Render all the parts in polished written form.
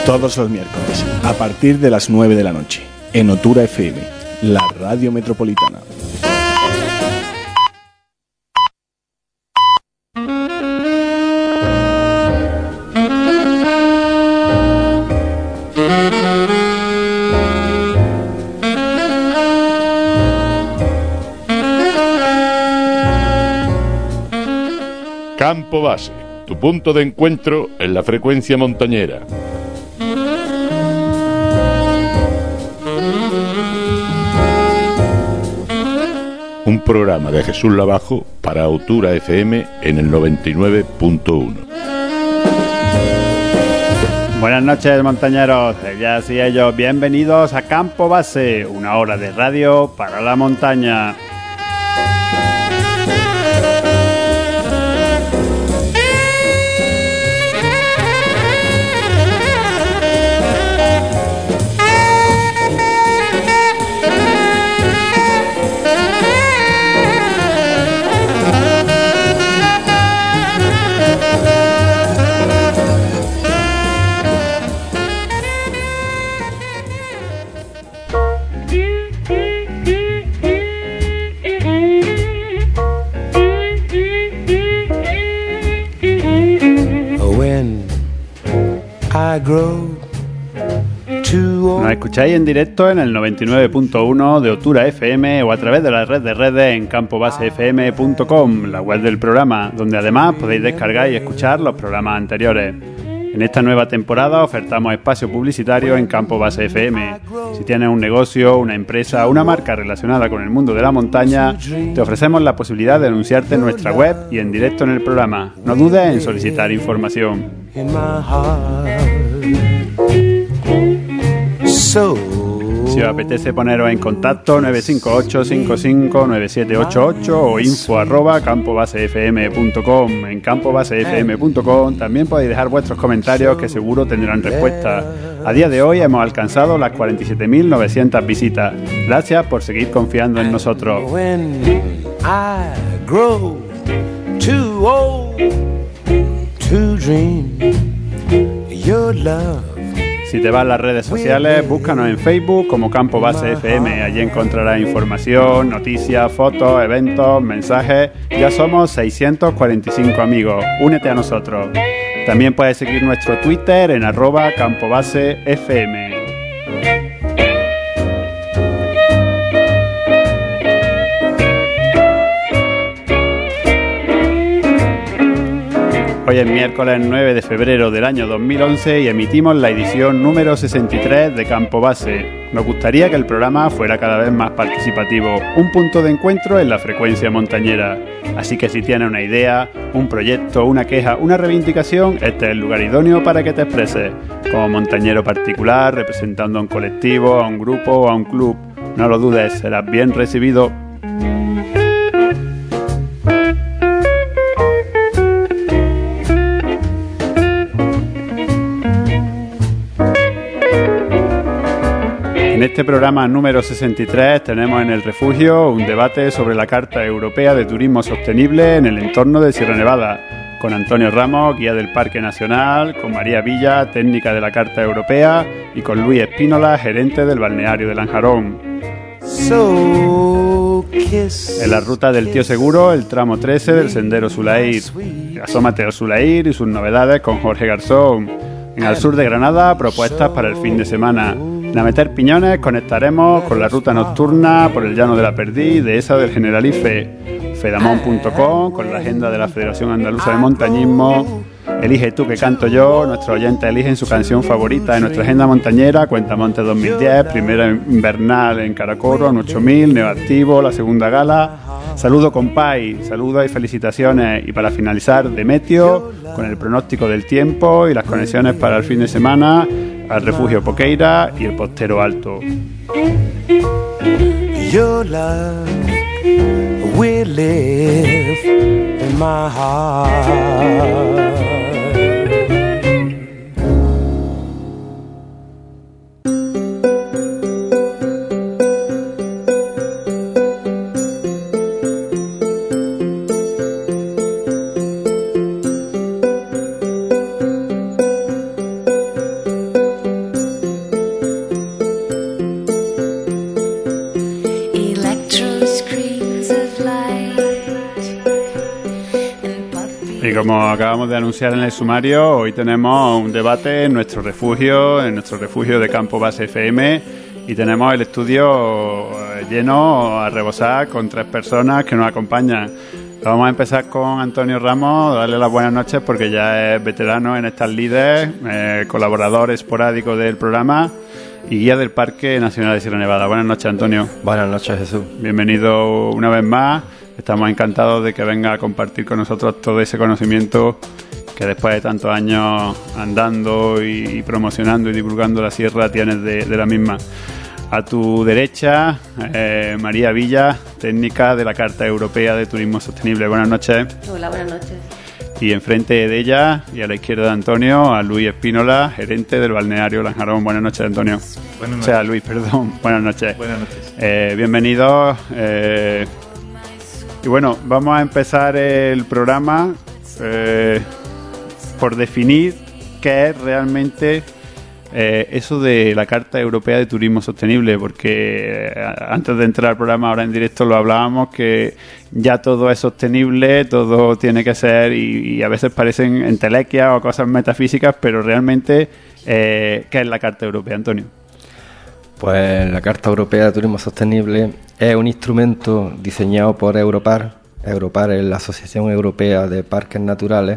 Todos los miércoles, a partir de las 9 de la noche, en Otura FM, la radio metropolitana. Campo Base, tu punto de encuentro en la frecuencia montañera. Un programa de Jesús Lavajo para Otura FM en el 99.1. Buenas noches, montañeros, ellas y ellos, bienvenidos a Campo Base, una hora de radio para la montaña. Nos escucháis en directo en el 99.1 de Otura FM o a través de la red de redes en campobasefm.com, la web del programa, donde además podéis descargar y escuchar los programas anteriores. En esta nueva temporada ofertamos espacio publicitario en Campo Base FM. Si tienes un negocio, una empresa o una marca relacionada con el mundo de la montaña, te ofrecemos la posibilidad de anunciarte en nuestra web y en directo en el programa. No dudes en solicitar información. Si os apetece poneros en contacto, 958-559788 o info@campobasefm.com. En campobasefm.com también podéis dejar vuestros comentarios que seguro tendrán respuesta. A día de hoy hemos alcanzado las 47.900 visitas. Gracias por seguir confiando en nosotros. Si te vas a las redes sociales, búscanos en Facebook como Campo Base FM. Allí encontrarás información, noticias, fotos, eventos, mensajes. Ya somos 645 amigos. Únete a nosotros. También puedes seguir nuestro Twitter en @CampoBaseFM. Hoy es miércoles 9 de febrero del año 2011 y emitimos la edición número 63 de Campo Base. Nos gustaría que el programa fuera cada vez más participativo, un punto de encuentro en la frecuencia montañera. Así que si tienes una idea, un proyecto, una queja, una reivindicación, este es el lugar idóneo para que te expreses. Como montañero particular, representando a un colectivo, a un grupo o a un club. No lo dudes, serás bien recibido. En este programa número 63 tenemos en el refugio un debate sobre la Carta Europea de Turismo Sostenible en el entorno de Sierra Nevada, con Antonio Ramos, guía del Parque Nacional, con María Villa, técnica de la Carta Europea, y con Luis Espínola, gerente del balneario de Lanjarón. En la ruta del Tío Seguro, el tramo 13 del Sendero Sulair. Asómate al Sulair y sus novedades con Jorge Garzón. En el sur de Granada, propuestas para el fin de semana. En Ameter Piñones conectaremos con la ruta nocturna por el Llano de la Perdiz, de esa del Generalife. Fedamon.com con la agenda de la Federación Andaluza de Montañismo. Elige tú que canto yo. Nuestros oyentes eligen su canción favorita de nuestra agenda montañera. Cuentamontes 2010, primera invernal en Caracoro, en 8000, Neoactivo, la segunda gala. Saludo compay, saludos y felicitaciones. Y para finalizar, Demetio, con el pronóstico del tiempo y las conexiones para el fin de semana, al refugio Poqueira y el Postero Alto. Your love will live in my heart. como acabamos de anunciar en el sumario, hoy tenemos un debate en nuestro refugio de Campo Base FM, y tenemos el estudio lleno a rebosar con 3 personas que nos acompañan. Vamos a empezar con Antonio Ramos, darle las buenas noches porque ya es veterano en estas lides, colaborador esporádico del programa y guía del Parque Nacional de Sierra Nevada. Buenas noches, Antonio. Buenas noches, Jesús. Bienvenido una vez más. Estamos encantados de que venga a compartir con nosotros todo ese conocimiento que después de tantos años andando y promocionando y divulgando la sierra tienes de la misma. A tu derecha, María Villa, técnica de la Carta Europea de Turismo Sostenible. Buenas noches. Hola, buenas noches. Y enfrente de ella, y a la izquierda de Antonio, a Luis Espínola, gerente del balneario Lanjarón. Buenas noches, Antonio. Buenas noches. O sea, Luis, perdón. Buenas noches. Buenas noches. Bienvenidos. Y bueno, vamos a empezar el programa por definir qué es realmente eso de la Carta Europea de Turismo Sostenible, porque antes de entrar al programa ahora en directo lo hablábamos, que ya todo es sostenible, todo tiene que ser, y a veces parecen entelequias o cosas metafísicas, pero realmente, ¿qué es la Carta Europea, Antonio? Pues la Carta Europea de Turismo Sostenible es un instrumento diseñado por Europar. Europar es la Asociación Europea de Parques Naturales.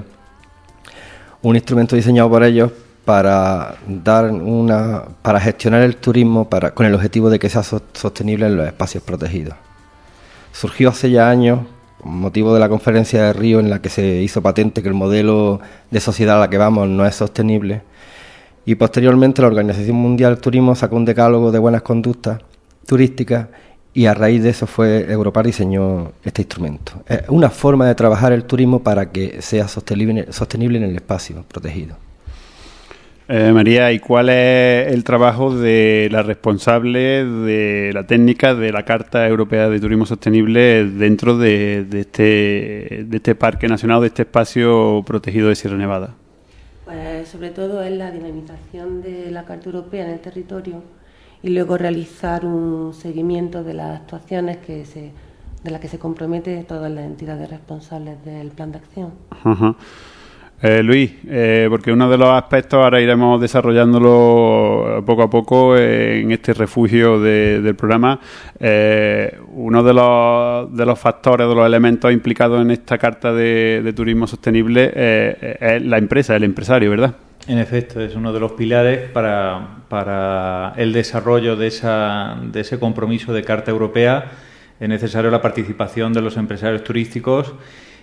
Un instrumento diseñado por ellos para gestionar el turismo con el objetivo de que sea sostenible en los espacios protegidos. Surgió hace ya años, con motivo de la conferencia de Río, en la que se hizo patente que el modelo de sociedad a la que vamos no es sostenible, y posteriormente la Organización Mundial del Turismo sacó un decálogo de buenas conductas turísticas, y a raíz de eso Europar diseñó este instrumento. Es una forma de trabajar el turismo para que sea sostenible en el espacio protegido. María, ¿y cuál es el trabajo de la responsable de la técnica de la Carta Europea de Turismo Sostenible dentro de este Parque Nacional, de este espacio protegido de Sierra Nevada? Pues sobre todo es la dinamización de la Carta Europea en el territorio y luego realizar un seguimiento de las actuaciones de las que se compromete todas las entidades responsables del plan de acción. Uh-huh. Luis, porque uno de los aspectos, ahora iremos desarrollándolo poco a poco en este refugio del programa, uno de los factores, de los elementos implicados en esta Carta de Turismo Sostenible es la empresa, el empresario, ¿verdad? En efecto, es uno de los pilares para el desarrollo de ese compromiso de Carta Europea. Es necesario la participación de los empresarios turísticos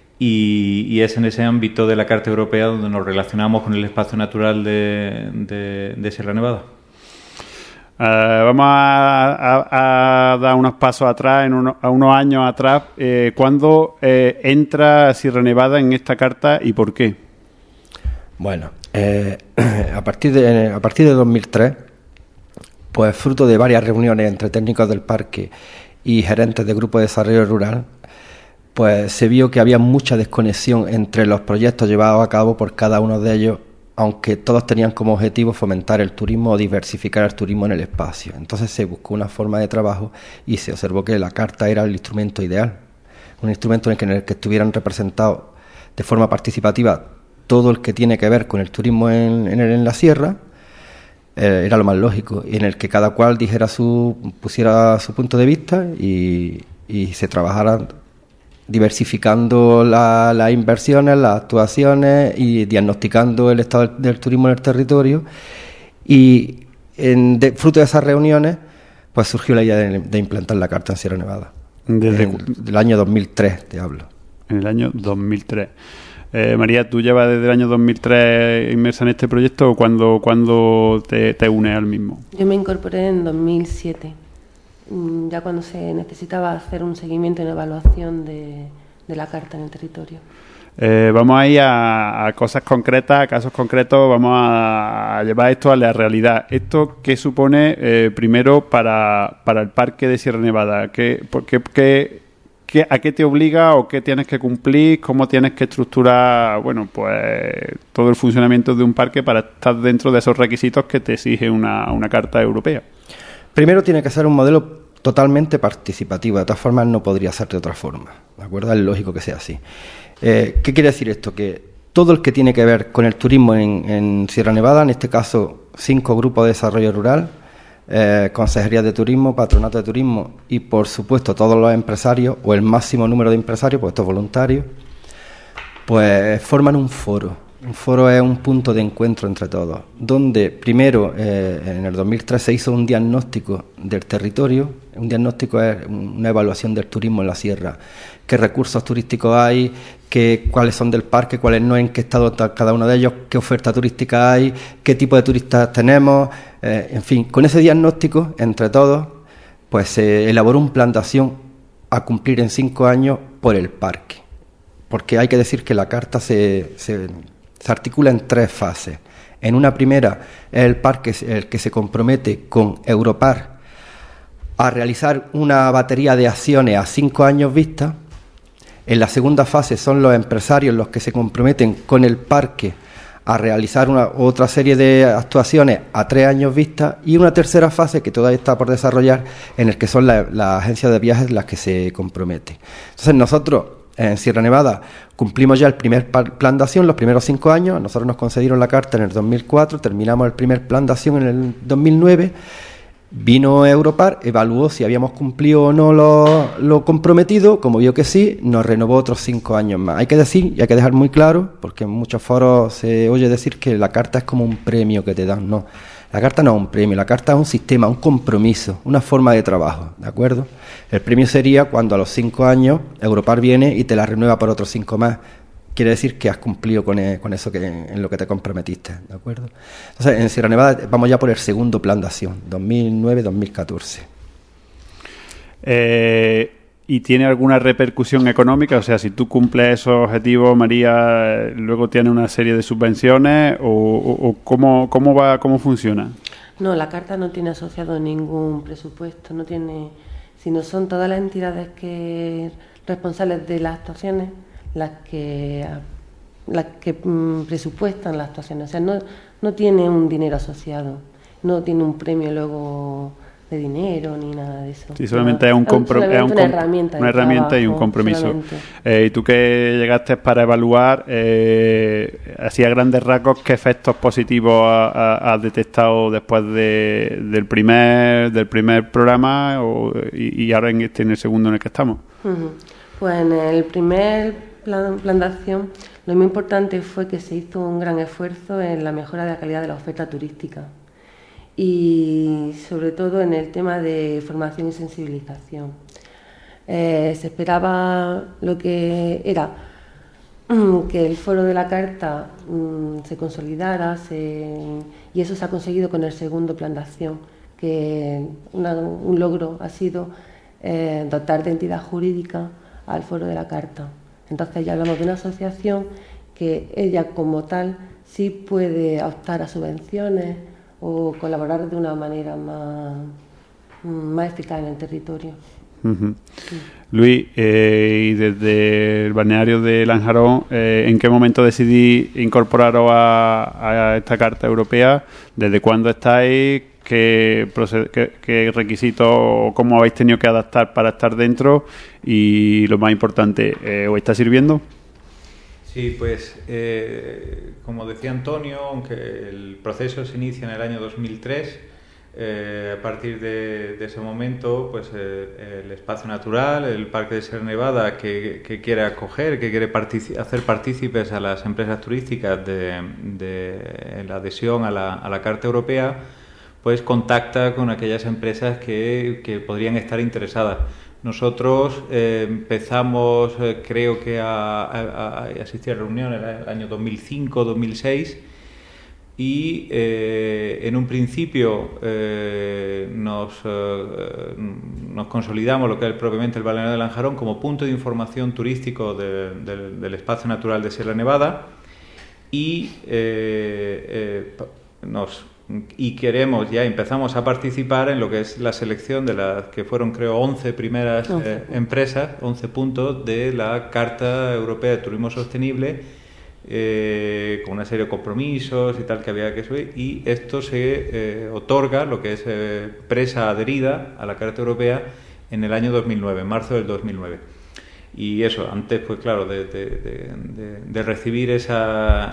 y es en ese ámbito de la Carta Europea donde nos relacionamos con el espacio natural de Sierra Nevada. Vamos a dar unos pasos atrás, a unos años atrás. ¿Cuándo entra Sierra Nevada en esta carta y por qué? Bueno, a partir de 2003, pues fruto de varias reuniones entre técnicos del parque y gerentes de grupos de desarrollo rural, pues se vio que había mucha desconexión entre los proyectos llevados a cabo por cada uno de ellos, aunque todos tenían como objetivo fomentar el turismo o diversificar el turismo en el espacio. Entonces se buscó una forma de trabajo y se observó que la carta era el instrumento ideal, un instrumento en el que estuvieran representados de forma participativa todo el que tiene que ver con el turismo en la sierra. Era lo más lógico, y en el que cada cual pusiera su punto de vista y se trabajara diversificando las inversiones, las actuaciones y diagnosticando el estado del turismo en el territorio. Y fruto de esas reuniones pues surgió la idea de implantar la carta en Sierra Nevada. Del año 2003 te hablo. En el año 2003. María, ¿tú llevas desde el año 2003 inmersa en este proyecto o cuándo te unes al mismo? Yo me incorporé en 2007, ya cuando se necesitaba hacer un seguimiento y una evaluación de la carta en el territorio. Vamos a ir a cosas concretas, a casos concretos, vamos a llevar esto a la realidad. ¿Esto qué supone primero para el Parque de Sierra Nevada? ¿A qué te obliga o qué tienes que cumplir? ¿Cómo tienes que estructurar, todo el funcionamiento de un parque para estar dentro de esos requisitos que te exige una carta europea? Primero tiene que ser un modelo totalmente participativo. De todas formas, no podría ser de otra forma, ¿de acuerdo? Es lógico que sea así. ¿Qué quiere decir esto? Que todo el que tiene que ver con el turismo en Sierra Nevada, en este caso 5 grupos de desarrollo rural, consejerías de turismo, patronato de turismo y, por supuesto, todos los empresarios o el máximo número de empresarios, pues estos voluntarios, pues forman un foro. Un foro es un punto de encuentro entre todos, donde primero, en el 2003, se hizo un diagnóstico del territorio. Un diagnóstico es una evaluación del turismo en la sierra. ¿Qué recursos turísticos hay? ¿Cuáles son del parque? ¿Cuáles no? ¿En qué estado está cada uno de ellos? ¿Qué oferta turística hay? ¿Qué tipo de turistas tenemos? En fin, con ese diagnóstico, entre todos, pues se elaboró un plan de acción a cumplir en 5 años por el parque. Porque hay que decir que la carta se articula en 3 fases. En una primera es el parque el que se compromete con Europar a realizar una batería de acciones a 5 años vista. En la segunda fase son los empresarios los que se comprometen con el parque a realizar otra serie de actuaciones a 3 años vista, y una tercera fase que todavía está por desarrollar, en el que son las agencias de viajes las que se comprometen. Entonces nosotros en Sierra Nevada cumplimos ya el primer plan de acción, los primeros 5 años. Nosotros nos concedieron la carta en el 2004, terminamos el primer plan de acción en el 2009. Vino Europar, evaluó si habíamos cumplido o no lo comprometido. Como vio que sí, nos renovó otros 5 años más. Hay que decir, y hay que dejar muy claro, porque en muchos foros se oye decir que la carta es como un premio que te dan. No, la carta no es un premio, la carta es un sistema, un compromiso, una forma de trabajo, ¿de acuerdo? El premio sería cuando a los 5 años Europar viene y te la renueva por otros 5 más. Quiere decir que has cumplido con eso en lo que te comprometiste, ¿de acuerdo? Entonces, en Sierra Nevada vamos ya por el segundo plan de acción, 2009-2014. ¿Y tiene alguna repercusión económica? O sea, si tú cumples esos objetivos, María, luego tiene una serie de subvenciones, o ¿cómo funciona? No, la carta no tiene asociado ningún presupuesto, no tiene, sino son todas las entidades responsables de las actuaciones las que presupuestan las actuaciones. O sea, no tiene un dinero asociado, no tiene un premio luego de dinero ni nada de eso. Sí, solamente es una herramienta y un compromiso. Y tú que llegaste para evaluar, así a grandes rasgos, ¿qué efectos positivos has detectado después del primer programa y ahora en el segundo en el que estamos? Pues en el primer plan de acción, lo muy importante fue que se hizo un gran esfuerzo en la mejora de la calidad de la oferta turística y sobre todo en el tema de formación y sensibilización. Se esperaba lo que era que el foro de la carta se consolidara y eso se ha conseguido con el segundo plan de acción, que un logro ha sido dotar de entidad jurídica al foro de la carta. Entonces ya hablamos de una asociación que ella como tal sí puede optar a subvenciones o colaborar de una manera más eficaz en el territorio. Uh-huh. Sí. Luis, y desde el balneario de Lanjarón, ¿en qué momento decidí incorporaros a esta Carta Europea? ¿Desde cuándo estáis? ¿Qué requisitos o cómo habéis tenido que adaptar para estar dentro? Y lo más importante, ¿os está sirviendo? Sí, pues como decía Antonio, aunque el proceso se inicia en el año 2003, a partir de ese momento, pues el espacio natural, el Parque de Sierra Nevada, que quiere acoger, que quiere hacer partícipes a las empresas turísticas de la adhesión a la Carta Europea, pues contacta con aquellas empresas que podrían estar interesadas. Nosotros empezamos, creo que a asistir a reuniones en el año 2005-2006 y en un principio nos consolidamos lo que es propiamente el balneario de Lanjarón como punto de información turístico del espacio natural de Sierra Nevada y empezamos a participar en lo que es la selección de las que fueron, creo, 11 primeras empresas, 11 puntos de la Carta Europea de Turismo Sostenible, con una serie de compromisos y tal que había que subir, y esto se otorga, lo que es empresa adherida a la Carta Europea, en el año 2009, en marzo del 2009. Y eso, antes, pues claro, de recibir esa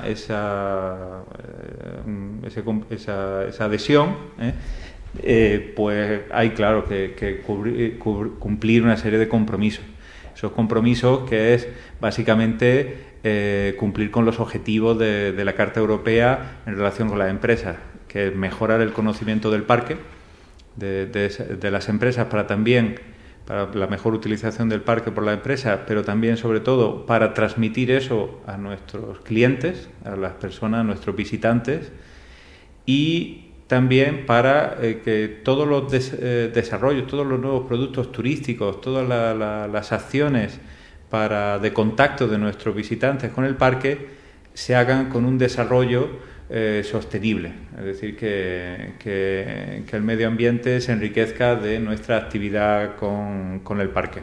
adhesión, pues hay, claro, que cumplir una serie de compromisos. Esos compromisos que es básicamente cumplir con los objetivos de la Carta Europea en relación con las empresas, que es mejorar el conocimiento del parque de las empresas para la mejor utilización del parque por la empresa, pero también, sobre todo, para transmitir eso a nuestros clientes, a las personas, a nuestros visitantes, y también para que todos los desarrollos, todos los nuevos productos turísticos, todas las acciones de contacto de nuestros visitantes con el parque se hagan con un desarrollo sostenible, es decir, que el medio ambiente se enriquezca de nuestra actividad con el parque.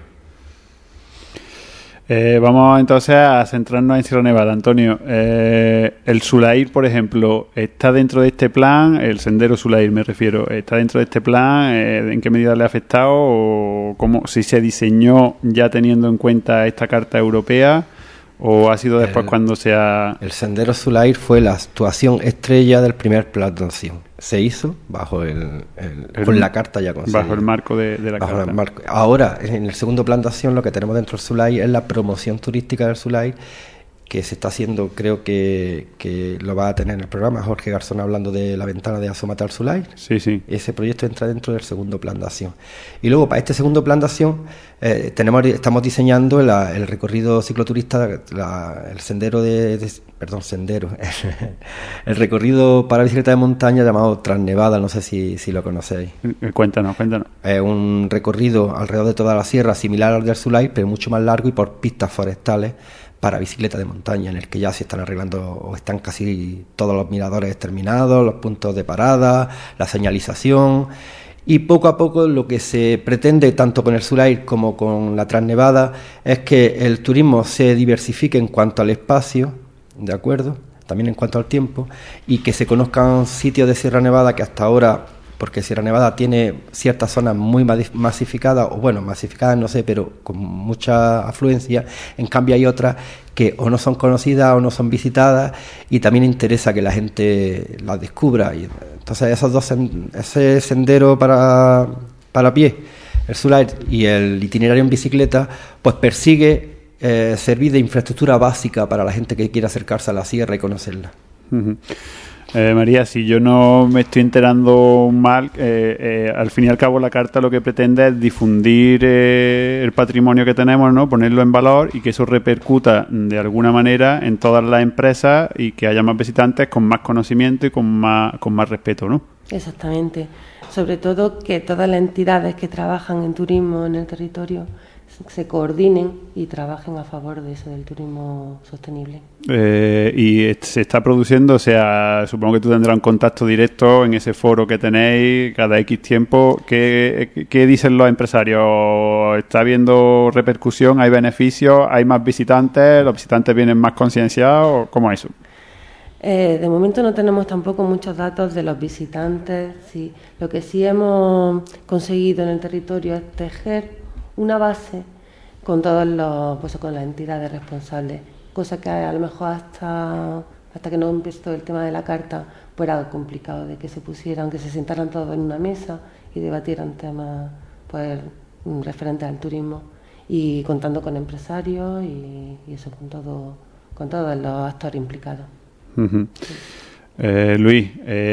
Vamos entonces a centrarnos en Sierra Nevada. Antonio, el Sulair, por ejemplo, ¿está dentro de este plan? El sendero Sulair, me refiero, ¿está dentro de este plan? ¿En qué medida le ha afectado? ¿O si se diseñó ya teniendo en cuenta esta Carta Europea? ¿O ha sido después cuando se ha...? El sendero Sulair fue la actuación estrella del primer plan de acción. Se hizo bajo con la carta ya concedida. Bajo el marco de la carta. Ahora, en el segundo plan de acción, lo que tenemos dentro del Sulair es la promoción turística del Sulair, que se está haciendo, creo que lo va a tener en el programa Jorge Garzón, hablando de la ventana de Asómate al Sulair. Sí. Ese proyecto entra dentro del segundo plan de acción. Y luego, para este segundo plan de acción, estamos diseñando el recorrido cicloturista, el sendero el recorrido para bicicleta de montaña llamado Transnevada, no sé si lo conocéis. Cuéntanos. Es un recorrido alrededor de toda la sierra, similar al del Sulair, pero mucho más largo y por pistas forestales para bicicleta de montaña, en el que ya se están arreglando o están casi todos los miradores terminados, los puntos de parada, la señalización, y poco a poco lo que se pretende tanto con el Sulair como con la Transnevada es que el turismo se diversifique en cuanto al espacio, ¿de acuerdo?, también en cuanto al tiempo, y que se conozcan sitios de Sierra Nevada que hasta ahora, porque Sierra Nevada tiene ciertas zonas muy masificadas, o bueno, masificadas no sé, pero con mucha afluencia. En cambio hay otras que o no son conocidas o no son visitadas, y también interesa que la gente las descubra. Y entonces ese sendero para pie, el Sulair, y el itinerario en bicicleta, pues persigue servir de infraestructura básica para la gente que quiera acercarse a la sierra y conocerla. Uh-huh. María, si yo no me estoy enterando mal, al fin y al cabo la carta lo que pretende es difundir el patrimonio que tenemos, ¿no?, ponerlo en valor, y que eso repercuta de alguna manera en todas las empresas y que haya más visitantes con más conocimiento y con más respeto, ¿no? Exactamente. Sobre todo que todas las entidades que trabajan en turismo en el territorio se coordinen y trabajen a favor de eso, del turismo sostenible. Y se está produciendo, o sea, supongo que tú tendrás un contacto directo en ese foro que tenéis cada X tiempo. ¿Qué dicen los empresarios? ¿Está habiendo repercusión? ¿Hay beneficios? ¿Hay más visitantes? ¿Los visitantes vienen más concienciados? ¿Cómo es eso? De momento no tenemos tampoco muchos datos de los visitantes. Sí. Lo que sí hemos conseguido en el territorio es tejer una base con todos con las entidades responsables, cosa que a lo mejor hasta que no empezó el tema de la carta pues era complicado de que se pusieran, que se sentaran todos en una mesa y debatieran temas pues referentes al turismo, y contando con empresarios y eso, con todos los actores implicados. Uh-huh. Luis,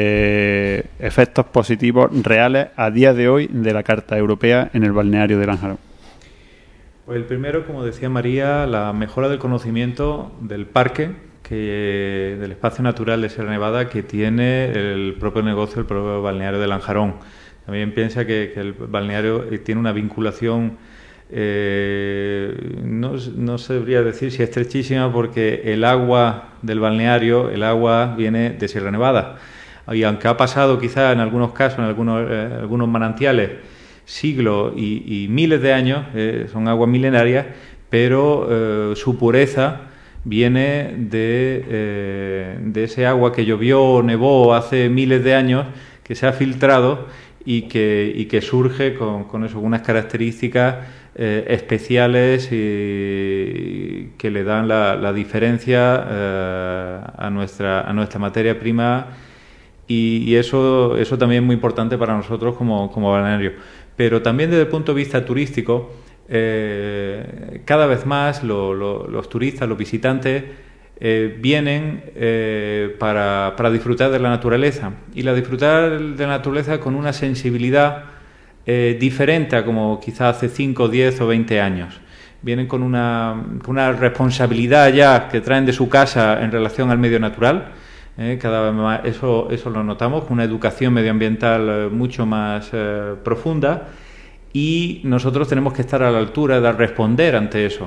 efectos positivos reales a día de hoy de la Carta Europea en el balneario de Lanjarón. Pues el primero, como decía María, la mejora del conocimiento del parque, del espacio natural de Sierra Nevada que tiene el propio negocio, el propio balneario de Lanjarón. También piensa que el balneario tiene una vinculación, no sabría decir si estrechísima, porque el agua del balneario, el agua viene de Sierra Nevada. Y aunque ha pasado quizá en algunos casos, en algunos manantiales, siglos y miles de años, son aguas milenarias, pero su pureza viene de ese agua que llovió o nevó hace miles de años, que se ha filtrado y que surge con eso, unas características especiales y que le dan la diferencia a nuestra materia prima, y eso también es muy importante para nosotros como balneario. Pero también desde el punto de vista turístico, cada vez más los turistas, los visitantes vienen para disfrutar de la naturaleza, y disfrutar de la naturaleza con una sensibilidad diferente a como quizás hace 5, 10 o 20 años. Vienen con una responsabilidad ya que traen de su casa en relación al medio natural. Cada vez más eso lo notamos, con una educación medioambiental mucho más profunda, y nosotros tenemos que estar a la altura de responder ante eso,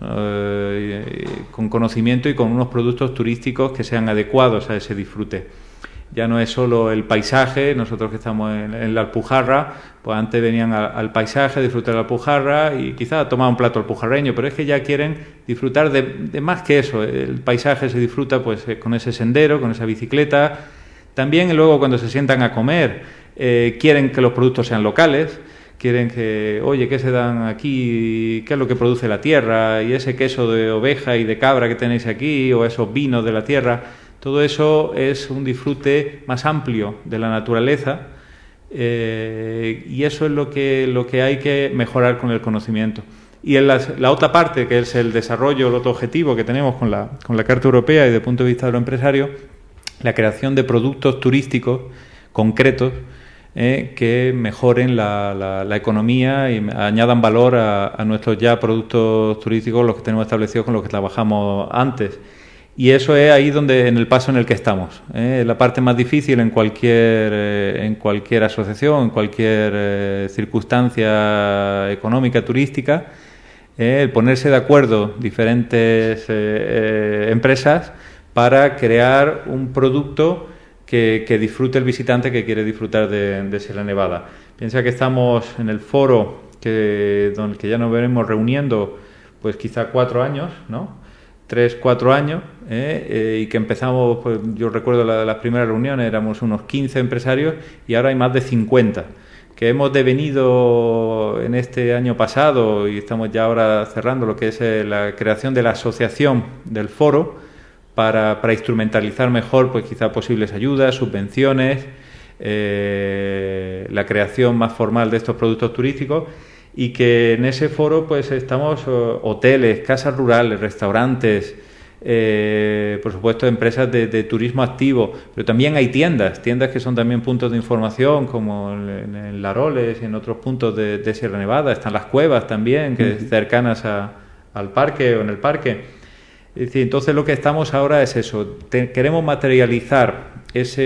con conocimiento y con unos productos turísticos que sean adecuados a ese disfrute. Ya no es solo el paisaje. Nosotros que estamos en la Alpujarra, pues antes venían al paisaje, a disfrutar de la Alpujarra y quizás tomar un plato alpujarreño, pero es que ya quieren disfrutar de más que eso. El paisaje se disfruta pues con ese sendero, con esa bicicleta. También luego cuando se sientan a comer, quieren que los productos sean locales, quieren que, oye, ¿qué se dan aquí? ¿Qué es lo que produce la tierra? Y ese queso de oveja y de cabra que tenéis aquí, o esos vinos de la tierra. Todo eso es un disfrute más amplio de la naturaleza, y eso es lo que hay que mejorar con el conocimiento. Y en la otra parte, que es el desarrollo, el otro objetivo que tenemos con la Carta Europea y desde el punto de vista de los empresarios, la creación de productos turísticos concretos que mejoren la economía y añadan valor a nuestros ya productos turísticos, los que tenemos establecidos, con los que trabajamos antes. Y eso es ahí en el paso en el que estamos. La parte más difícil en cualquier asociación, en cualquier circunstancia económica, turística, el ponerse de acuerdo diferentes empresas para crear un producto que disfrute el visitante que quiere disfrutar de Sierra Nevada. Piensa que estamos en el foro que ya nos veremos reuniendo pues quizá 4 años, ¿no? 3, 4 años, y que empezamos, pues yo recuerdo las primeras reuniones, éramos unos 15 empresarios y ahora hay más de 50, que hemos devenido en este año pasado, y estamos ya ahora cerrando lo que es la creación de la asociación del foro para instrumentalizar mejor pues quizá posibles ayudas, subvenciones, la creación más formal de estos productos turísticos. Y que en ese foro pues estamos hoteles, casas rurales, restaurantes, por supuesto empresas de turismo activo, pero también hay tiendas que son también puntos de información, como en Laroles y en otros puntos de Sierra Nevada. Están las cuevas también, que cercanas al parque o en el parque. Es decir, entonces lo que estamos ahora es eso, queremos materializar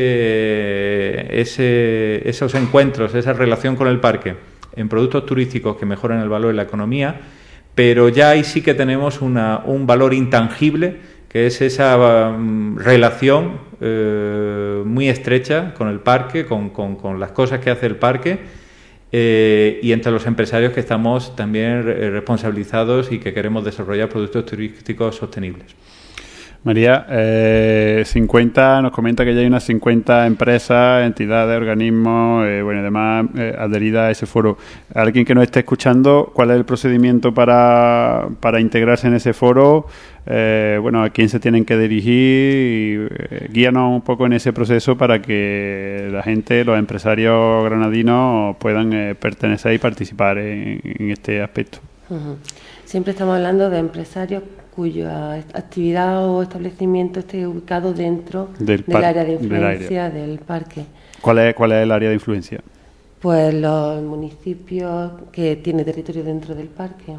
esos encuentros, esa relación con el parque en productos turísticos que mejoran el valor de la economía, pero ya ahí sí que tenemos un valor intangible, que es esa relación muy estrecha con el parque, con las cosas que hace el parque, y entre los empresarios que estamos también responsabilizados y que queremos desarrollar productos turísticos sostenibles. María, 50, nos comenta que ya hay unas 50 empresas, entidades, organismos, además adheridas a ese foro. Alguien que nos esté escuchando, ¿cuál es el procedimiento para integrarse en ese foro? ¿A quién se tienen que dirigir? Guíanos un poco en ese proceso para que la gente, los empresarios granadinos, puedan pertenecer y participar en este aspecto. Uh-huh. Siempre estamos hablando de empresarios cuya actividad o establecimiento esté ubicado dentro del área de influencia del parque. ¿Cuál es el área de influencia? Pues los municipios que tienen territorio dentro del parque.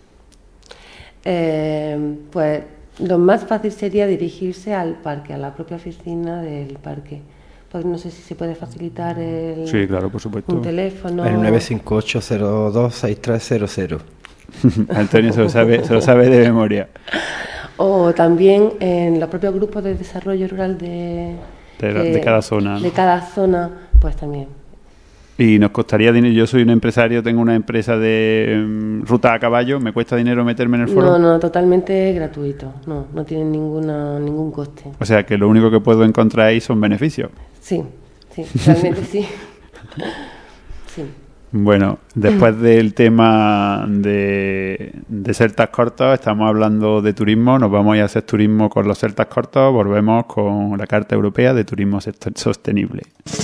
Pues lo más fácil sería dirigirse al parque, a la propia oficina del parque. Pues no sé si se puede facilitar sí, claro, por supuesto, un teléfono. El 958-02-6300. Antonio se lo sabe de memoria. O también en los propios grupos de desarrollo rural de cada zona, ¿no? De cada zona, pues también. Y nos costaría dinero. Yo soy un empresario, tengo una empresa de ruta a caballo. ¿Me cuesta dinero meterme en el foro? No, totalmente gratuito. No tiene ningún coste. O sea, que lo único que puedo encontrar ahí son beneficios. Sí, realmente sí. Sí. Bueno, después del tema de celtas cortos, estamos hablando de turismo. Nos vamos a ir a hacer turismo con los celtas cortos. Volvemos con la Carta Europea de Turismo Sostenible.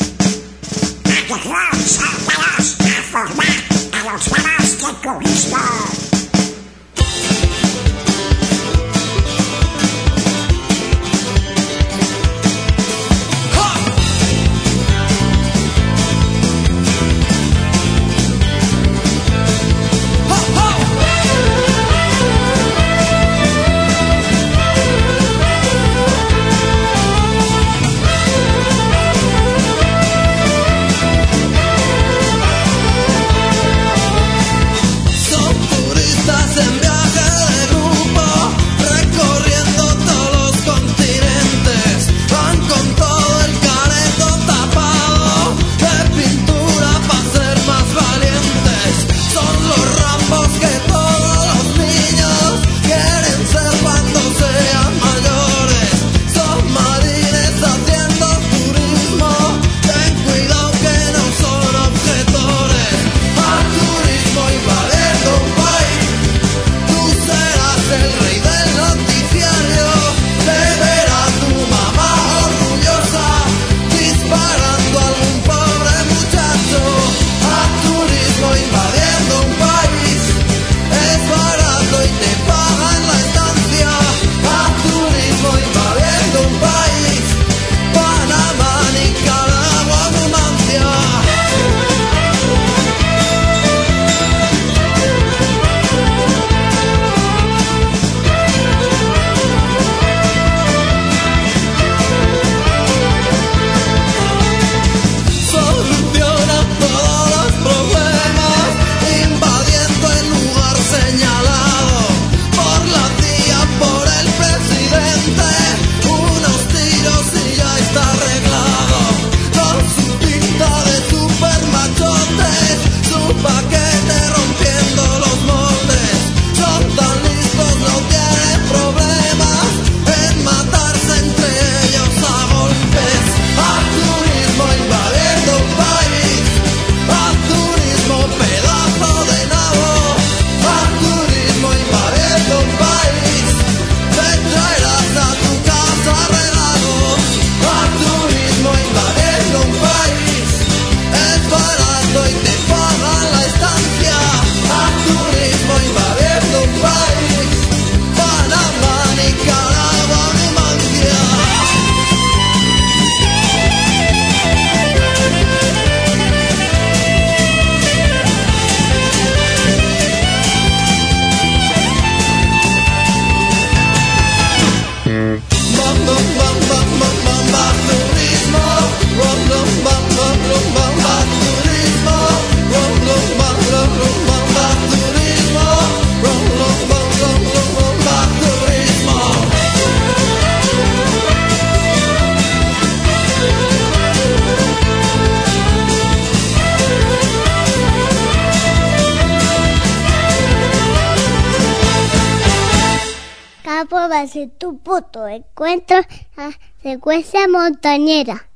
Va a ser tu puto encuentro a secuencia montañera.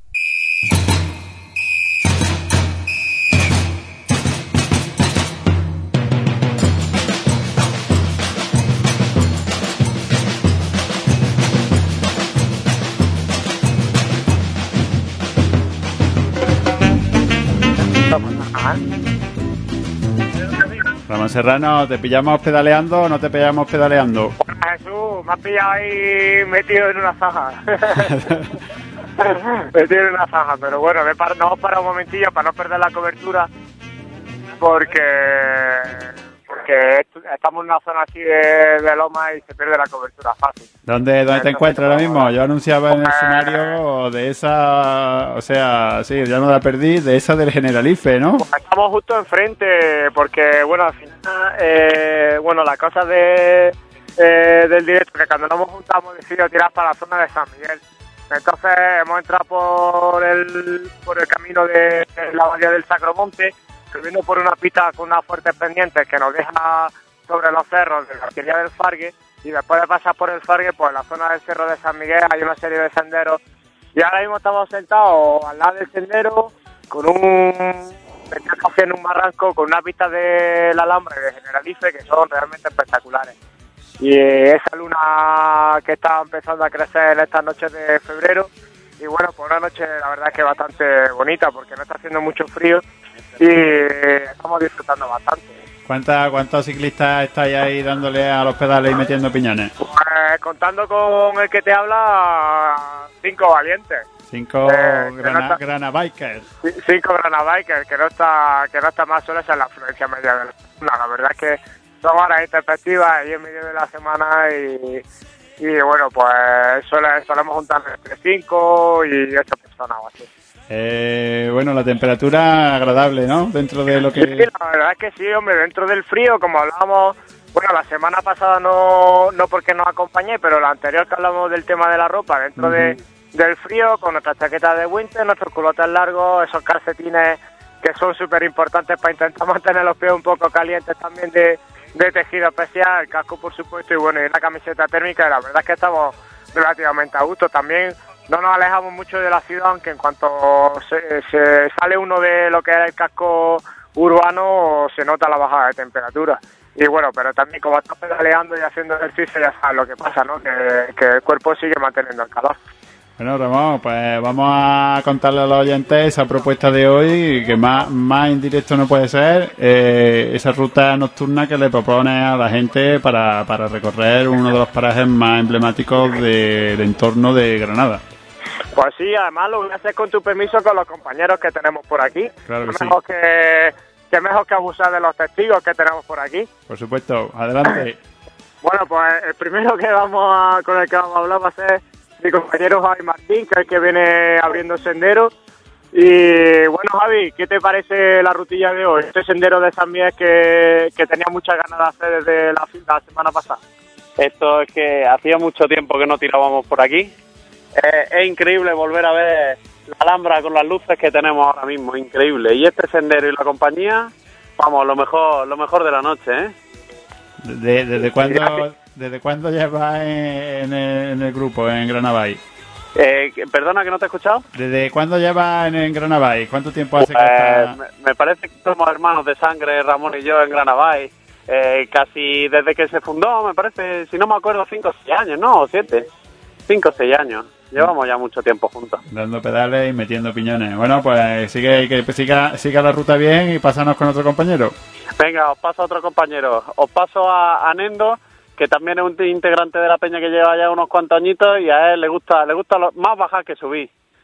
Ramón Serrano, ¿te pillamos pedaleando o no te pillamos pedaleando? Jesús, me has pillado ahí metido en una zaja. Metido en una zaja, pero bueno, no para un momentillo para no perder la cobertura, porque estamos en una zona así de loma y se pierde la cobertura fácil. ¿Dónde te encuentras ahora mismo? Yo anunciaba en el sumario de esa, o sea, sí, ya no la perdí, de esa del Generalife, ¿no? Pues estamos justo enfrente, porque bueno, al final, la cosa del directo, que cuando nos hemos juntado hemos decidido tirar para la zona de San Miguel. Entonces hemos entrado por el camino de la bahía del Sacromonte, subiendo por una pista con unas fuertes pendientes que nos deja sobre los cerros de la arquería del Fargue, y después de pasar por el Fargue, pues en la zona del Cerro de San Miguel hay una serie de senderos, y ahora mismo estamos sentados al lado del sendero con estamos haciendo un barranco con una pista del Alambre de Generalife que son realmente espectaculares. Y esa luna que está empezando a crecer en estas noches de febrero, y bueno, pues una noche la verdad es que bastante bonita porque no está haciendo mucho frío y estamos disfrutando bastante. ¿Cuántos ciclistas estáis ahí dándole a los pedales y metiendo piñones? Pues contando con el que te habla, 5 valientes. 5 granabikers. 5 granabikers, que no está más solo, esa es la afluencia media de la verdad es que son horas introspectivas ahí en medio de la semana y bueno, pues solemos juntar entre 5 y 8 personas o así. Bueno, la temperatura agradable, ¿no? Dentro de lo que... Sí, la verdad es que sí, hombre, dentro del frío, como hablábamos, bueno, la semana pasada no porque nos acompañé, pero la anterior que hablamos del tema de la ropa, dentro del frío, con nuestras chaquetas de winter, nuestros culotes largos, esos calcetines que son súper importantes para intentar mantener los pies un poco calientes también de tejido especial, el casco por supuesto, y bueno, y una camiseta térmica, y la verdad es que estamos relativamente a gusto. También no nos alejamos mucho de la ciudad, aunque en cuanto se sale uno de lo que es el casco urbano se nota la bajada de temperatura. Y bueno, pero también como estás pedaleando y haciendo ejercicio ya sabes lo que pasa, ¿no? Que el cuerpo sigue manteniendo el calor. Bueno, Ramón, pues vamos a contarle a los oyentes esa propuesta de hoy, que más indirecto no puede ser, esa ruta nocturna que le propone a la gente para recorrer uno de los parajes más emblemáticos del entorno de Granada. Pues sí, además lo voy a hacer con tu permiso con los compañeros que tenemos por aquí. Claro que sí. Mejor que abusar de los testigos que tenemos por aquí. Por supuesto, adelante. Bueno, pues el primero con el que vamos a hablar va a ser mi compañero Javi Martín, que es el que viene abriendo senderos. Y bueno, Javi, ¿qué te parece la rutilla de hoy? Este sendero de San Miguel que tenía muchas ganas de hacer desde la semana pasada. Esto es que hacía mucho tiempo que no tirábamos por aquí. Es increíble volver a ver la Alhambra con las luces que tenemos ahora mismo, increíble. Y este sendero y la compañía, vamos, lo mejor de la noche, ¿eh? ¿Desde cuándo llevas en el grupo, en Granavai? Perdona, que no te he escuchado. ¿Desde cuándo llevas en Granavai? ¿Cuánto tiempo hace que estás? Me parece que somos hermanos de sangre, Ramón y yo, en Granavai. Casi desde que se fundó, me parece, si no me acuerdo, 5 o 6 años, ¿no? 7. 5 o 6 años. Llevamos ya mucho tiempo juntos. Dando pedales y metiendo piñones. Bueno, pues siga la ruta bien y pásanos con otro compañero. Venga, os paso a otro compañero. Os paso a Nendo, que también es un integrante de la peña que lleva ya unos cuantos añitos y a él le gusta más bajar que subir.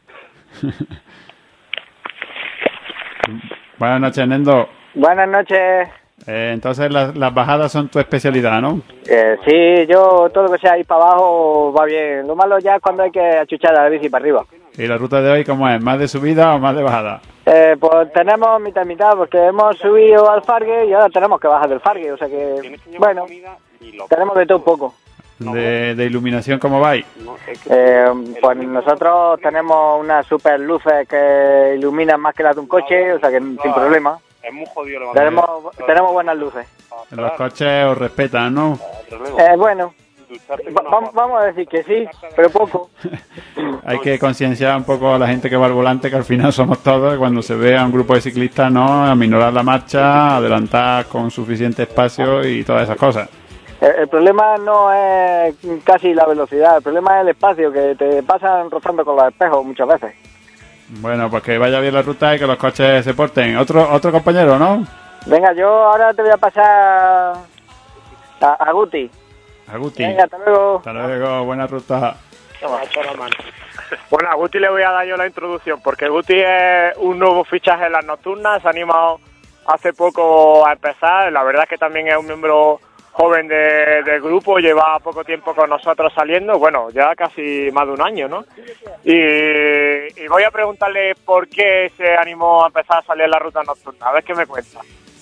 Buenas noches, Nendo. Buenas noches. Entonces las bajadas son tu especialidad, ¿no? Sí, yo todo lo que sea ir para abajo va bien. Lo malo ya es cuando hay que achuchar a la bici para arriba. ¿Y la ruta de hoy cómo es? ¿Más de subida o más de bajada? Pues tenemos mitad, porque hemos subido al Fargue y ahora tenemos que bajar del Fargue, o sea que, bueno, tenemos de todo un poco. ¿De iluminación cómo vais? Pues nosotros tenemos unas super luces que iluminan más que las de un coche, o sea que sin problema. Es muy jodido levantar. Tenemos buenas luces. Los coches os respetan, ¿no? Bueno, vamos a decir que sí, pero poco. Hay que concienciar un poco a la gente que va al volante, que al final somos todos, y cuando se ve a un grupo de ciclistas, ¿no? Aminorar la marcha, adelantar con suficiente espacio y todas esas cosas. El problema no es casi la velocidad, el problema es el espacio, que te pasan rozando con los espejos muchas veces. Bueno, pues que vaya bien la ruta y que los coches se porten. Otro compañero, ¿no? Venga, yo ahora te voy a pasar a Guti. A Guti. Venga, hasta luego. Hasta luego, buena ruta. Bueno, a Guti le voy a dar yo la introducción, porque Guti es un nuevo fichaje en las nocturnas, se ha animado hace poco a empezar, la verdad es que también es un miembro joven del grupo, lleva poco tiempo con nosotros saliendo, bueno, ya casi más de un año, ¿no? Y voy a preguntarle por qué se animó a empezar a salir en la ruta nocturna, a ver qué me cuenta.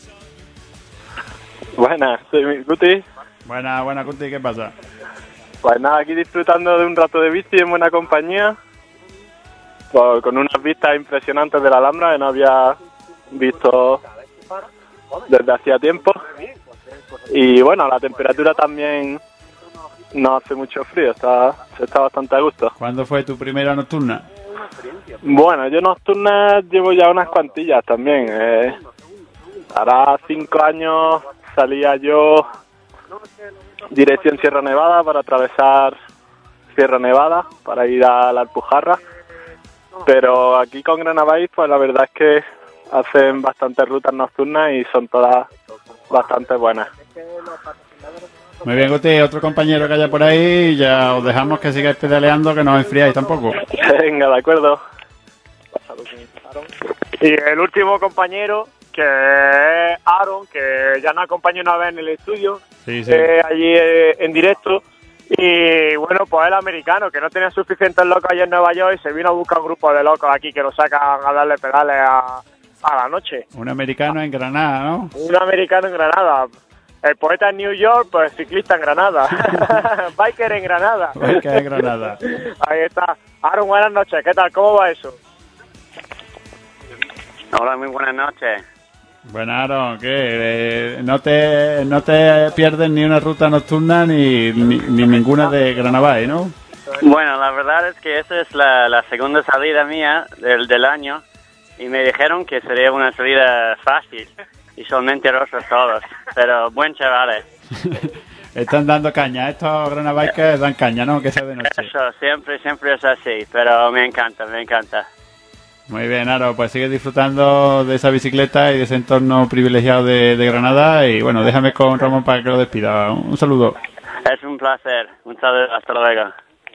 Buenas, soy Guti. Buena, Guti, ¿qué pasa? Pues nada, aquí disfrutando de un rato de bici en buena compañía con unas vistas impresionantes de la Alhambra que no había visto desde hacía tiempo. Y bueno, la temperatura también no hace mucho frío, se está bastante a gusto. ¿Cuándo fue tu primera nocturna? Bueno, yo nocturnas llevo ya unas cuantillas también. Hará 5 años salía yo dirección Sierra Nevada para atravesar Sierra Nevada para ir a la Alpujarra. Pero aquí con Granavais, pues la verdad es que hacen bastantes rutas nocturnas y son todas bastante buenas. Muy bien, Guti, otro compañero que haya por ahí, ya os dejamos que sigáis pedaleando, que no os enfriáis tampoco. Venga, de acuerdo. Y el último compañero, que es Aaron, que ya nos acompañó una vez en el estudio, sí. Allí en directo. Y bueno, pues el americano, que no tenía suficientes locos allí en Nueva York y se vino a buscar un grupo de locos aquí que lo sacan a darle pedales a la noche. Un americano en Granada, ¿no? Un americano en Granada. El poeta en New York, pues ciclista en Granada. Biker en Granada. Biker en Granada. Ahí está. Aaron, buenas noches. ¿Qué tal? ¿Cómo va eso? Hola, muy buenas noches. Bueno, Aaron, ¿qué? ¿No te pierdes ni una ruta nocturna ni ninguna de Granavais, ¿no? Bueno, la verdad es que esa es la segunda salida mía del año y me dijeron que sería una salida fácil y solamente rosos todos, pero buen chavales. Están dando caña, estos Granavais que dan caña, ¿no? Que sea de noche. Eso, siempre es así, pero me encanta. Muy bien, Aro, pues sigue disfrutando de esa bicicleta y de ese entorno privilegiado de Granada y bueno, déjame con Ramón para que lo despida. Un saludo. Es un placer, un saludo, hasta luego.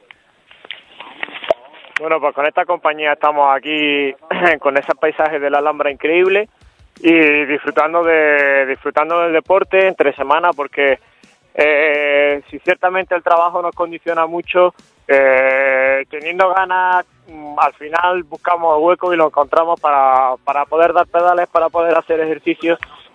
Bueno, pues con esta compañía estamos aquí con esos paisajes de la Alhambra increíble y disfrutando del deporte entre semana porque si ciertamente el trabajo nos condiciona mucho, teniendo ganas, al final buscamos el hueco y lo encontramos para poder dar pedales, para poder hacer ejercicios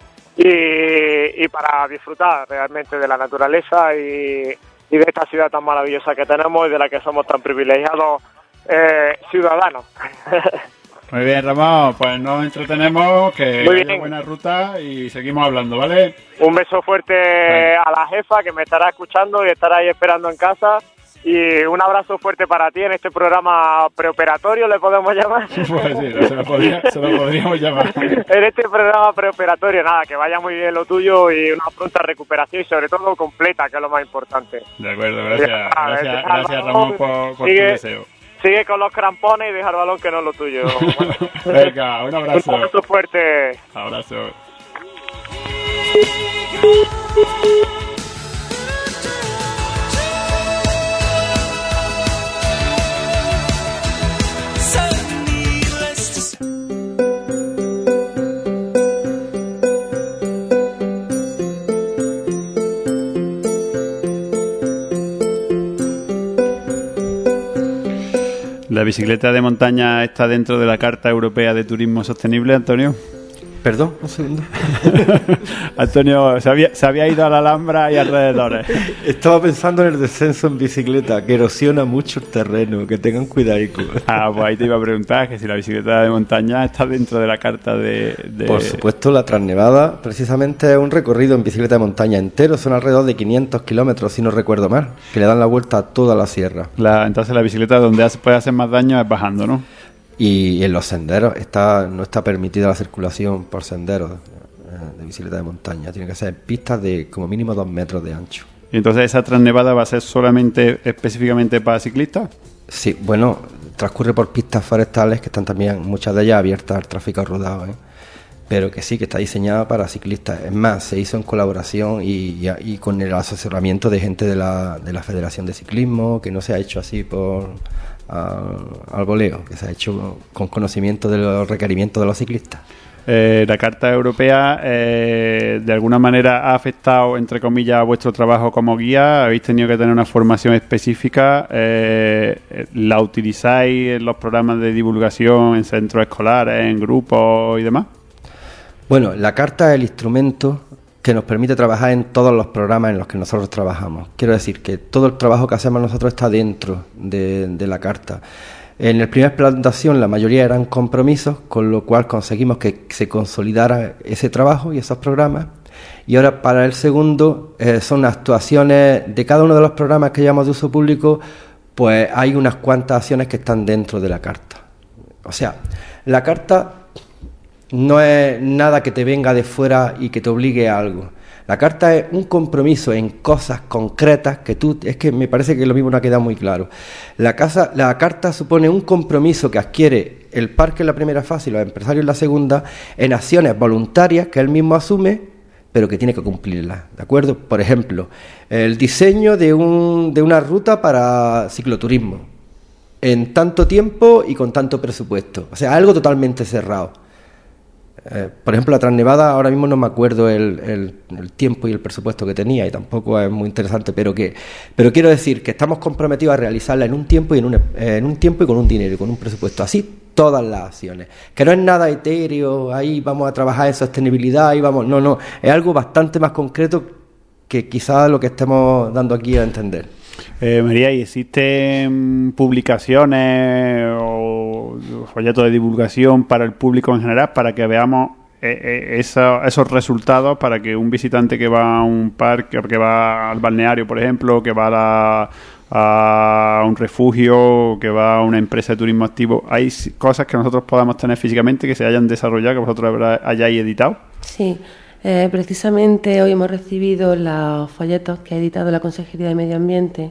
y para disfrutar realmente de la naturaleza y de esta ciudad tan maravillosa que tenemos y de la que somos tan privilegiados ciudadanos. Muy bien, Ramón, pues nos entretenemos, que haya buena ruta y seguimos hablando, ¿vale? Un beso fuerte a la jefa que me estará escuchando y estará ahí esperando en casa. Y un abrazo fuerte para ti en este programa preoperatorio, ¿le podemos llamar? Pues sí, se lo podríamos llamar. En este programa preoperatorio, nada, que vaya muy bien lo tuyo y una pronta recuperación y sobre todo completa, que es lo más importante. De acuerdo, gracias Ramón por tu deseo. Sigue con los crampones y deja el balón que no es lo tuyo. Venga, un abrazo. Un abrazo fuerte. Abrazo. ¿La bicicleta de montaña está dentro de la Carta Europea de Turismo Sostenible, Antonio? Perdón, un segundo. Antonio, se había ido a la Alhambra y alrededores. Estaba pensando en el descenso en bicicleta, que erosiona mucho el terreno, que tengan cuidado. Ah, pues ahí te iba a preguntar que si la bicicleta de montaña está dentro de la carta de... Por supuesto, la Transnevada precisamente es un recorrido en bicicleta de montaña entero, son alrededor de 500 kilómetros, si no recuerdo mal, que le dan la vuelta a toda la sierra. Entonces la bicicleta donde puede hacer más daño es bajando, ¿no? Y en los senderos no está permitida la circulación por senderos de bicicleta de montaña. Tiene que ser pistas de como mínimo 2 metros de ancho. ¿Y entonces esa Transnevada va a ser solamente específicamente para ciclistas? Sí, bueno, transcurre por pistas forestales que están también, muchas de ellas abiertas al tráfico rodado, pero que sí, que está diseñada para ciclistas. Es más, se hizo en colaboración y con el asesoramiento de gente de la Federación de Ciclismo, que no se ha hecho así al voleo, que se ha hecho con conocimiento de los requerimientos de los ciclistas. La Carta Europea de alguna manera ha afectado, entre comillas, a vuestro trabajo como guía. ¿Habéis tenido que tener una formación específica? ¿La utilizáis en los programas de divulgación en centros escolares, en grupos y demás? Bueno, la Carta es el instrumento que nos permite trabajar en todos los programas en los que nosotros trabajamos. Quiero decir que todo el trabajo que hacemos nosotros está dentro de la Carta. En el primer plan de acción la mayoría eran compromisos, con lo cual conseguimos que se consolidara ese trabajo y esos programas. Y ahora para el segundo son actuaciones de cada uno de los programas que llamamos de uso público, pues hay unas cuantas acciones que están dentro de la carta. O sea, la carta no es nada que te venga de fuera y que te obligue a algo. La carta es un compromiso en cosas concretas que es que me parece que lo mismo no ha quedado muy claro. La carta supone un compromiso que adquiere el parque en la primera fase y los empresarios en la segunda en acciones voluntarias que él mismo asume, pero que tiene que cumplirlas, ¿de acuerdo? Por ejemplo, el diseño de una ruta para cicloturismo en tanto tiempo y con tanto presupuesto. O sea, algo totalmente cerrado. Por ejemplo, la Transnevada, ahora mismo no me acuerdo el tiempo y el presupuesto que tenía, y tampoco es muy interesante, pero quiero decir que estamos comprometidos a realizarla en un tiempo y en un tiempo y con un dinero y con un presupuesto. Así todas las acciones. Que no es nada etéreo, ahí vamos a trabajar en sostenibilidad, ahí vamos. No, es algo bastante más concreto que quizás lo que estemos dando aquí a entender. María, ¿y existen publicaciones o folletos de divulgación para el público en general para que veamos esos resultados, para que un visitante que va a un parque, que va al balneario, por ejemplo, que va a un refugio, que va a una empresa de turismo activo, hay cosas que nosotros podamos tener físicamente que se hayan desarrollado, que vosotros hayáis editado? Sí. Precisamente hoy hemos recibido los folletos que ha editado la Consejería de Medio Ambiente.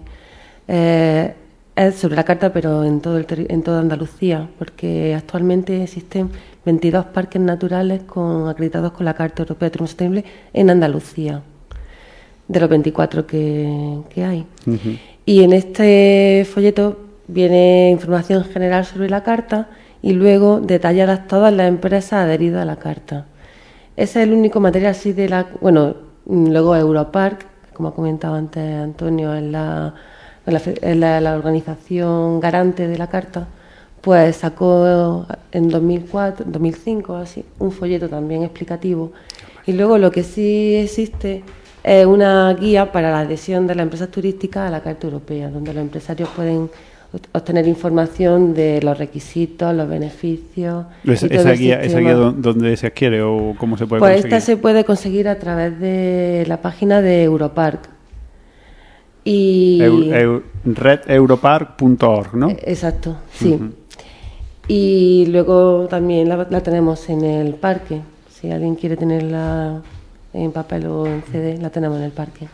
Es sobre la carta, pero en toda Andalucía, porque actualmente existen 22 parques naturales acreditados con la Carta Europea de Turismo Sostenible en Andalucía, de los 24 que hay. Uh-huh. Y en este folleto viene información general sobre la carta y luego detalladas todas las empresas adheridas a la carta. Ese es el único material así de la... Bueno, luego Europark, como ha comentado antes Antonio, es la organización garante de la carta, pues sacó en 2005 así, un folleto también explicativo. Y luego lo que sí existe es una guía para la adhesión de las empresas turísticas a la Carta Europea, donde los empresarios pueden obtener información de los requisitos, los beneficios. ¿Esa guía dónde se adquiere o cómo se puede conseguir? Pues esta se puede conseguir a través de la página de Europark. Y redeuropark.org, ¿no? Exacto, sí. Uh-huh. Y luego también la tenemos en el parque. Si alguien quiere tenerla en papel o en CD, la tenemos en el parque.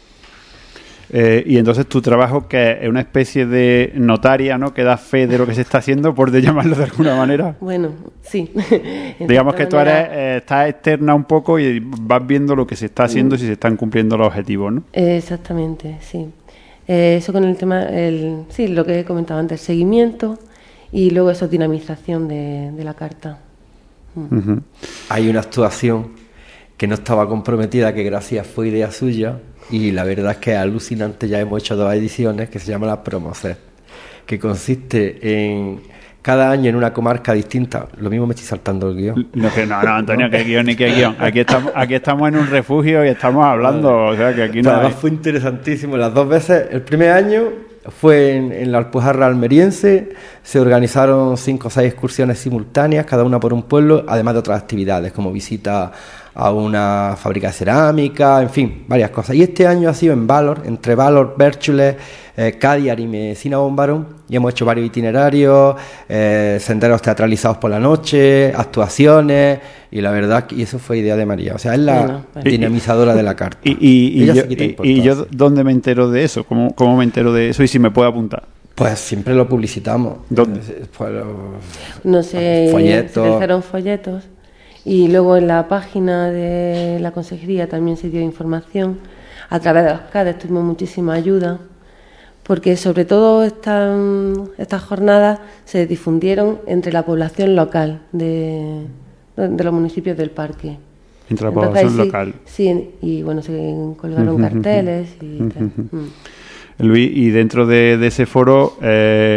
Y entonces tu trabajo, que es una especie de notaria, ¿no?, que da fe de lo que se está haciendo, por llamarlo de alguna manera. Bueno, sí. Digamos que tú estás externa un poco y vas viendo lo que se está haciendo, si se están cumpliendo los objetivos, ¿no? Exactamente, sí. Eso con el tema, sí, lo que he comentado antes, el seguimiento y luego eso, dinamización de la carta. Uh-huh. Hay una actuación que no estaba comprometida, que gracias fue idea suya, y la verdad es que es alucinante. Ya hemos hecho 2 ediciones, que se llama la Promocer, que consiste en cada año en una comarca distinta. Lo mismo me estoy saltando el guión. No, Antonio, ¿qué guión ni qué guión? Aquí estamos en un refugio y estamos hablando, o sea que aquí no hay... Además fue interesantísimo las 2 veces. El primer año fue en la Alpujarra almeriense, se organizaron 5 o 6 excursiones simultáneas, cada una por un pueblo, además de otras actividades como visita a una fábrica de cerámica, en fin, varias cosas. Y este año ha sido en Valor, entre Valor, Bérchules, Cádiz y Mesina Bómbaro, y hemos hecho varios itinerarios, senderos teatralizados por la noche, actuaciones, y la verdad que eso fue idea de María. O sea, es la dinamizadora de la carta. ¿Y yo dónde me entero de eso? ¿Cómo me entero de eso y si me puedo apuntar? Pues siempre lo publicitamos. ¿Dónde? Pues no sé, folletos. Se dejaron folletos. Y luego en la página de la Consejería también se dio información. A través de los CADES tuvimos muchísima ayuda, porque sobre todo estas jornadas se difundieron entre la población local de los municipios del parque. Entre la población local. Sí, y bueno, se colgaron carteles y tal. Luis, y dentro de ese foro,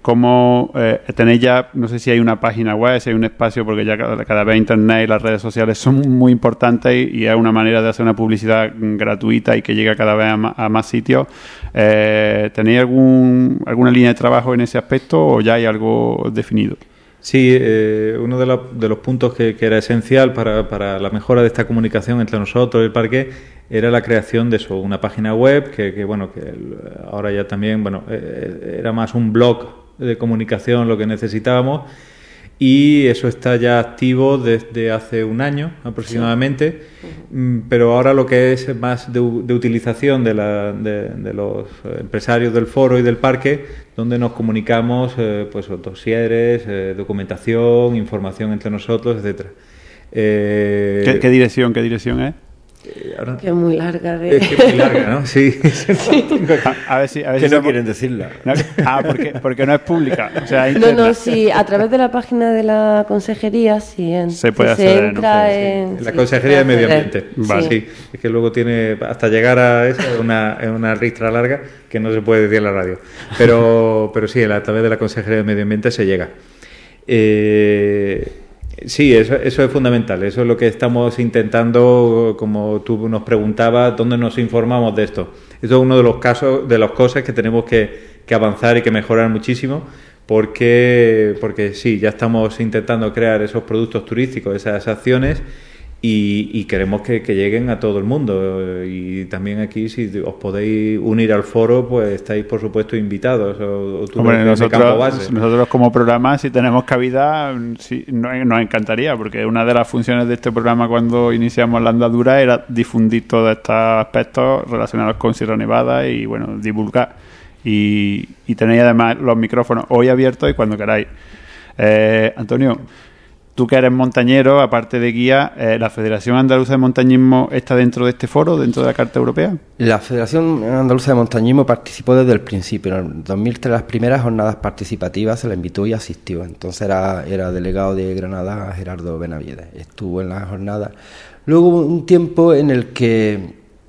cómo tenéis ya, no sé si hay una página web, si hay un espacio, porque ya cada vez Internet y las redes sociales son muy importantes y es una manera de hacer una publicidad gratuita y que llegue cada vez a más sitios. ¿Tenéis alguna línea de trabajo en ese aspecto o ya hay algo definido? Sí, uno de los puntos que era esencial para la mejora de esta comunicación entre nosotros y el parque era la creación de eso, una página web que ahora ya también, era más un blog de comunicación lo que necesitábamos, y eso está ya activo desde hace un año aproximadamente, sí. Pero ahora lo que es más de utilización de los empresarios del foro y del parque, donde nos comunicamos dosieres, documentación, información entre nosotros, etcétera. ¿Qué dirección es? Que es muy larga. Es muy larga, ¿no? Sí. A ver si no quieren decirla. Porque no es pública. O sea, sí, a través de la página de la consejería se puede acceder, entra en la Consejería de Medio Ambiente. Vale. Sí, es que luego tiene, hasta llegar a eso, es una ristra larga que no se puede decir en la radio. Pero sí, a través de la Consejería de Medio Ambiente se llega. Sí, eso es fundamental. Eso es lo que estamos intentando, como tú nos preguntabas, ¿dónde nos informamos de esto? Esto es uno de los casos, de las cosas que tenemos que avanzar y que mejorar muchísimo, porque sí, ya estamos intentando crear esos productos turísticos, esas acciones, y queremos que lleguen a todo el mundo. Y también aquí, si os podéis unir al foro, pues estáis, por supuesto, invitados. Hombre, nosotros como programa, si tenemos cabida, sí, nos encantaría, porque una de las funciones de este programa cuando iniciamos la andadura era difundir todos estos aspectos relacionados con Sierra Nevada y, divulgar. Y tenéis además los micrófonos hoy abiertos y cuando queráis. Antonio, tú que eres montañero, aparte de guía, ¿la Federación Andaluza de Montañismo está dentro de este foro, dentro de la Carta Europea? La Federación Andaluza de Montañismo participó desde el principio. En el 2003, las primeras jornadas participativas, se la invitó y asistió. Entonces era delegado de Granada Gerardo Benavides. Estuvo en la jornada. Luego hubo un tiempo en el que,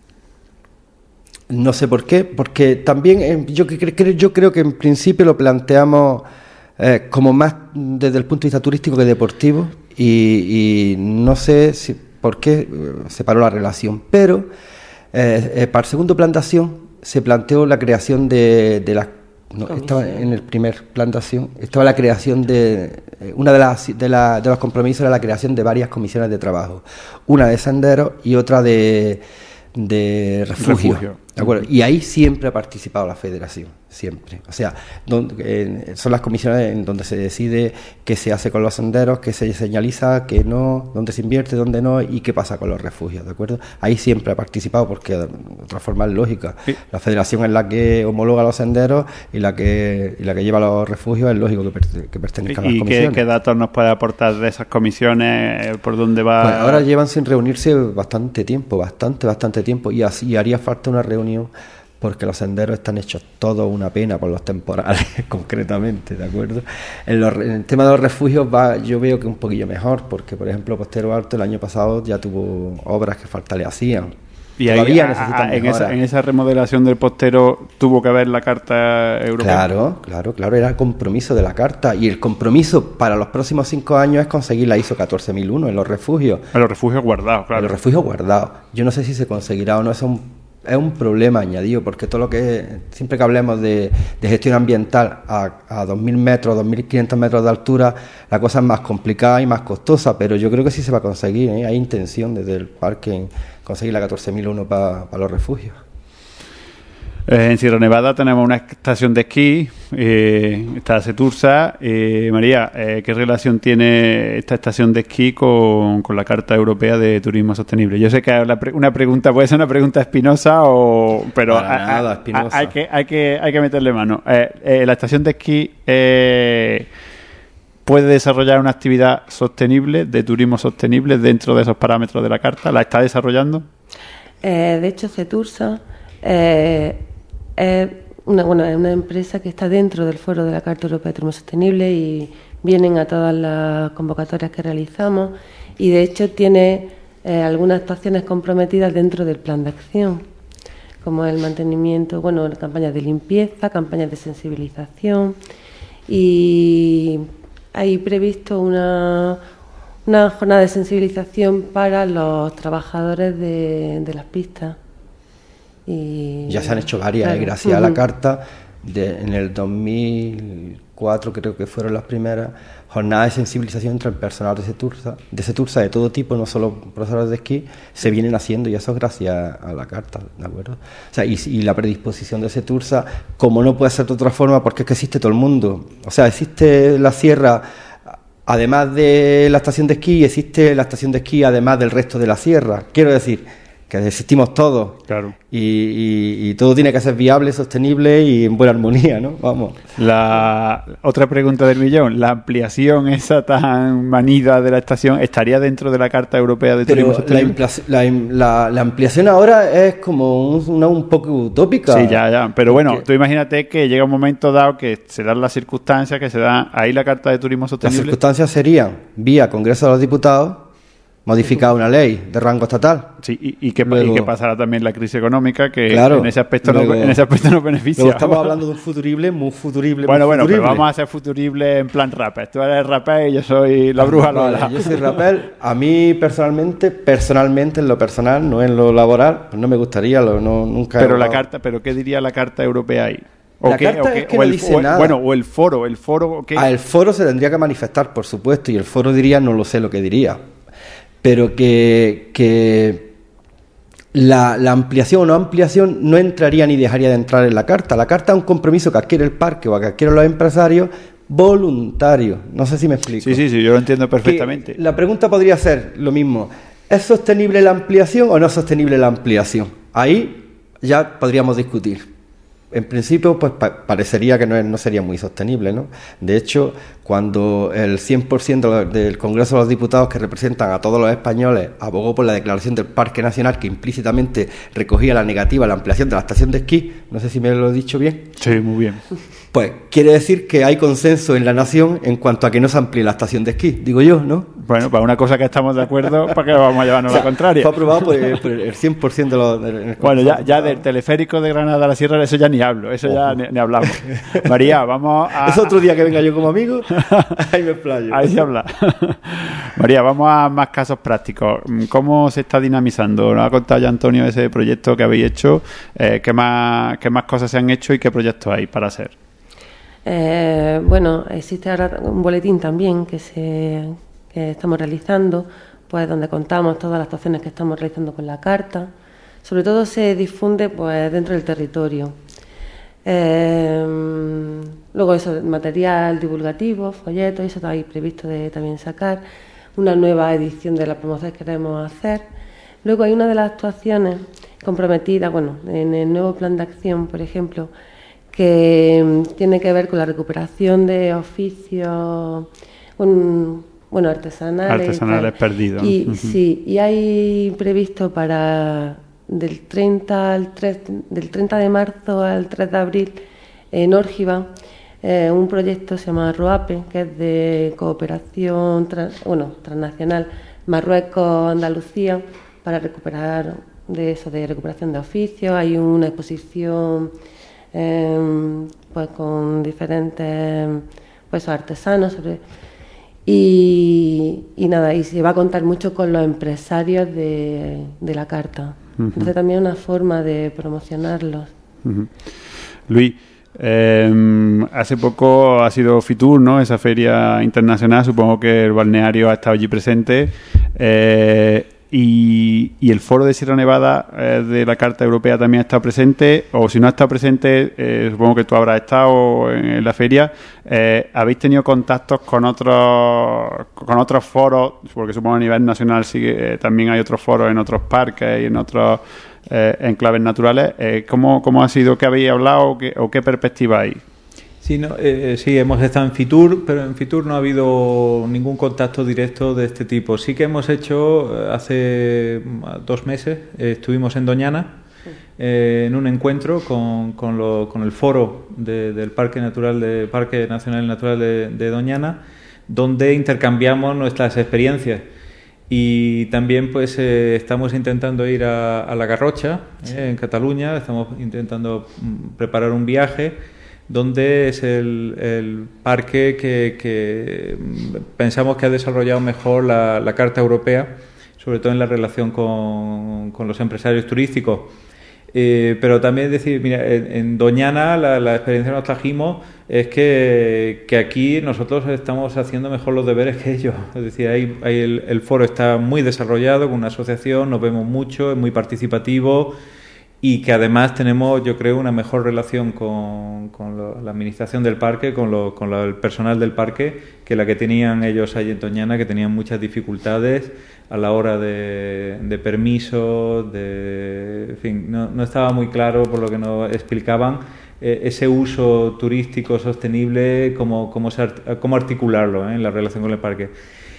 no sé por qué, porque también yo creo que en principio lo planteamos como más desde el punto de vista turístico que deportivo, y no sé por qué se paró la relación, pero para el segundo plan de acción se planteó la creación de la... No, estaba en el primer plan de acción, estaba la creación de... Una de los compromisos era la creación de varias comisiones de trabajo, una de senderos y otra de refugio. ¿De acuerdo? Y ahí siempre ha participado la Federación, siempre. O sea, son las comisiones en donde se decide qué se hace con los senderos, qué se señaliza, qué no, dónde se invierte, dónde no, y qué pasa con los refugios, ¿de acuerdo? Ahí siempre ha participado, porque de otra forma es lógica. Sí. La Federación es la que homologa los senderos y la que lleva los refugios, es lógico que pertenezcan a las comisiones. ¿Y qué datos nos puede aportar de esas comisiones? ¿Por dónde va? Pues ahora llevan sin reunirse bastante tiempo, y así haría falta una reunión, porque los senderos están hechos todo una pena por los temporales, concretamente, ¿de acuerdo? En el tema de los refugios yo veo que un poquillo mejor, porque, por ejemplo, Postero Alto el año pasado ya tuvo obras que falta le hacían. Y ahí, en esa remodelación del Postero tuvo que haber la Carta Europea. Claro, era el compromiso de la Carta, y el compromiso para los próximos 5 años es conseguir la ISO 14001 en los refugios. En los refugios guardados, claro. En los refugios guardados. Yo no sé si se conseguirá o no, es un problema añadido, porque todo lo que siempre que hablemos de gestión ambiental a 2.000 metros, 2.500 metros de altura, la cosa es más complicada y más costosa, pero yo creo que sí se va a conseguir, ¿eh? Hay intención desde el parque en conseguir la 14001 para los refugios. En Sierra Nevada tenemos una estación de esquí, está Setursa. María, ¿qué relación tiene esta estación de esquí con la Carta Europea de Turismo Sostenible? Yo sé que una pregunta puede ser una pregunta espinosa, pero nada espinosa. Hay que meterle mano. La estación de esquí puede desarrollar una actividad sostenible, de turismo sostenible, dentro de esos parámetros de la Carta. ¿La está desarrollando? De hecho, Setursa es una empresa que está dentro del foro de la Carta Europea de Turismo Sostenible y vienen a todas las convocatorias que realizamos, y de hecho tiene algunas actuaciones comprometidas dentro del plan de acción, como el mantenimiento, campañas de limpieza, campañas de sensibilización, y hay previsto una jornada de sensibilización para los trabajadores de las pistas. Y ya se han hecho varias, claro, gracias a la carta. En el 2004 creo que fueron las primeras jornadas de sensibilización entre el personal de Setursa de todo tipo, no solo profesores de esquí, se vienen haciendo, y eso es gracias a la carta, ¿de acuerdo? O sea, y la predisposición de Setursa, como no puede ser de otra forma, porque es que existe todo el mundo. O sea, existe la sierra, además de la estación de esquí, existe la estación de esquí además del resto de la sierra. Quiero decir que existimos todos, claro, y todo tiene que ser viable, sostenible y en buena armonía, ¿no? Vamos. La otra pregunta del millón, ¿la ampliación esa tan manida de la estación estaría dentro de la Carta Europea de Turismo Sostenible? La ampliación ahora es como un poco utópica. Sí, ya, pero bueno, tú imagínate que llega un momento dado que se dan las circunstancias, que se dan ahí la Carta de Turismo Sostenible. Las circunstancias serían, vía Congreso de los Diputados, modificar una ley de rango estatal. Sí, y que pasará también la crisis económica, que claro, en ese aspecto nos beneficia. Luego estamos hablando de un futurible, muy futurible. Bueno, pero vamos a hacer futurible en plan Rappel. Tú eres Rappel y yo soy la bruja Lola. Yo soy Rappel. A mí personalmente, en lo personal, no en lo laboral, pues no me gustaría, nunca. Pero ¿qué diría la Carta Europea ahí? La carta es que no dice nada. Bueno, o el foro, ¿qué? El foro se tendría que manifestar, por supuesto, y el foro diría, no lo sé lo que diría. Pero que la ampliación o no ampliación no entraría ni dejaría de entrar en la carta. La carta es un compromiso que adquiere el parque o que adquieren los empresarios voluntario. No sé si me explico. Sí, yo lo entiendo perfectamente. La pregunta podría ser lo mismo. ¿Es sostenible la ampliación o no es sostenible la ampliación? Ahí ya podríamos discutir. En principio, pues parecería que no sería muy sostenible, ¿no? De hecho, cuando el 100% del Congreso de los Diputados, que representan a todos los españoles, abogó por la declaración del Parque Nacional, que implícitamente recogía la negativa a la ampliación de la estación de esquí, no sé si me lo he dicho bien. Sí, muy bien. Pues quiere decir que hay consenso en la nación en cuanto a que no se amplíe la estación de esquí, digo yo, ¿no? Bueno, para una cosa que estamos de acuerdo, ¿para qué vamos a llevarnos la contraria? Fue aprobado por el 100% de los... Bueno, ya del teleférico de Granada a la Sierra, eso ya ni hablo, eso ya ni hablamos. María, vamos a... Es otro día que venga yo como amigo, ahí me explayo. Ahí se habla. María, vamos a más casos prácticos. ¿Cómo se está dinamizando? Nos ha contado ya Antonio ese proyecto que habéis hecho. ¿Qué más cosas se han hecho y qué proyectos hay para hacer? Bueno, existe ahora un boletín también que estamos realizando, pues donde contamos todas las actuaciones que estamos realizando con la carta. Sobre todo se difunde pues dentro del territorio. Luego eso, material divulgativo, folletos, eso está ahí previsto de también sacar. Una nueva edición de la promoción que queremos hacer. Luego hay una de las actuaciones comprometidas, bueno, en el nuevo plan de acción, por ejemplo, que tiene que ver con la recuperación de oficios artesanales perdidos. Y sí, y hay previsto para del 30 de marzo al 3 de abril en Órgiva un proyecto se llama ROAPE, que es de cooperación transnacional Marruecos-Andalucía, para recuperar de recuperación de oficios. Hay una exposición pues con diferentes artesanos y se va a contar mucho con los empresarios de la carta. Entonces también una forma de promocionarlos. Luis, hace poco ha sido Fitur, ¿no? Esa feria internacional, supongo que el balneario ha estado allí presente. Y el foro de Sierra Nevada de la Carta Europea también ha estado presente, o si no ha estado presente, supongo que tú habrás estado en la feria. ¿Habéis tenido contactos con otros foros? Porque supongo a nivel nacional también hay otros foros en otros parques y en otros enclaves naturales. ¿Cómo ha sido? ¿Qué habéis hablado o qué perspectiva hay? Sí, hemos estado en Fitur, pero en Fitur no ha habido ningún contacto directo de este tipo. Sí que hemos hecho, hace 2 meses, estuvimos en Doñana, en un encuentro con el foro del Parque Nacional Natural de Doñana, donde intercambiamos nuestras experiencias. Y también pues estamos intentando ir a La Garrocha, en Cataluña. Estamos intentando preparar un viaje donde es el parque que pensamos que ha desarrollado mejor la Carta Europea, sobre todo en la relación con los empresarios turísticos. Pero también decir, mira, en Doñana la experiencia que nos trajimos es que aquí nosotros estamos haciendo mejor los deberes que ellos. Es decir, el foro está muy desarrollado con una asociación, nos vemos mucho, es muy participativo y que además tenemos, yo creo, una mejor relación con la administración del parque, con el personal del parque, que la que tenían ellos allí en Doñana, que tenían muchas dificultades a la hora de permisos, en fin, no estaba muy claro por lo que nos explicaban ese uso turístico sostenible, cómo articularlo en la relación con el parque.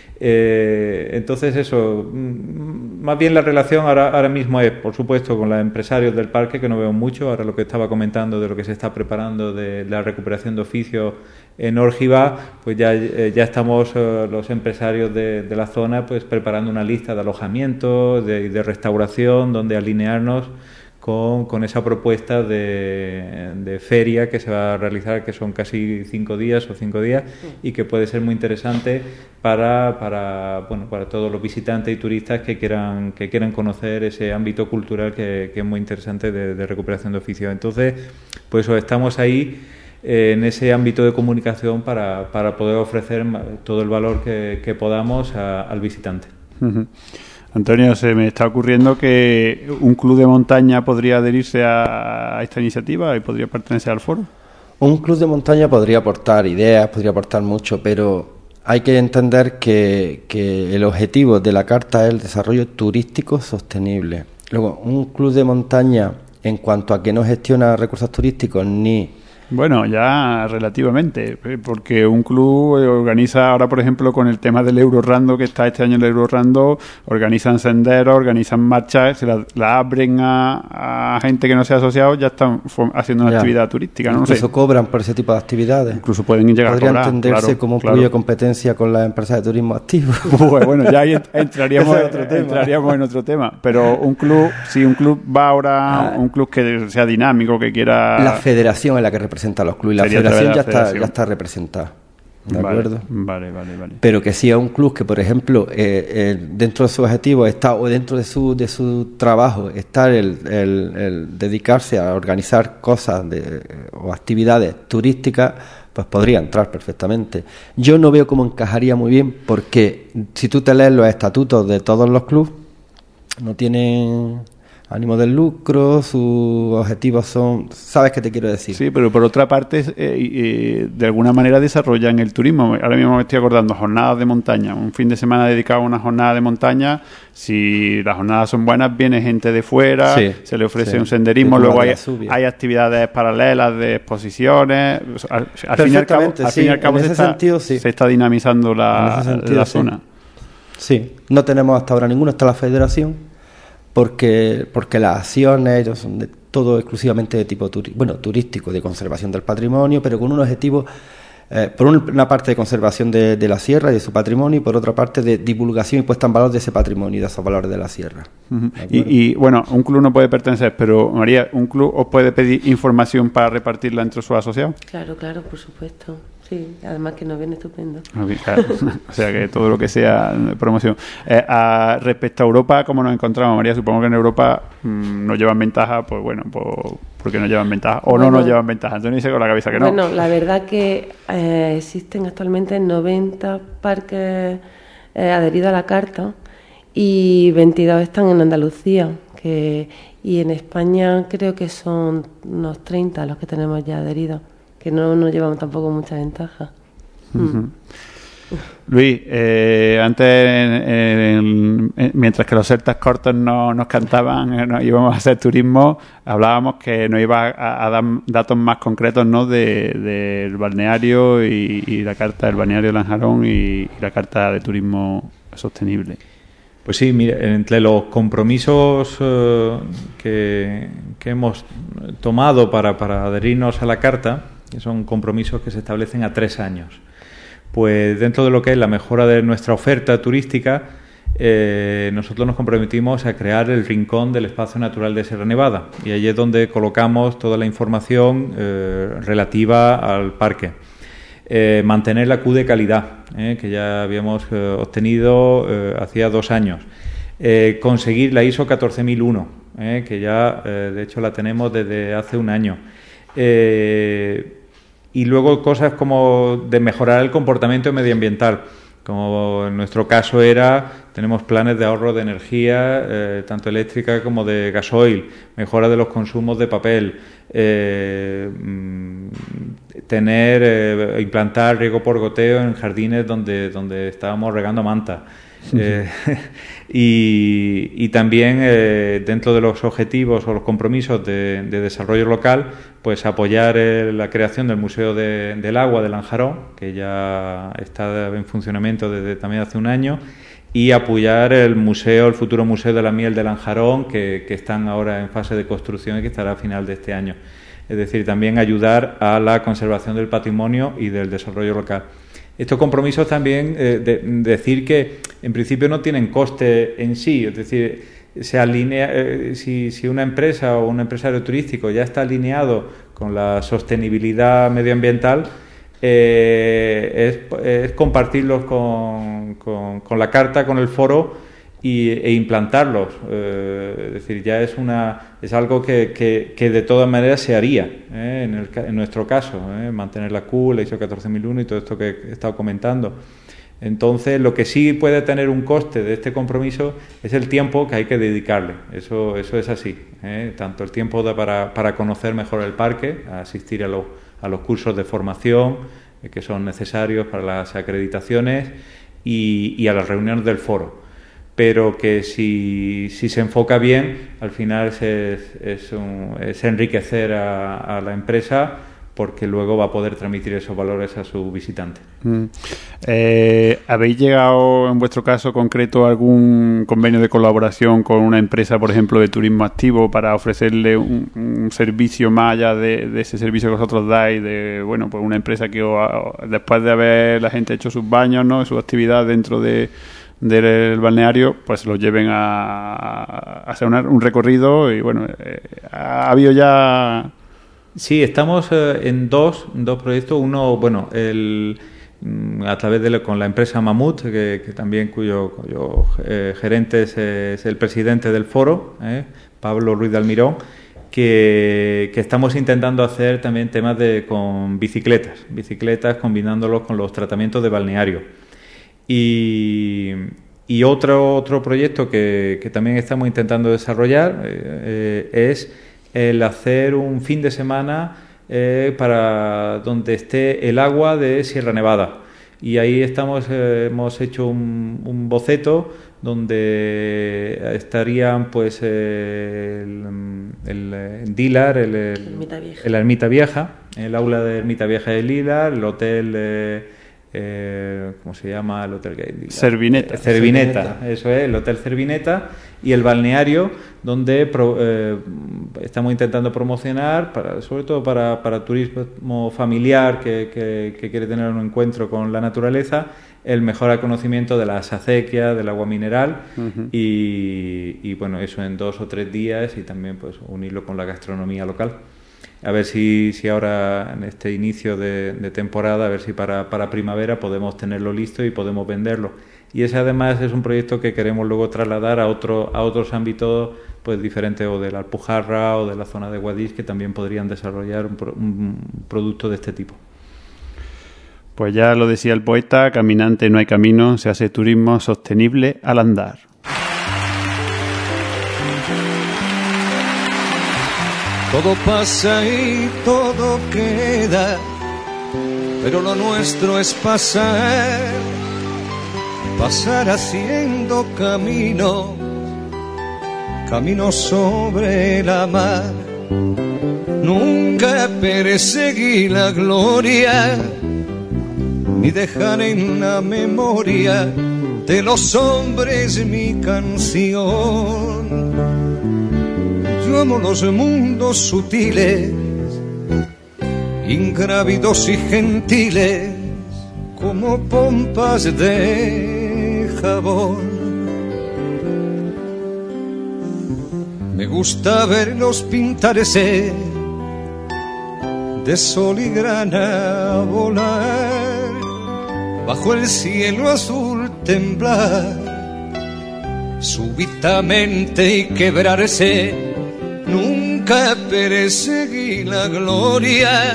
Entonces eso, más bien la relación ahora mismo es, por supuesto, con los empresarios del parque, que no veo mucho. Ahora lo que estaba comentando de lo que se está preparando de la recuperación de oficios en Órgiva, pues ya estamos los empresarios de la zona pues preparando una lista de alojamientos, de restauración, donde alinearnos con esa propuesta de feria que se va a realizar, que son casi 5 días y que puede ser muy interesante para todos los visitantes y turistas que quieran conocer ese ámbito cultural que es muy interesante de recuperación de oficios. Entonces, pues estamos ahí en ese ámbito de comunicación para poder ofrecer todo el valor que podamos al visitante. Uh-huh. Antonio, se me está ocurriendo que un club de montaña podría adherirse a esta iniciativa y podría pertenecer al foro. Un club de montaña podría aportar ideas, podría aportar mucho, pero hay que entender que el objetivo de la carta es el desarrollo turístico sostenible. Luego, un club de montaña, en cuanto a que no gestiona recursos turísticos ni... Bueno, ya relativamente, porque un club organiza ahora, por ejemplo, con el tema del Eurorando, que está este año el Eurorando, organizan senderos, organizan marchas, se la abren a gente que no sea asociado, ya están haciendo una actividad turística, ¿no? Incluso cobran por ese tipo de actividades. Incluso pueden llegar a cobrar. Podría entenderse como un club de competencia con las empresas de turismo activo. Bueno, ya ahí entraríamos en otro tema. Pero un club, si un club va ahora, un club que sea dinámico, que quiera... La federación es la que representa a los clubes. La federación ya está representada. ¿De acuerdo? Vale. Pero que si es un club que, por ejemplo, dentro de su objetivo está, o dentro de su trabajo está el dedicarse a organizar cosas o actividades turísticas, pues podría entrar perfectamente. Yo no veo cómo encajaría muy bien, porque si tú te lees los estatutos de todos los clubes, no tienen ánimo del lucro, sus objetivos son... ¿Sabes qué te quiero decir? Sí, pero por otra parte, de alguna manera desarrollan el turismo. Ahora mismo me estoy acordando, jornadas de montaña. Un fin de semana dedicado a una jornada de montaña. Si las jornadas son buenas, viene gente de fuera, se le ofrece un senderismo, luego hay actividades paralelas de exposiciones. Al fin y al cabo se está dinamizando la zona. Sí, no tenemos hasta ahora ninguno, está la federación. Porque las acciones ellos son de todo exclusivamente de tipo turístico, de conservación del patrimonio, pero con un objetivo, por una parte de conservación de la sierra y de su patrimonio, y por otra parte de divulgación y puesta en valor de ese patrimonio y de esos valores de la sierra. Uh-huh. Y bueno, un club no puede pertenecer, pero María, ¿un club os puede pedir información para repartirla entre sus asociados? Claro, por supuesto. Sí, además que nos viene estupendo. Claro. O sea, que todo lo que sea promoción. Respecto a Europa, ¿cómo nos encontramos, María? Supongo que en Europa nos llevan ventaja, pues bueno, porque nos llevan ventaja. O no nos llevan ventaja. Antonio dice con la cabeza que no. Bueno, la verdad que existen actualmente 90 parques adheridos a la Carta y 22 están en Andalucía. Y en España creo que son unos 30 los que tenemos ya adheridos, que no nos llevamos tampoco mucha ventaja. Uh-huh. Luis, antes, mientras que los celtas cortos nos cantaban, íbamos a hacer turismo, hablábamos que nos iba a dar datos más concretos, ¿no?, del balneario y la carta del balneario de Lanjarón y la carta de turismo sostenible. Pues sí, mira, entre los compromisos que hemos tomado para adherirnos a la carta, que son compromisos que se establecen a 3 años. Pues dentro de lo que es la mejora de nuestra oferta turística, nosotros nos comprometimos a crear el rincón del espacio natural de Sierra Nevada, y allí es donde colocamos toda la información relativa al parque. Mantener la Q de calidad, que ya habíamos obtenido hacía 2 años. Conseguir la ISO 14001, que ya de hecho la tenemos desde hace 1 año. Y luego cosas como de mejorar el comportamiento medioambiental, como en nuestro caso tenemos planes de ahorro de energía, tanto eléctrica como de gasoil, mejora de los consumos de papel, implantar riego por goteo en jardines donde estábamos regando manta. Y también dentro de los objetivos o los compromisos de desarrollo local, pues apoyar la creación del Museo del Agua de Lanjarón, que ya está en funcionamiento desde también hace 1 año, y apoyar el futuro Museo de la Miel de Lanjarón, que están ahora en fase de construcción y que estará a final de este año. Es decir, también ayudar a la conservación del patrimonio y del desarrollo local. Estos compromisos también, decir que en principio no tienen coste en sí, es decir, se alinea, si una empresa o un empresario turístico ya está alineado con la sostenibilidad medioambiental, es compartirlos con la carta, con el foro e implantarlos. Es decir, ya es algo que de todas maneras se haría, en nuestro caso, mantener la Q, la ISO 14001 y todo esto que he estado comentando. Entonces, lo que sí puede tener un coste de este compromiso es el tiempo que hay que dedicarle. Eso es así, tanto el tiempo para conocer mejor el parque, asistir a los cursos de formación que son necesarios para las acreditaciones y a las reuniones del foro. Pero que si se enfoca bien, al final es enriquecer a la empresa, porque luego va a poder transmitir esos valores a su visitante. ¿Habéis llegado, en vuestro caso concreto, a algún convenio de colaboración con una empresa, por ejemplo, de turismo activo, para ofrecerle un servicio más allá de ese servicio que vosotros dais, pues una empresa que después de haber la gente hecho sus baños, ¿no?, su actividad dentro del balneario, pues los lleven a hacer un recorrido? Y ha habido ya... Sí, estamos en dos proyectos. Uno, a través con la empresa Mamut, que también cuyo gerente es el presidente del foro, Pablo Ruiz de Almirón, que estamos intentando hacer también temas con bicicletas combinándolos con los tratamientos de balneario. Y otro proyecto que también estamos intentando desarrollar es el hacer un fin de semana para donde esté el agua de Sierra Nevada. Y ahí hemos hecho un boceto donde estarían pues el Dilar, la Ermita Vieja, el aula de Ermita Vieja de Lilar, el hotel... ¿cómo se llama el hotel? Cervineta, eso es, el Hotel Cervineta, y el balneario, donde estamos intentando promocionar, sobre todo para turismo familiar que quiere tener un encuentro con la naturaleza, el mejor conocimiento de las acequias, del agua mineral, y eso en 2 o 3 días, y también pues unirlo con la gastronomía local. A ver si ahora, en este inicio de temporada, a ver si para primavera podemos tenerlo listo y podemos venderlo. Y ese además es un proyecto que queremos luego trasladar a otros ámbitos pues diferentes, o de la Alpujarra o de la zona de Guadix, que también podrían desarrollar un producto de este tipo. Pues ya lo decía el poeta: caminante no hay camino, se hace turismo sostenible al andar. Todo pasa y todo queda, pero lo nuestro es pasar haciendo camino sobre la mar. Nunca perseguí la gloria, ni dejar en la memoria de los hombres mi canción. Yo amo los mundos sutiles, ingrávidos y gentiles, como pompas de jabón. Me gusta verlos pintarse de sol y grana volar, bajo el cielo azul temblar, súbitamente y quebrarse. Nunca perseguí la gloria.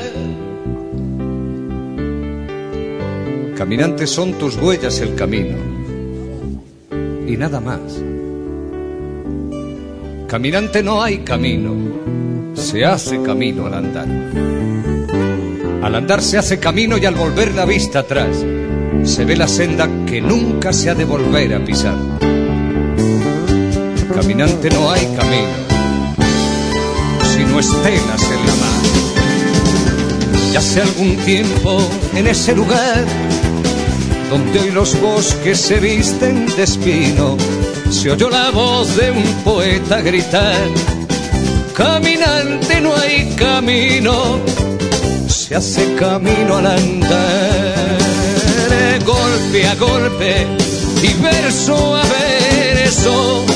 Caminante, son tus huellas el camino y nada más. Caminante, no hay camino, se hace camino al andar. Al andar se hace camino y al volver la vista atrás se ve la senda que nunca se ha de volver a pisar. Caminante, no hay camino, sino estelas en la mar. Ya hace algún tiempo en ese lugar donde hoy los bosques se visten de espino, se oyó la voz de un poeta gritar: caminante, no hay camino, se hace camino al andar. Golpe a golpe y verso a verso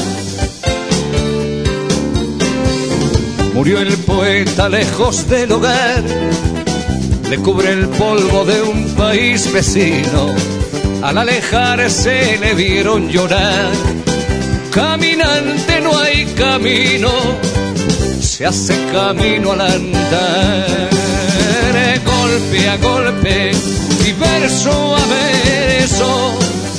murió el poeta lejos del hogar, le cubre el polvo de un país vecino, al alejarse le vieron llorar. Caminante, no hay camino, se hace camino al andar. Golpe a golpe y verso a verso,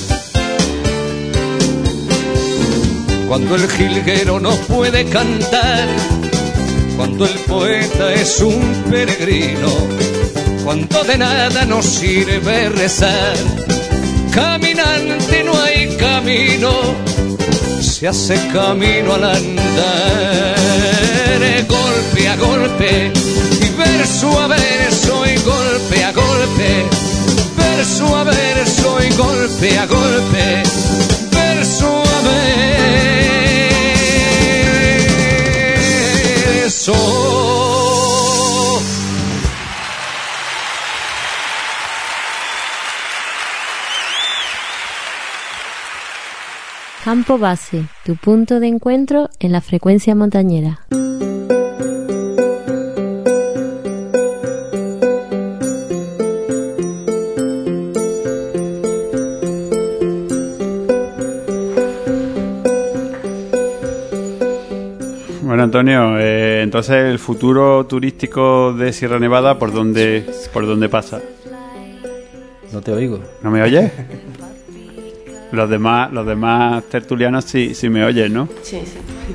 cuando el jilguero no puede cantar, cuando el poeta es un peregrino, cuando de nada nos sirve rezar. Caminante, no hay camino, se hace camino al andar. Golpe a golpe y verso a verso y golpe a golpe, verso a verso y golpe a golpe, verso a verso. Campo Base, tu punto de encuentro en la frecuencia montañera. Bueno, Antonio, entonces el futuro turístico de Sierra Nevada, ¿por dónde pasa? No te oigo. ¿No me oyes? Los demás tertulianos sí me oyen, ¿no? Sí, sí.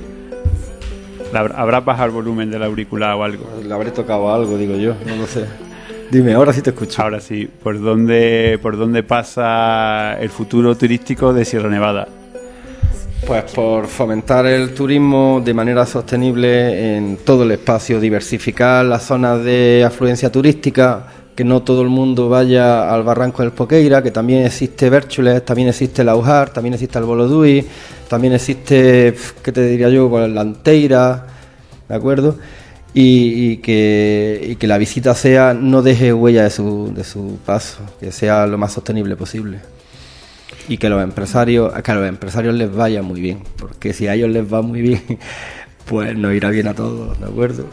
¿Habrás bajado el volumen del auricular o algo? Le habré tocado algo, digo yo, no lo sé. Dime, ahora sí te escucho. Ahora sí, ¿por dónde pasa el futuro turístico de Sierra Nevada? Pues por fomentar el turismo de manera sostenible en todo el espacio, diversificar las zonas de afluencia turística, que no todo el mundo vaya al Barranco del Poqueira, que también existe Bérchules, también existe el Aujar, también existe el Bolodui, también existe, ¿qué te diría yo?, pues la Anteira, ¿de acuerdo? Y que la visita no deje huella de su paso, que sea lo más sostenible posible. Y que a los empresarios les vaya muy bien, porque si a ellos les va muy bien, pues nos irá bien a todos, ¿de acuerdo?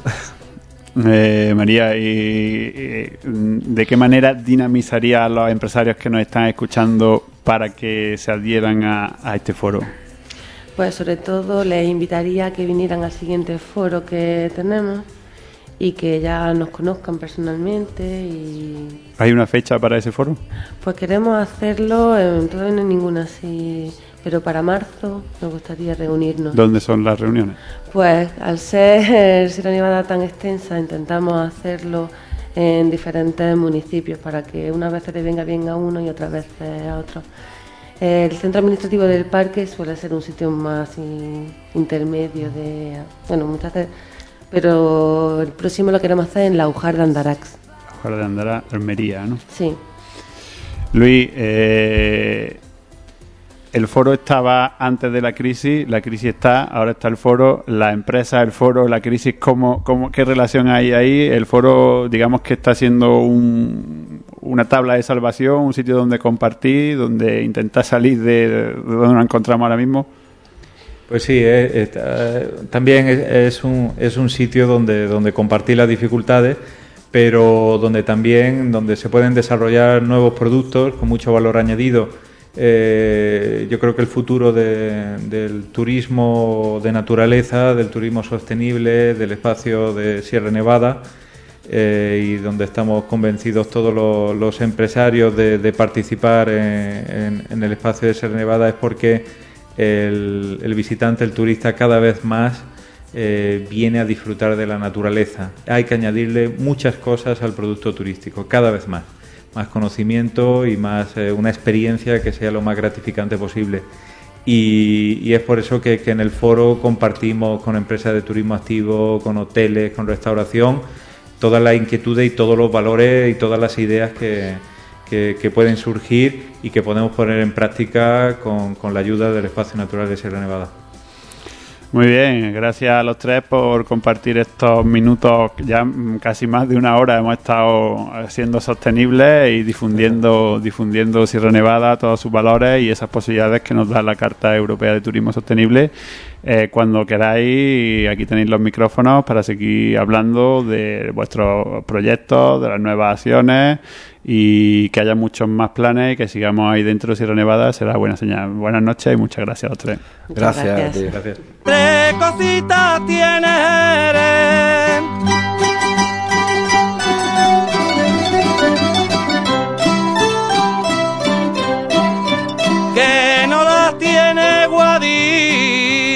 María, ¿y de qué manera dinamizaría a los empresarios que nos están escuchando para que se adhieran a este foro? Pues sobre todo les invitaría a que vinieran al siguiente foro que tenemos y que ya nos conozcan personalmente. Y ¿hay una fecha para ese foro? Pues queremos hacerlo, todavía no hay ninguna así, pero para marzo nos gustaría reunirnos. ¿Dónde son las reuniones? Pues al ser Sierra Nevada tan extensa, intentamos hacerlo en diferentes municipios para que unas veces le venga bien a uno y otras veces a otro. El centro administrativo del parque suele ser un sitio más intermedio muchas veces, pero el próximo lo queremos hacer en la Aujar de Andarax. Aujar de Andarax, Almería, ¿no? Sí. Luis, el foro estaba antes de la crisis está, ahora está el foro, la empresa, el foro, la crisis, ¿qué relación hay ahí? El foro, digamos que está siendo una tabla de salvación, un sitio donde compartir, donde intentar salir de donde nos encontramos ahora mismo. Pues sí, también es un sitio donde compartir las dificultades, pero donde se pueden desarrollar nuevos productos con mucho valor añadido. Yo creo que el futuro del turismo de naturaleza, del turismo sostenible, del espacio de Sierra Nevada, y donde estamos convencidos todos los empresarios de participar en el espacio de Sierra Nevada, es porque el visitante, el turista, cada vez más viene a disfrutar de la naturaleza. Hay que añadirle muchas cosas al producto turístico, cada vez más conocimiento y más una experiencia que sea lo más gratificante posible. Y es por eso que en el foro compartimos con empresas de turismo activo, con hoteles, con restauración, todas las inquietudes y todos los valores y todas las ideas que pueden surgir y que podemos poner en práctica con la ayuda del Espacio Natural de Sierra Nevada. Muy bien, gracias a los tres por compartir estos minutos. Ya casi más de una hora hemos estado siendo sostenibles y difundiendo Sierra Nevada, todos sus valores y esas posibilidades que nos da la Carta Europea de Turismo Sostenible. Cuando queráis, aquí tenéis los micrófonos para seguir hablando de vuestros proyectos, de las nuevas acciones, y que haya muchos más planes y que sigamos ahí dentro de Sierra Nevada será buena señal. Buenas noches y muchas gracias a los tres. Gracias. Gracias. Tres cositas tienes, que no las tiene Guadí.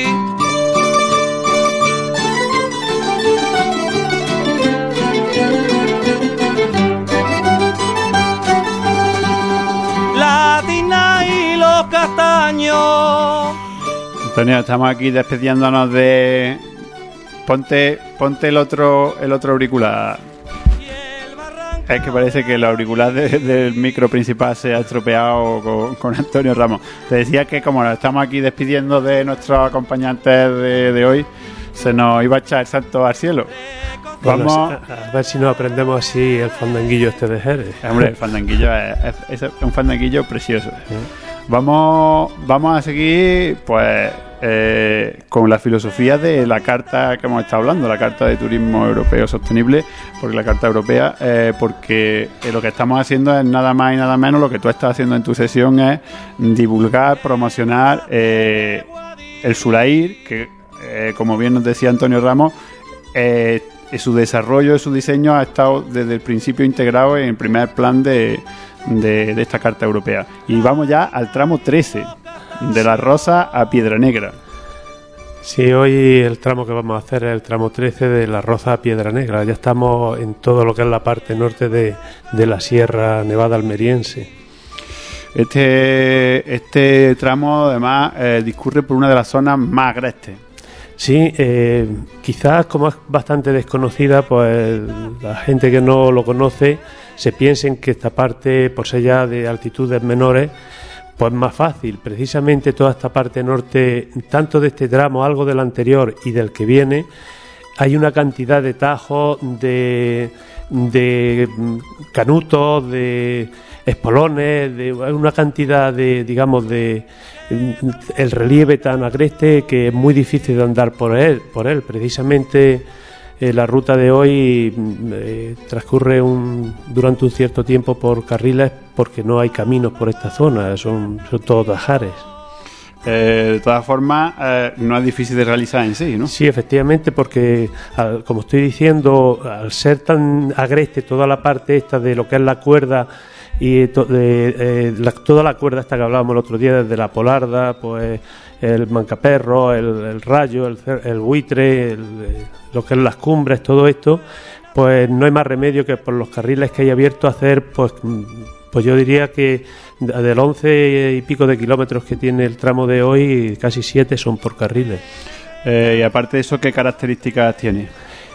La tina y los castaños. Antonio, estamos aquí despidiéndonos de... Ponte el otro auricular. Es que parece que el auricular del micro principal se ha estropeado con Antonio Ramos. Te decía que como nos estamos aquí despidiendo de nuestros acompañantes de hoy, se nos iba a echar el santo al cielo. Bueno, a ver si nos aprendemos así el fandanguillo este de Jerez. Hombre, el fandanguillo es un fandanguillo precioso. Vamos a seguir pues con la filosofía de la carta que hemos estado hablando, la Carta de Turismo Europeo Sostenible, porque la Carta Europea, porque lo que estamos haciendo es nada más y nada menos, lo que tú estás haciendo en tu sesión es divulgar, promocionar el Sulair, que como bien nos decía Antonio Ramos, su desarrollo, su diseño ha estado desde el principio integrado en el primer plan de esta Carta Europea. Y vamos ya al tramo 13, de La Rosa a Piedra Negra. Sí, hoy el tramo que vamos a hacer es el tramo 13 de La Rosa a Piedra Negra. Ya estamos en todo lo que es la parte norte de la Sierra Nevada almeriense. Este tramo además discurre por una de las zonas más agrestes. Sí, quizás como es bastante desconocida, pues la gente que no lo conoce se piensen que esta parte, por ser ya de altitudes menores, pues más fácil. Precisamente toda esta parte norte, tanto de este tramo, algo del anterior y del que viene, hay una cantidad de tajos, de canutos, de espolones, de una cantidad de, digamos, de el relieve tan agreste que es muy difícil de andar por él. Precisamente la ruta de hoy transcurre durante un cierto tiempo por carriles porque no hay caminos por esta zona, son todos tajares. De todas formas, no es difícil de realizar en sí, ¿no? Sí, efectivamente, porque como estoy diciendo, al ser tan agreste toda la parte esta de lo que es la cuerda y toda la cuerda esta que hablábamos el otro día, desde la Polarda, pues el Mancaperro, el Rayo, el Buitre, lo que es las cumbres, todo esto, pues no hay más remedio que por los carriles que hay abiertos hacer, pues yo diría que del 11 y pico de kilómetros que tiene el tramo de hoy, casi 7 son por carriles. Y aparte de eso, ¿qué características tiene?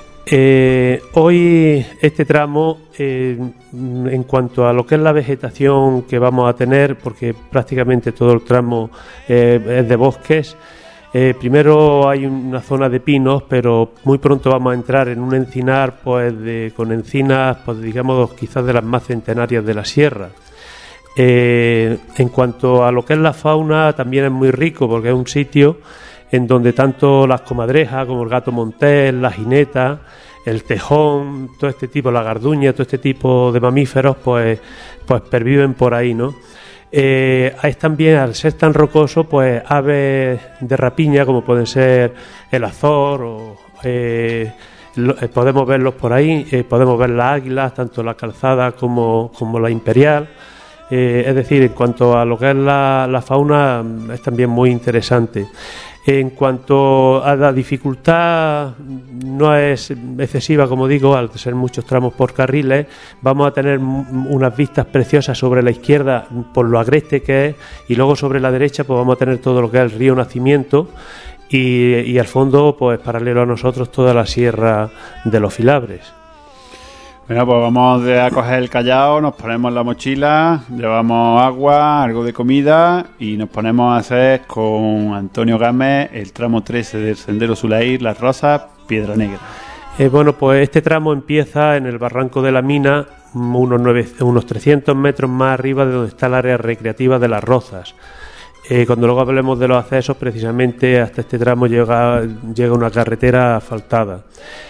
Hoy este tramo, en cuanto a lo que es la vegetación que vamos a tener, porque prácticamente todo el tramo es de bosques, primero hay una zona de pinos, pero muy pronto vamos a entrar en un encinar pues con encinas, pues digamos quizás de las más centenarias de la sierra. En cuanto a lo que es la fauna, también es muy rico porque es un sitio en donde tanto las comadrejas como el gato montés, la jineta, el tejón, todo este tipo, la garduña, todo este tipo de mamíferos, pues perviven por ahí, ¿no? Hay también, al ser tan rocoso, pues aves de rapiña, como pueden ser el azor, o podemos verlos por ahí, podemos ver las águilas, tanto la calzada como la imperial. Es decir, en cuanto a lo que es la fauna, es también muy interesante. En cuanto a la dificultad, no es excesiva, como digo, al ser muchos tramos por carriles. Vamos a tener unas vistas preciosas sobre la izquierda por lo agreste que es, y luego sobre la derecha pues vamos a tener todo lo que es el río Nacimiento y al fondo, pues paralelo a nosotros, toda la sierra de los Filabres. Bueno, pues vamos a coger el callao, nos ponemos la mochila, llevamos agua, algo de comida y nos ponemos a hacer con Antonio Gámez el tramo 13 del Sendero Sulair, Las Rosas, Piedra Negra. Bueno, pues este tramo empieza en el Barranco de la Mina, unos 300 metros más arriba de donde está el área recreativa de Las Rozas. Cuando luego hablemos de los accesos, precisamente hasta este tramo llega una carretera asfaltada.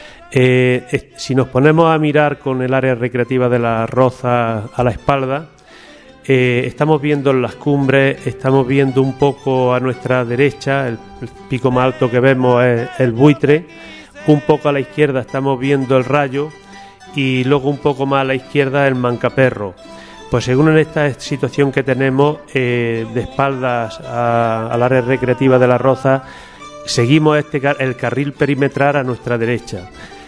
Si nos ponemos a mirar con el área recreativa de Las Rozas a la espalda, estamos viendo las cumbres, estamos viendo un poco a nuestra derecha, el pico más alto que vemos es el Buitre, un poco a la izquierda estamos viendo el Rayo y luego un poco más a la izquierda el Mancaperro. Pues según en esta situación que tenemos de espaldas al área recreativa de Las Rozas, seguimos el carril perimetral a nuestra derecha.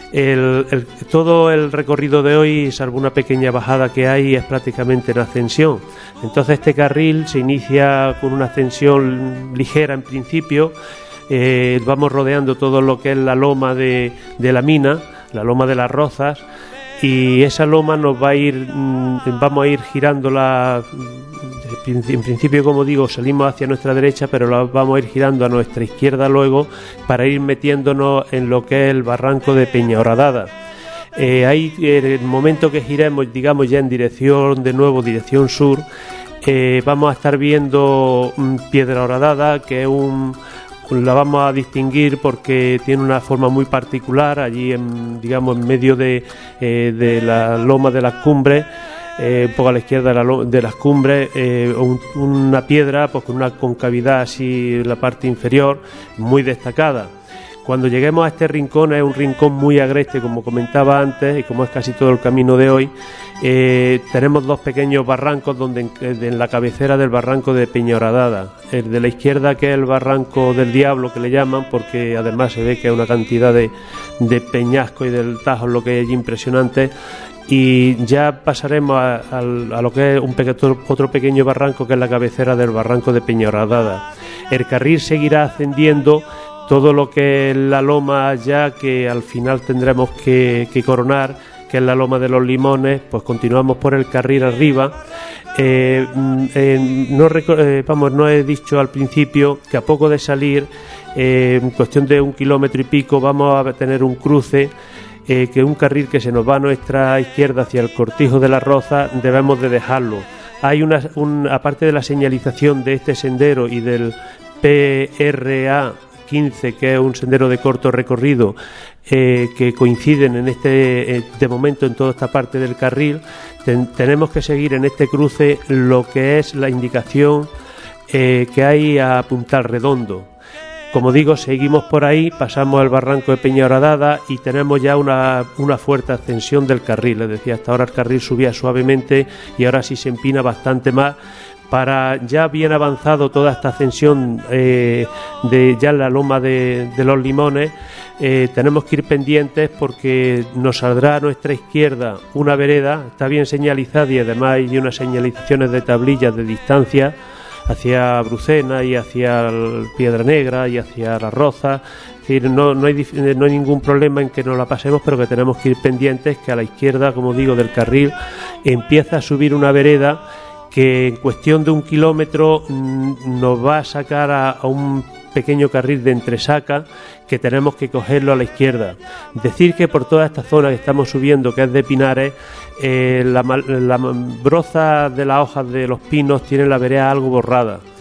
Todo el recorrido de hoy, salvo una pequeña bajada que hay, es prácticamente en ascensión. Entonces este carril se inicia con una ascensión ligera en principio. Vamos rodeando todo lo que es la loma de la mina, la loma de Las Rozas, y esa loma nos vamos a ir girándola. En principio, como digo, salimos hacia nuestra derecha, pero la vamos a ir girando a nuestra izquierda luego para ir metiéndonos en lo que es el barranco de Peña Horadada. Ahí, en el momento que giremos, digamos ya en dirección dirección sur, vamos a estar viendo Piedra Horadada, que es la vamos a distinguir porque tiene una forma muy particular allí en medio de la loma de las cumbres. Un poco a la izquierda de las cumbres, una piedra pues con una concavidad así en la parte inferior muy destacada. Cuando lleguemos a este rincón, es un rincón muy agreste, como comentaba antes, y como es casi todo el camino de hoy. Tenemos dos pequeños barrancos donde en la cabecera del barranco de Peña Horadada, el de la izquierda, que es el barranco del Diablo, que le llaman, porque además se ve que hay una cantidad de peñascos y del Tajo, lo que hay allí impresionante. Y ya pasaremos a lo que es otro pequeño barranco, que es la cabecera del barranco de Peña Horadada. El carril seguirá ascendiendo todo lo que es la loma ya que al final tendremos que coronar, que es la loma de los Limones. Pues continuamos por el carril arriba. No he dicho al principio que a poco de salir, en cuestión de 1 kilómetro y pico, vamos a tener un cruce, que es un carril que se nos va a nuestra izquierda hacia el Cortijo de Las Rozas. Debemos de dejarlo. Hay aparte de la señalización de este sendero y del PRA 15, que es un sendero de corto recorrido, que coinciden en de momento en toda esta parte del carril, tenemos que seguir en este cruce lo que es la indicación que hay a Puntal Redondo. Como digo, seguimos por ahí, pasamos el barranco de Peña Horadada y tenemos ya una fuerte ascensión del carril. Es decir, hasta ahora el carril subía suavemente y ahora sí se empina bastante más. Para ya bien avanzado toda esta ascensión de ya la loma de los Limones, tenemos que ir pendientes porque nos saldrá a nuestra izquierda una vereda, está bien señalizada y además hay unas señalizaciones de tablillas de distancia hacia Brucena y hacia Piedra Negra y hacia Las Rozas. Es decir, no hay ningún problema en que nos la pasemos, pero que tenemos que ir pendientes que a la izquierda, como digo, del carril empieza a subir una vereda que en cuestión de 1 kilómetro nos va a sacar a un pequeño carril de entresaca que tenemos que cogerlo a la izquierda. Decir que por toda esta zona que estamos subiendo, que es de pinares, la broza de las hojas de los pinos tiene la vereda algo borrada.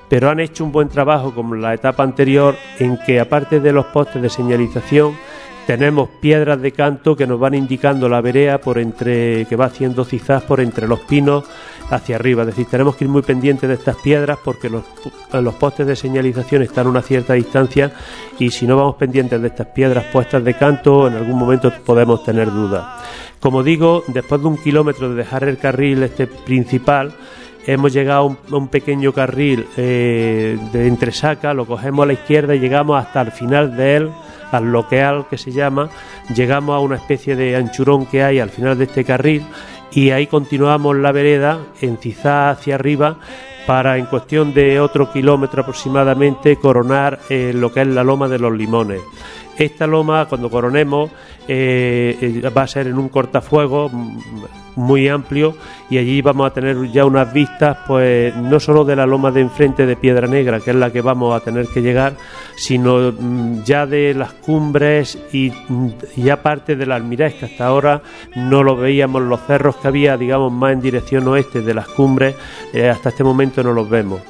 pero han hecho un buen trabajo como en la etapa anterior, en que aparte de los postes de señalización tenemos piedras de canto que nos van indicando la vereda que va haciendo zigzag por entre los pinos hacia arriba. Es decir, tenemos que ir muy pendientes de estas piedras porque los postes de señalización están a una cierta distancia, y si no vamos pendientes de estas piedras puestas de canto, en algún momento podemos tener dudas. Como digo, después de 1 kilómetro de dejar el carril principal, hemos llegado a un pequeño carril de entresaca, lo cogemos a la izquierda y llegamos hasta el final de él, al loqueal que se llama. Llegamos a una especie de anchurón que hay al final de este carril, y ahí continuamos la vereda en zigzag hacia arriba para, en cuestión de otro kilómetro aproximadamente, coronar lo que es la Loma de los Limones. Esta loma, cuando coronemos, va a ser en un cortafuegos muy amplio, y allí vamos a tener ya unas vistas, pues no solo de la loma de enfrente de Piedra Negra, que es la que vamos a tener que llegar, sino ya de las cumbres y aparte de la Almirez, que hasta ahora no lo veíamos, los cerros que había, digamos, más en dirección oeste de las cumbres, hasta este momento no los vemos.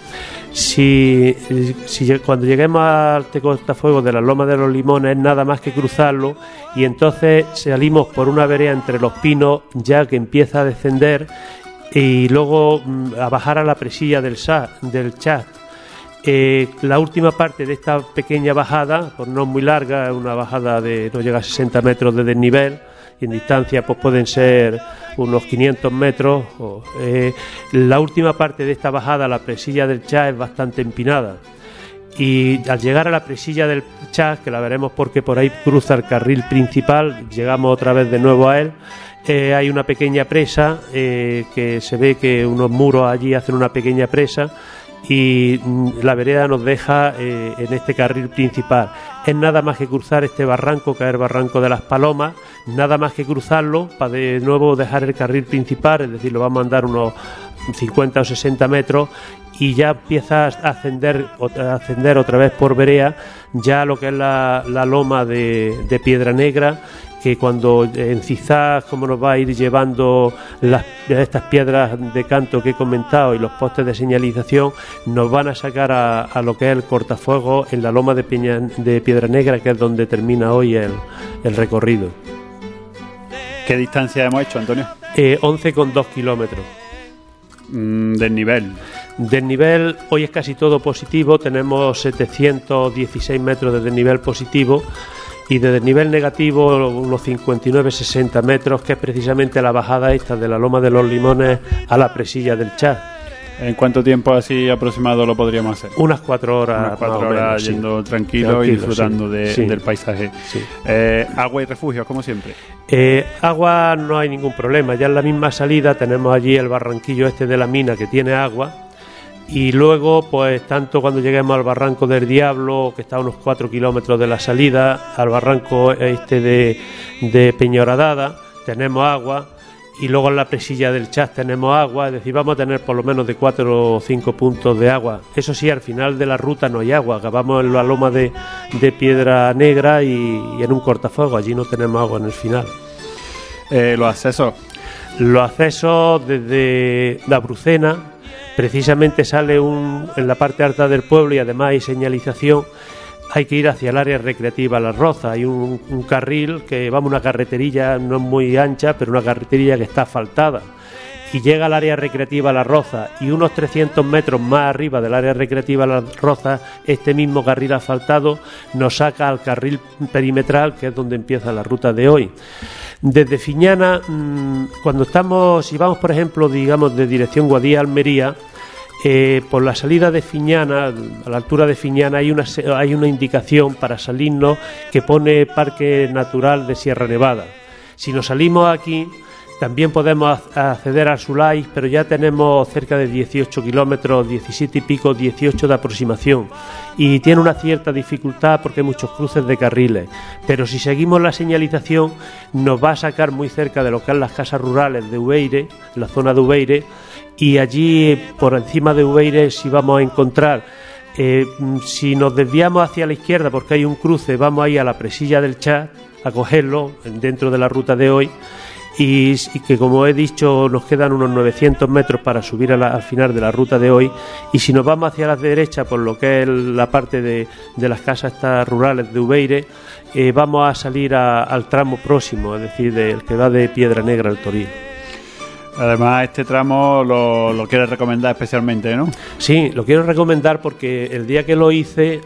Cuando lleguemos al cortafuegos de la Loma de los Limones, es nada más que cruzarlo, y entonces salimos por una vereda entre los pinos ya que empieza a descender, y luego a bajar a la presilla del Chast. La última parte de esta pequeña bajada, pues no es muy larga, es una bajada de no llega a 60 metros de desnivel, y en distancia pues pueden ser unos 500 metros. La última parte de esta bajada, la presilla del Chas, es bastante empinada, y al llegar a la presilla del Chas, que la veremos porque por ahí cruza el carril principal, llegamos otra vez de nuevo a él. Hay una pequeña presa, que se ve que unos muros allí hacen una pequeña presa, y la vereda nos deja en este carril principal. Es nada más que cruzar este barranco, que es el barranco de las Palomas, nada más que cruzarlo para de nuevo dejar el carril principal, es decir, lo vamos a andar unos 50 o 60 metros, y ya empieza a ascender otra vez por vereda ya lo que es la loma de Piedra Negra, que cuando en zigzag, como nos va a ir llevando estas piedras de canto que he comentado y los postes de señalización, nos van a sacar a lo que es el cortafuegos en la loma de Piedra Negra, que es donde termina hoy el recorrido. ¿Qué distancia hemos hecho, Antonio? 11,2 kilómetros. Desnivel, hoy es casi todo positivo, tenemos 716 metros de desnivel positivo, y de desnivel negativo unos 59-60 metros, que es precisamente la bajada esta de la Loma de los Limones a la presilla del Chas. ¿En cuánto tiempo así aproximado lo podríamos hacer? Unas 4 horas. Unas 4 horas yendo tranquilo y disfrutando del paisaje. Sí. Agua y refugio, como siempre. Agua no hay ningún problema. Ya en la misma salida tenemos allí el barranquillo este de la mina, que tiene agua. Y luego, pues tanto cuando lleguemos al Barranco del Diablo, que está a unos 4 kilómetros de la salida, al barranco este de Peñoradada, tenemos agua, y luego en la presilla del Chas tenemos agua, es decir, vamos a tener por lo menos de 4 o 5 puntos de agua. Eso sí, al final de la ruta no hay agua, acabamos en la loma de Piedra Negra y en un cortafuegos, allí no tenemos agua en el final. ¿Los accesos? Los accesos desde la Brucena, precisamente sale en la parte alta del pueblo, y además hay señalización. Hay que ir hacia el área recreativa Las Rozas. Hay un carril que vamos, una carreterilla, no es muy ancha, pero una carreterilla que está asfaltada, y llega al área recreativa Las Rozas, y unos 300 metros más arriba del área recreativa Las Rozas, este mismo carril asfaltado nos saca al carril perimetral, que es donde empieza la ruta de hoy. Desde Fiñana, si vamos por ejemplo, digamos, de dirección Guadía-Almería, por la salida de Fiñana, a la altura de Fiñana, hay una indicación para salirnos que pone Parque Natural de Sierra Nevada. Si nos salimos aquí, también podemos acceder al Sulais, pero ya tenemos cerca de 18 kilómetros, 17 y pico, 18 de aproximación, y tiene una cierta dificultad porque hay muchos cruces de carriles, pero si seguimos la señalización nos va a sacar muy cerca de lo que es las casas rurales de Ubeire, la zona de Ubeire, y allí por encima de Ubeire sí vamos a encontrar, si nos desviamos hacia la izquierda porque hay un cruce, vamos ahí a la presilla del Chas a cogerlo dentro de la ruta de hoy. y que, como he dicho, nos quedan unos 900 metros para subir al final de la ruta de hoy. Y si nos vamos hacia la derecha, por lo que es la parte de las casas estas rurales de Ubeire, vamos a salir al tramo próximo, es decir, el que va de Piedra Negra al Toril. Además, este tramo lo quieres recomendar especialmente, ¿no? Sí, lo quiero recomendar porque el día que lo hice,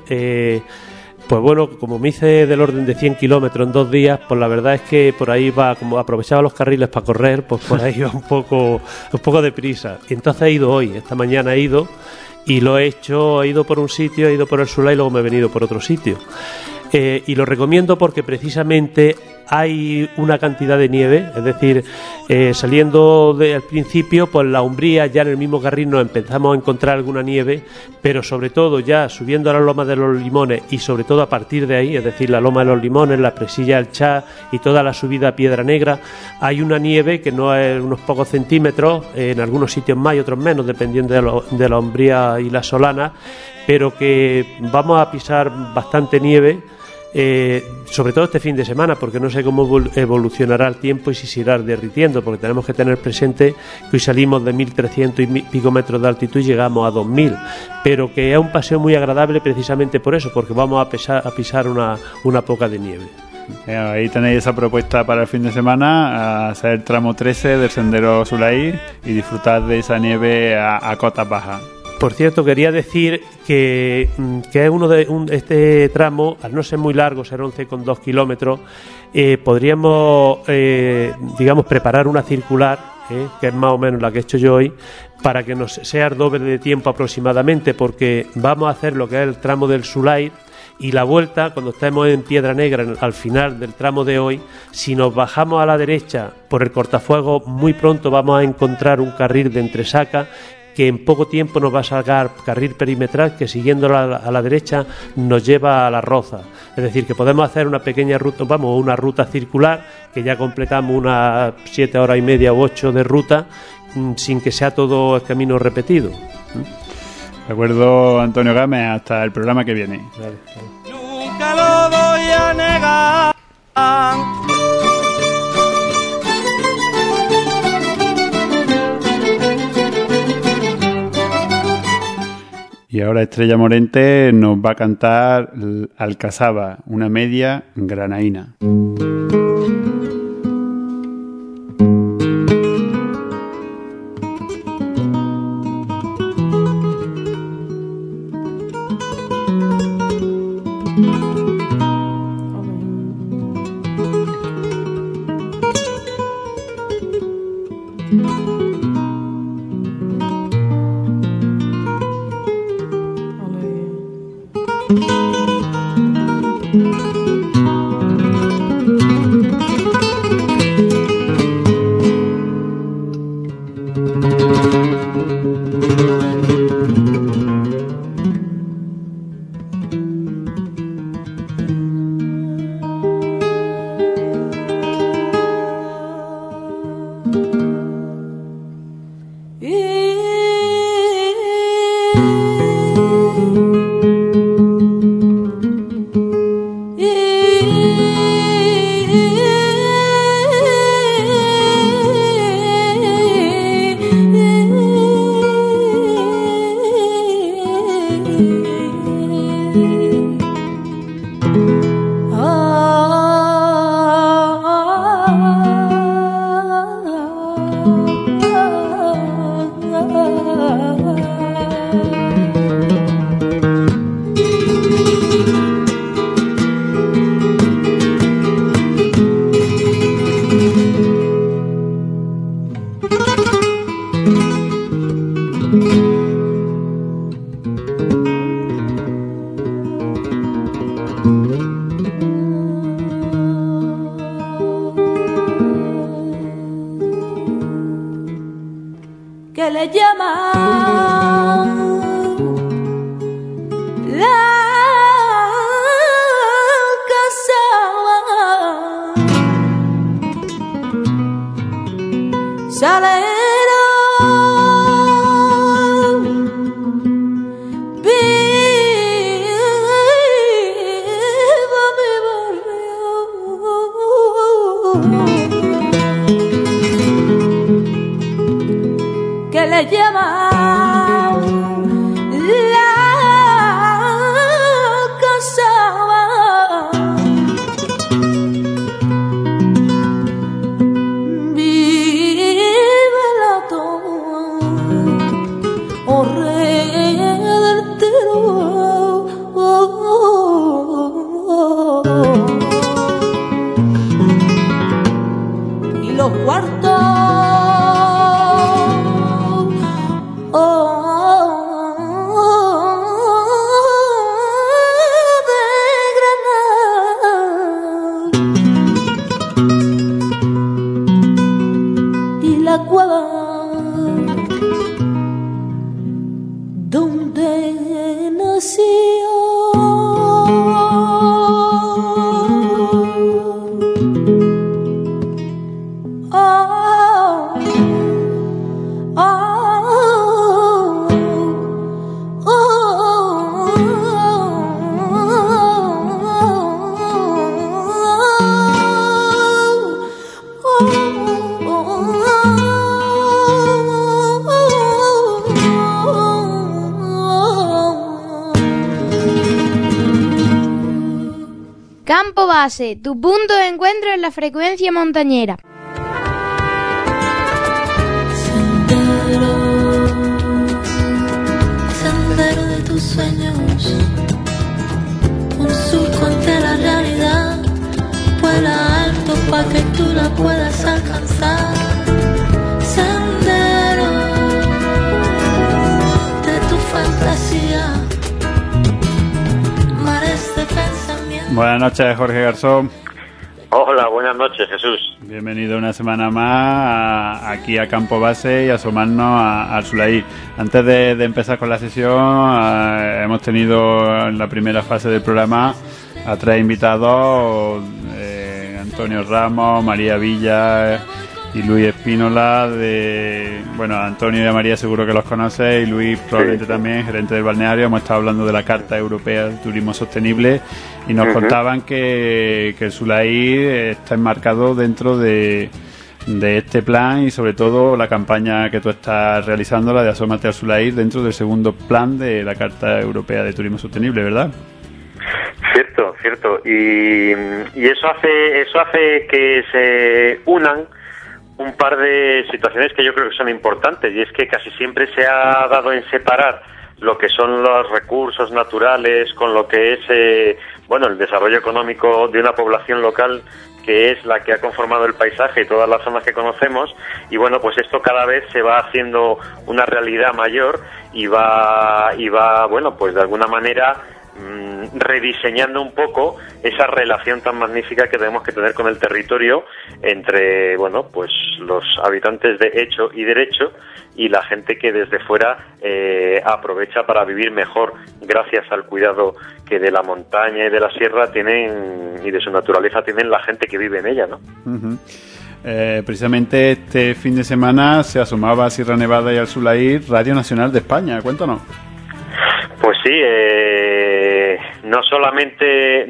pues bueno, como me hice del orden de 100 kilómetros en 2 días, pues la verdad es que por ahí va, como aprovechaba los carriles para correr, pues por ahí va un poco deprisa. Y entonces he ido hoy, esta mañana he ido y lo he hecho, he ido por un sitio, he ido por el Sulay y luego me he venido por otro sitio. Y lo recomiendo porque precisamente hay una cantidad de nieve, es decir, saliendo al principio, pues la Umbría, ya en el mismo carril nos empezamos a encontrar alguna nieve, pero sobre todo ya subiendo a la Loma de los Limones y sobre todo a partir de ahí, es decir, la Loma de los Limones, la Presilla del Chá y toda la subida a Piedra Negra, hay una nieve que no es unos pocos centímetros, en algunos sitios más y otros menos, dependiendo de la Umbría y la Solana, pero que vamos a pisar bastante nieve. Sobre todo este fin de semana, porque no sé cómo evolucionará el tiempo y si se irá derritiendo, porque tenemos que tener presente que hoy salimos de 1.300 y pico metros de altitud y llegamos a 2.000, pero que es un paseo muy agradable precisamente por eso, porque vamos a pisar una poca de nieve. Ahí tenéis esa propuesta para el fin de semana, hacer el tramo 13 del Sendero Sulay y disfrutar de esa nieve a cotas bajas. Por cierto, quería decir que es este tramo, al no ser muy largo, ser 11,2 kilómetros, podríamos, digamos, preparar una circular, que es más o menos la que he hecho yo hoy, para que nos sea el doble de tiempo aproximadamente, porque vamos a hacer lo que es el tramo del Sulay y la vuelta, cuando estemos en Piedra Negra, al final del tramo de hoy, si nos bajamos a la derecha por el cortafuegos, muy pronto vamos a encontrar un carril de entresaca que en poco tiempo nos va a sacar carril perimetral que siguiendo a la derecha nos lleva a La Roza. Es decir, que podemos hacer una pequeña ruta, una ruta circular, que ya completamos unas 7 horas y media u 8 de ruta, sin que sea todo el camino repetido. De acuerdo, Antonio Gámez, hasta el programa que viene. Vale. Nunca lo voy a negar. Y ahora Estrella Morente nos va a cantar Alcazaba, una media granaína. Que le llaman la casaba salero viva mi barrio. le llaman la casaba. Vive la oh rey del y los cuartos de Granada y la cueva donde nació. Campo Base, tu punto de encuentro en la frecuencia montañera. Sendero de tus sueños, un surco ante la realidad, vuela alto para que tú la puedas alcanzar. Sendero de tu fantasía, mares de pensamiento. Buenas noches, Jorge Garzón. Hola, buenas noches, Jesús. Bienvenido una semana más aquí a Campo Base y a asomarnos al Sulaí. Antes de empezar con la sesión, hemos tenido en la primera fase del programa a 3 invitados, Antonio Ramos, María Villa y Luis Espínola. Bueno, a Antonio y a María seguro que los conoces, y Luis probablemente también, gerente del balneario. Hemos estado hablando de la Carta Europea de Turismo Sostenible y nos contaban que el Sulaí está enmarcado dentro de este plan, y sobre todo la campaña que tú estás realizando, la de Asómate al Sulaí, dentro del segundo plan de la Carta Europea de Turismo Sostenible, ¿verdad? Cierto. Y eso hace que se unan un par de situaciones que yo creo que son importantes, y es que casi siempre se ha dado en separar lo que son los recursos naturales con lo que es el desarrollo económico de una población local, que es la que ha conformado el paisaje y todas las zonas que conocemos. Y bueno, pues esto cada vez se va haciendo una realidad mayor y va bueno, pues de alguna manera rediseñando un poco esa relación tan magnífica que tenemos que tener con el territorio entre, bueno, pues los habitantes de hecho y derecho y la gente que desde fuera aprovecha para vivir mejor gracias al cuidado que de la montaña y de la sierra tienen, y de su naturaleza tienen, la gente que vive en ella, ¿no? Uh-huh. Precisamente este fin de semana se asomaba a Sierra Nevada y al Sulaí Radio Nacional de España. Cuéntanos. Pues sí, no solamente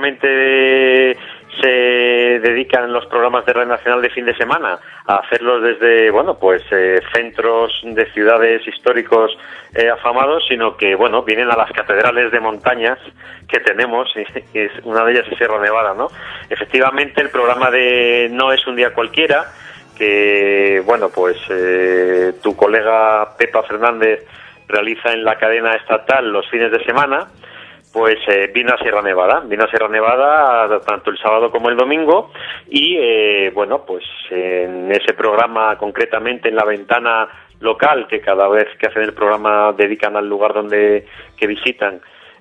se dedican los programas de Radio Nacional de fin de semana a hacerlos desde, bueno, pues centros de ciudades históricos afamados, sino que, bueno, vienen a las catedrales de montañas que tenemos, y una de ellas es Sierra Nevada, ¿no? Efectivamente, el programa de No es un día cualquiera, que, bueno, pues tu colega Pepa Fernández realiza en la cadena estatal los fines de semana, pues vino a Sierra Nevada tanto el sábado como el domingo, y bueno, pues en ese programa, concretamente en la ventana local, que cada vez que hacen el programa dedican al lugar que visitan,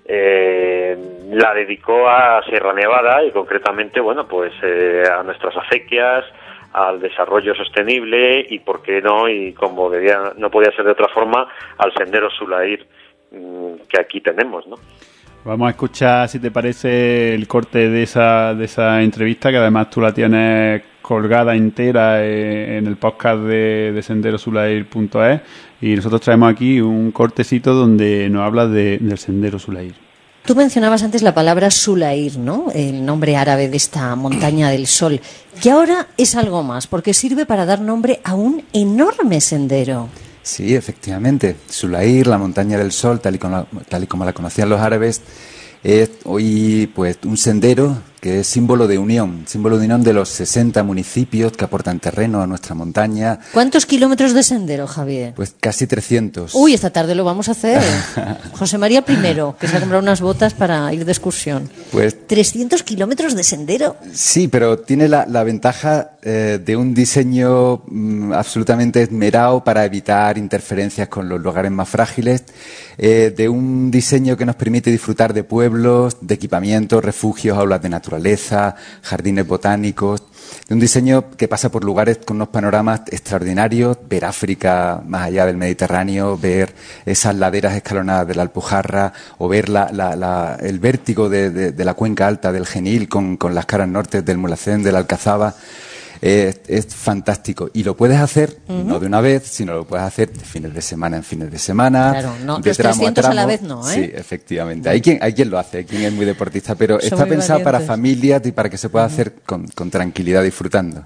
la dedicó a Sierra Nevada, y concretamente, bueno, pues a nuestras acequias, al desarrollo sostenible y, por qué no, y como no podía ser de otra forma, al Sendero Sulaí que aquí tenemos, ¿no? Vamos a escuchar, si te parece, el corte de esa entrevista, que además tú la tienes colgada entera en el podcast de senderosulair.es, y nosotros traemos aquí un cortecito donde nos habla del Sendero Sulaí. Tú mencionabas antes la palabra Sulair, ¿no? El nombre árabe de esta montaña del sol, que ahora es algo más, porque sirve para dar nombre a un enorme sendero. Sí, efectivamente. Sulair, la montaña del sol, tal y como la conocían los árabes, es hoy pues un sendero que es símbolo de unión de los 60 municipios que aportan terreno a nuestra montaña. ¿Cuántos kilómetros de sendero, Javier? Pues casi 300. Uy, esta tarde lo vamos a hacer. José María primero, que se ha comprado unas botas para ir de excursión. Pues 300 kilómetros de sendero. sí, pero tiene la ventaja de un diseño absolutamente esmerado para evitar interferencias con los lugares más frágiles, de un diseño que nos permite disfrutar de pueblos, de equipamientos, refugios, aulas de naturaleza, jardines botánicos, de un diseño que pasa por lugares con unos panoramas extraordinarios, ver África más allá del Mediterráneo, ver esas laderas escalonadas de la Alpujarra o ver el vértigo de la cuenca alta del Genil con las caras norte del Mulhacén, de la Alcazaba. Es fantástico y lo puedes hacer no de una vez, sino lo puedes hacer de fines de semana en fines de semana. Claro, no, de los tramo 300 a a la tramo. vez no, ¿eh? Sí, efectivamente. Hay quien lo hace, hay quien es muy deportista, pero Son está muy pensado para valientes. familias y para que se pueda hacer con tranquilidad, disfrutando.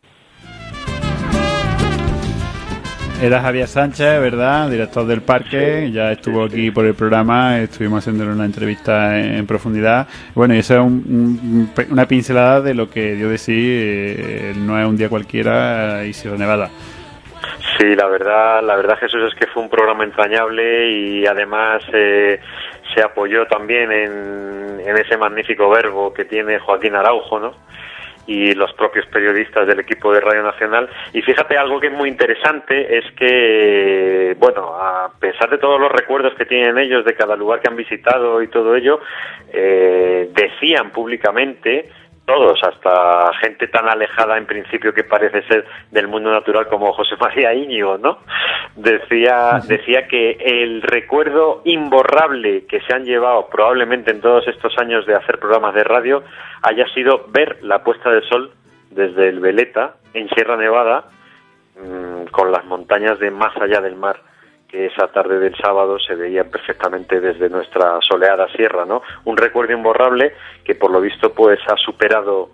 Era Javier Sánchez, ¿verdad? Director del parque, ya estuvo aquí por el programa, estuvimos haciéndole una entrevista en profundidad. Bueno, y eso es una pincelada de lo que dio de sí No es un día cualquiera y Sierra Nevada. Sí, la verdad, Jesús, es que fue un programa entrañable y además se apoyó también en ese magnífico verbo que tiene Joaquín Araujo, ¿no? Y los propios periodistas del equipo de Radio Nacional. Y fíjate, algo que es muy interesante es que, bueno, a pesar de todos los recuerdos que tienen ellos de cada lugar que han visitado y todo ello, decían públicamente, todos, hasta gente tan alejada en principio que parece ser del mundo natural como José María Íñigo, ¿no? Decía que el recuerdo imborrable que se han llevado probablemente en todos estos años de hacer programas de radio haya sido ver la puesta de sol desde el Veleta en Sierra Nevada, con las montañas de más allá del mar, que esa tarde del sábado se veían perfectamente desde nuestra soleada sierra, ¿no? Un recuerdo imborrable que por lo visto pues ha superado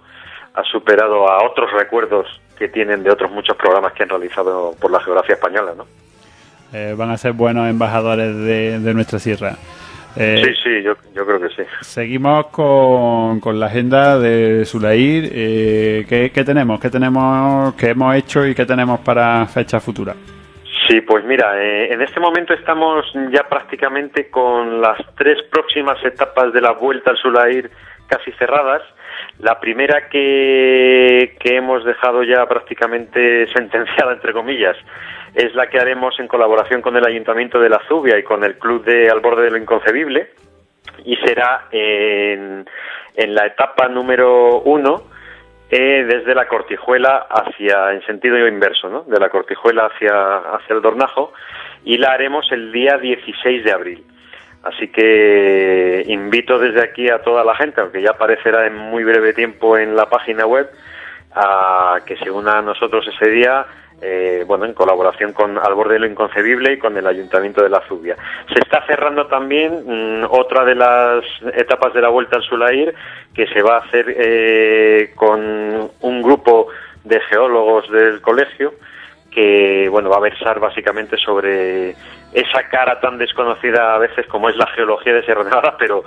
a otros recuerdos que tienen de otros muchos programas que han realizado por la geografía española, ¿no? Van a ser buenos embajadores de nuestra sierra. Sí, yo creo que sí. Seguimos con la agenda de Sulair. ¿Qué tenemos? ¿Qué hemos hecho y qué tenemos para fechas futuras? Sí, pues mira, en este momento estamos ya prácticamente con las 3 próximas etapas de la Vuelta al Sulair casi cerradas. La primera que hemos dejado ya prácticamente sentenciada, entre comillas, es la que haremos en colaboración con el Ayuntamiento de La Zubia y con el Club de Al Borde de lo Inconcebible, y será en la etapa número 1, desde la Cortijuela en sentido inverso, ¿no? De la Cortijuela hacia el Dornajo, y la haremos el día 16 de abril. Así que invito desde aquí a toda la gente, aunque ya aparecerá en muy breve tiempo en la página web, a que se una a nosotros ese día, en colaboración con Al Borde de lo Inconcebible y con el Ayuntamiento de La Zubia. Se está cerrando también otra de las etapas de la Vuelta al Sulair, que se va a hacer con un grupo de geólogos del colegio, que va a versar básicamente sobre esa cara tan desconocida a veces como es la geología de Sierra Nevada, pero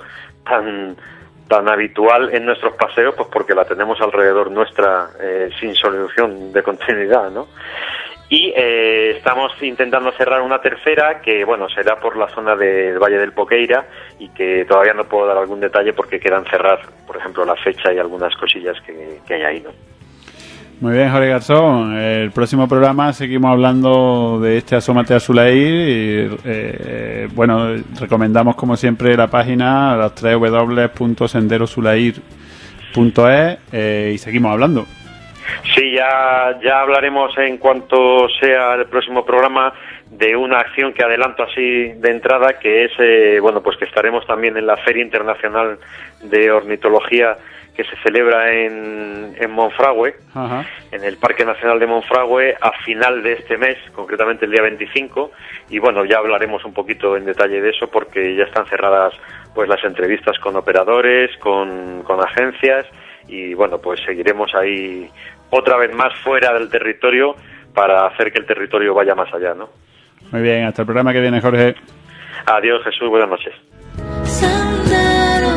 tan habitual en nuestros paseos, pues porque la tenemos alrededor nuestra, sin solución de continuidad, ¿no? Y estamos intentando cerrar una tercera que, será por la zona del Valle del Poqueira, y que todavía no puedo dar algún detalle porque quedan cerrar, por ejemplo, la fecha y algunas cosillas que hay ahí, ¿no? Muy bien, Jorge Garzón. El próximo programa seguimos hablando de este Asómate a Sulair y, recomendamos como siempre la página, las www.senderosulair.es, y seguimos hablando. Sí, ya hablaremos en cuanto sea el próximo programa de una acción que adelanto así de entrada, que es, que estaremos también en la Feria Internacional de Ornitología que se celebra en Monfragüe, en el Parque Nacional de Monfragüe, a final de este mes, concretamente el día 25, y ya hablaremos un poquito en detalle de eso, porque ya están cerradas pues las entrevistas con operadores, con agencias, y seguiremos ahí otra vez más fuera del territorio para hacer que el territorio vaya más allá, ¿no? Muy bien, hasta el programa que viene, Jorge. Adiós, Jesús, buenas noches. Sendero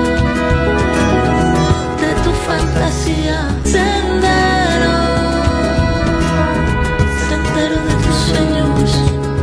de tu fantasía, sendero, sendero de tus sueños.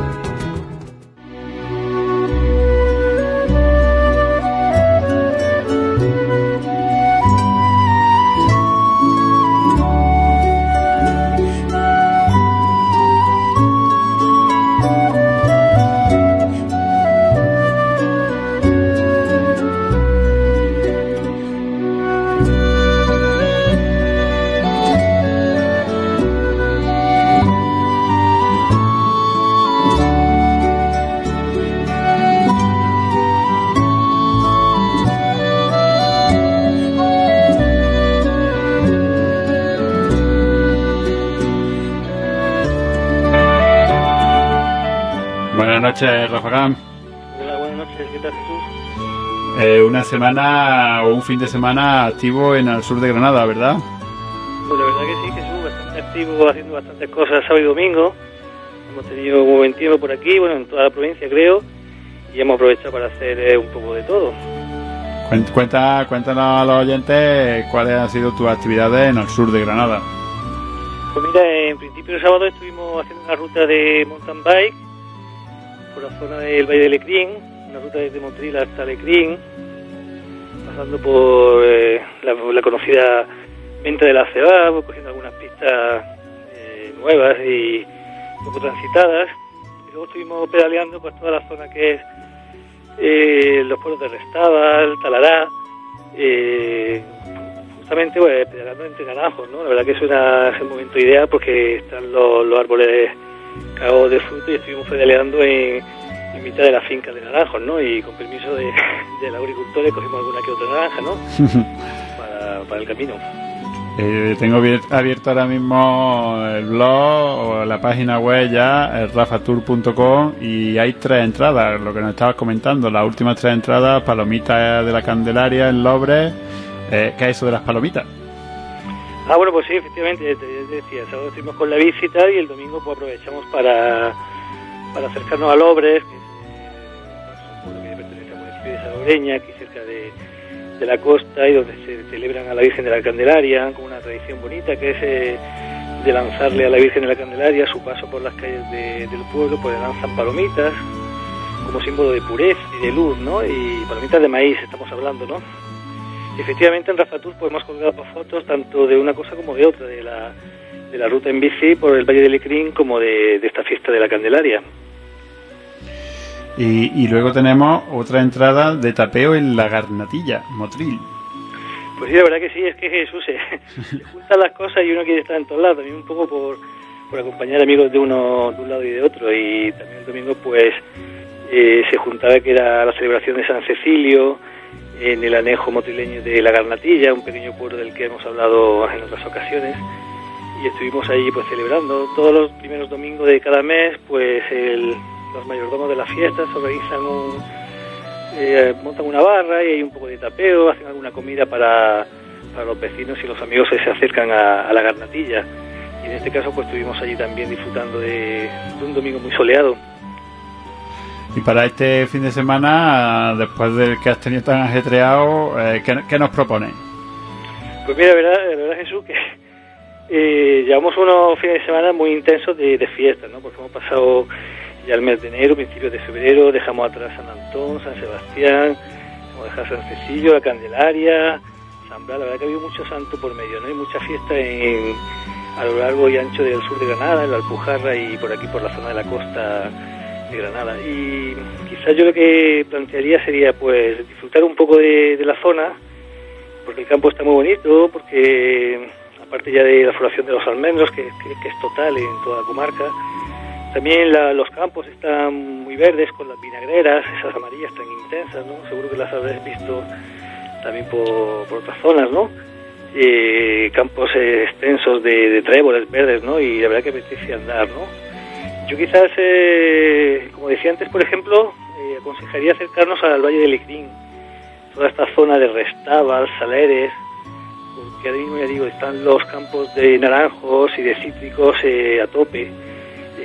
Buenas noches, Rafa Gam. Hola, buenas noches, ¿qué tal, Jesús? Una semana o un fin de semana activo en el sur de Granada, ¿verdad? Pues la verdad que sí, Jesús, bastante activo, haciendo bastantes cosas sábado y domingo. Hemos tenido un buen tiempo por aquí, bueno, en toda la provincia creo, y hemos aprovechado para hacer un poco de todo. Cuéntanos a los oyentes cuáles han sido tus actividades en el sur de Granada. Pues mira, en principio el sábado estuvimos haciendo una ruta de mountain bike por la zona del Valle de Lecrín, una ruta desde Motril hasta Lecrín, pasando por la conocida Venta de la Cebada, cogiendo algunas pistas nuevas y poco transitadas. Y luego estuvimos pedaleando por toda la zona que es los pueblos de Restábal, Talará, justamente pues, pedaleando entre naranjos, ¿no? La verdad que es un momento ideal porque están los árboles cagados de fruto y estuvimos pedaleando en mitad de la finca de naranjos, ¿no? Y con permiso del agricultor cogimos alguna que otra naranja, ¿no? para el camino. Tengo abierto ahora mismo el blog o la página web ya, rafatour.com, y hay 3 entradas, lo que nos estabas comentando, las últimas 3 entradas, Palomitas de la Candelaria en Lobre. ¿Qué es eso de las palomitas? Ah, bueno, pues sí, efectivamente, te decía, el sábado estuvimos con la bici y tal, y el domingo pues aprovechamos para acercarnos a Lobres, que es un pueblo que pertenece al municipio de Salobreña, aquí cerca de la costa, y donde se celebran a la Virgen de la Candelaria, con una tradición bonita que es de lanzarle a la Virgen de la Candelaria su paso por las calles del pueblo, pues le lanzan palomitas como símbolo de pureza y de luz, ¿no? Y palomitas de maíz estamos hablando, ¿no? Y efectivamente en Rafatour pues hemos colgado fotos tanto de una cosa como de otra, de la ruta en bici por el Valle de Lecrín como de esta fiesta de la Candelaria. Y luego tenemos otra entrada de tapeo en la Garnatilla, Motril. Pues sí, la verdad que sí, es que Jesús se juntan las cosas y uno quiere estar en todos lados, también un poco por acompañar amigos de un lado y de otro, y también el domingo pues se juntaba que era la celebración de San Cecilio en el anejo motrileño de la Garnatilla, un pequeño pueblo del que hemos hablado en otras ocasiones, y estuvimos allí pues celebrando todos los primeros domingos de cada mes, pues los mayordomos de las fiestas organizan montan una barra y hay un poco de tapeo, hacen alguna comida para los vecinos y los amigos que se acercan a la Garnatilla, y en este caso pues estuvimos allí también disfrutando de un domingo muy soleado. Y para este fin de semana, después del que has tenido tan ajetreado, ¿qué nos propones? Pues mira, la verdad Jesús, que llevamos unos fines de semana muy intensos de fiestas, ¿no? Porque hemos pasado ya el mes de enero, principios de febrero, dejamos atrás San Antón, San Sebastián, hemos dejado San Cecilio, la Candelaria, San Blas. La verdad que ha habido mucho santo por medio, ¿no? Hay mucha fiesta a lo largo y ancho del sur de Granada, en la Alpujarra y por aquí por la zona de la costa de Granada. Y quizás yo lo que plantearía sería pues disfrutar un poco de la zona, porque el campo está muy bonito, porque aparte ya de la floración de los almendros, que es total en toda la comarca, también los campos están muy verdes con las vinagreras, esas amarillas tan intensas, ¿no? Seguro que las habréis visto también por otras zonas, ¿no? Campos extensos de tréboles verdes, ¿no? Y la verdad que apetece andar, ¿no? Yo quizás, como decía antes, por ejemplo, aconsejaría acercarnos al Valle de Lecrín, toda esta zona de Restábal, Saleres, porque ahora mismo ya digo, están los campos de naranjos y de cítricos a tope.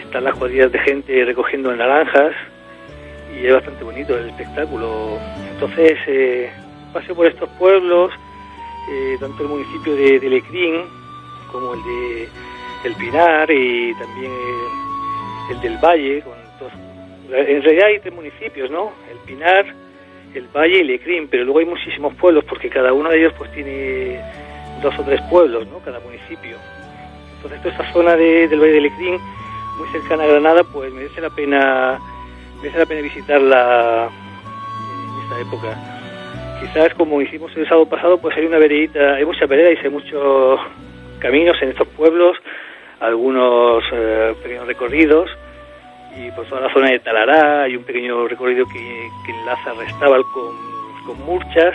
están las cuadrillas de gente recogiendo naranjas y es bastante bonito el espectáculo. Entonces paseo por estos pueblos, tanto el municipio de Lecrín como el de El Pinar y también el del Valle. En realidad hay 3 municipios, ¿no? El Pinar, el Valle y Lecrín, pero luego hay muchísimos pueblos porque cada uno de ellos pues tiene 2 o 3 pueblos, ¿no? Cada municipio. Entonces toda esta zona del Valle de Lecrín, muy cercana a Granada, pues merece la pena visitarla en esta época. Quizás como hicimos el sábado pasado, pues hay una veredita, hay muchas veredas y hay muchos caminos en estos pueblos, algunos pequeños recorridos, y por toda la zona de Talará hay un pequeño recorrido que enlaza Restábal con Murchas.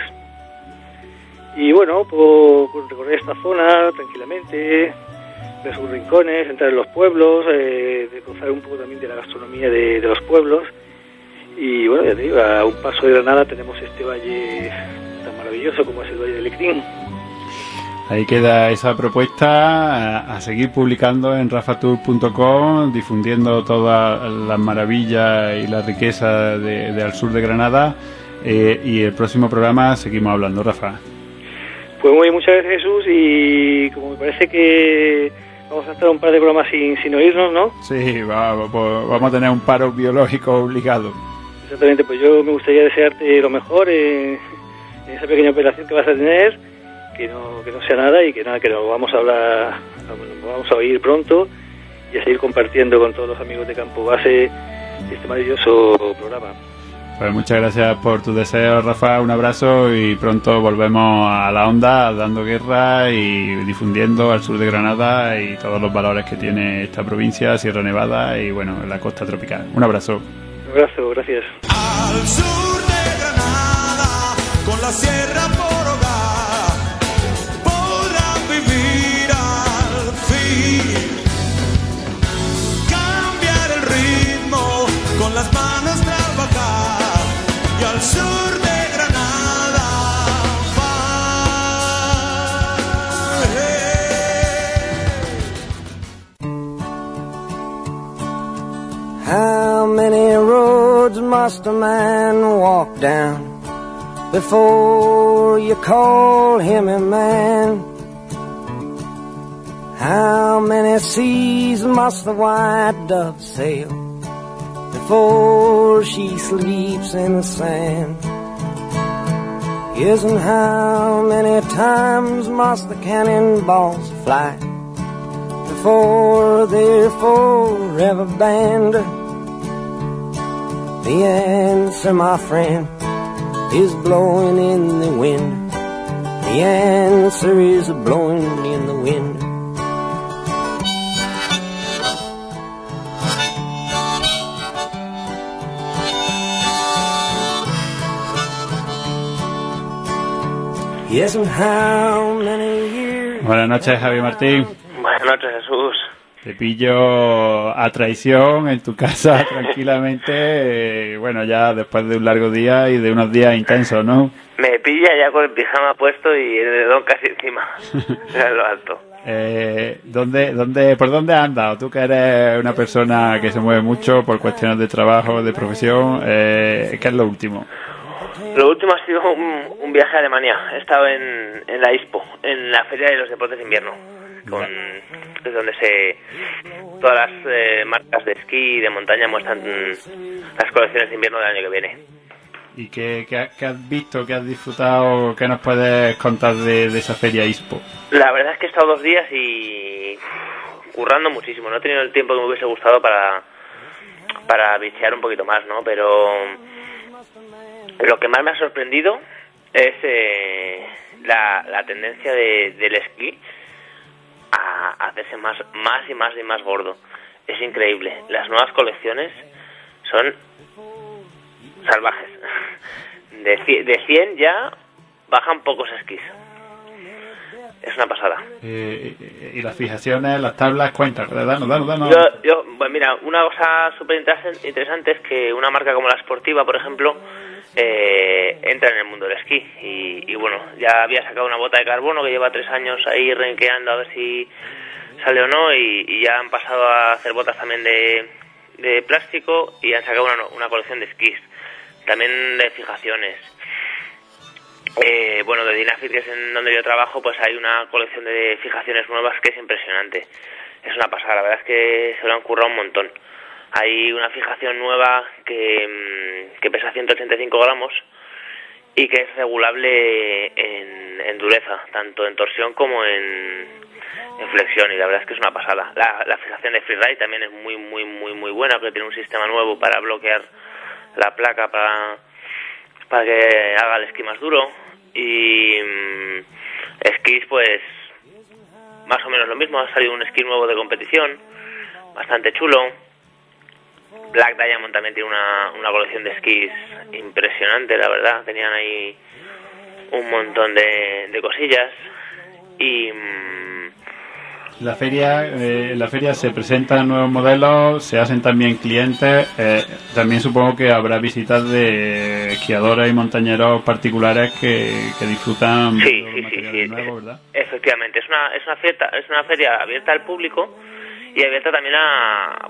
Y bueno, puedo recorrer esta zona tranquilamente, ver sus rincones, entrar en los pueblos, de gozar un poco también de la gastronomía de los pueblos. Y bueno, ya te digo, a un paso de Granada tenemos este valle tan maravilloso como es el Valle de Lecrín. Ahí queda esa propuesta a seguir publicando en rafatour.com, difundiendo todas las maravillas y la riqueza de al sur de Granada. Y el próximo programa seguimos hablando, Rafa. Pues muchas gracias, Jesús, y como me parece que vamos a estar un par de programas sin oírnos, ¿no? Sí, vamos a tener un paro biológico obligado. Exactamente, pues yo me gustaría desearte lo mejor en esa pequeña operación que vas a tener, que no sea nada y que nos vamos a hablar, nos vamos a oír pronto y a seguir compartiendo con todos los amigos de Campo Base este maravilloso programa. Pues muchas gracias por tu deseo, Rafa, un abrazo y pronto volvemos a la onda dando guerra y difundiendo al sur de Granada y todos los valores que tiene esta provincia, Sierra Nevada y bueno, la costa tropical. Un abrazo. Un abrazo, gracias. Al sur de Granada, con la sierra por hogar, podrán vivir al fin. Cambiar el ritmo, con las manos trabajar, y al sur de Granada va. How many roads must a man walk down before you call him a man? How many seas must the white dove sail before she sleeps in the sand? Yes, and how many times must the cannonballs fly before they're forever banned? The answer, my friend, is blowing in the wind. The answer is blowing in the wind. Yes, and how many years... Buenas noches, Javi Martín. Buenas noches, Jesús. Te pillo a traición en tu casa tranquilamente, bueno, ya después de un largo día y de unos días intensos, ¿no? Me pilla ya con el pijama puesto y el dedón casi encima, en lo alto. ¿Por dónde has andado? Tú que eres una persona que se mueve mucho por cuestiones de trabajo, de profesión, ¿qué es lo último? Lo último ha sido un viaje a Alemania. He estado en la ISPO, en la Feria de los Deportes de Invierno, es donde todas las marcas de esquí y de montaña muestran las colecciones de invierno del año que viene. ¿Y qué has visto, qué has disfrutado, qué nos puedes contar de esa Feria ISPO? La verdad es que he estado 2 días y currando muchísimo. No he tenido el tiempo que me hubiese gustado para bichear un poquito más, ¿no? Pero lo que más me ha sorprendido es la tendencia del esquí a hacerse más y más gordo. Es increíble. Las nuevas colecciones son salvajes. De 100 ya bajan pocos esquís. Es una pasada. Y las fijaciones, las tablas, cuentan. Danos. Pues mira, una cosa súper interesante es que una marca como la Sportiva, por ejemplo, entra en el mundo del esquí y bueno, ya había sacado una bota de carbono que lleva 3 años ahí renqueando a ver si sale o no, y ya han pasado a hacer botas también de plástico, y han sacado una colección de esquís, también de fijaciones. Bueno, de Dynafit, que es en donde yo trabajo, pues hay una colección de fijaciones nuevas que es impresionante. Es una pasada, la verdad es que se lo han currado un montón. Hay una fijación nueva que pesa 185 gramos y que es regulable en dureza, tanto en torsión como en flexión, y la verdad es que es una pasada. La fijación de Freeride también es muy, muy, muy, muy buena, porque tiene un sistema nuevo para bloquear la placa para que haga el esquí más duro. Y esquís, pues más o menos lo mismo. Ha salido un esquí nuevo de competición bastante chulo. Black Diamond también tiene una colección de esquís impresionante, la verdad. Tenían ahí un montón de cosillas. Y la feria se presentan nuevos modelos, se hacen también clientes. También supongo que habrá visitas de esquiadores y montañeros particulares que disfrutan de los materiales nuevos, ¿verdad? Efectivamente, es una feria abierta al público y abierta también a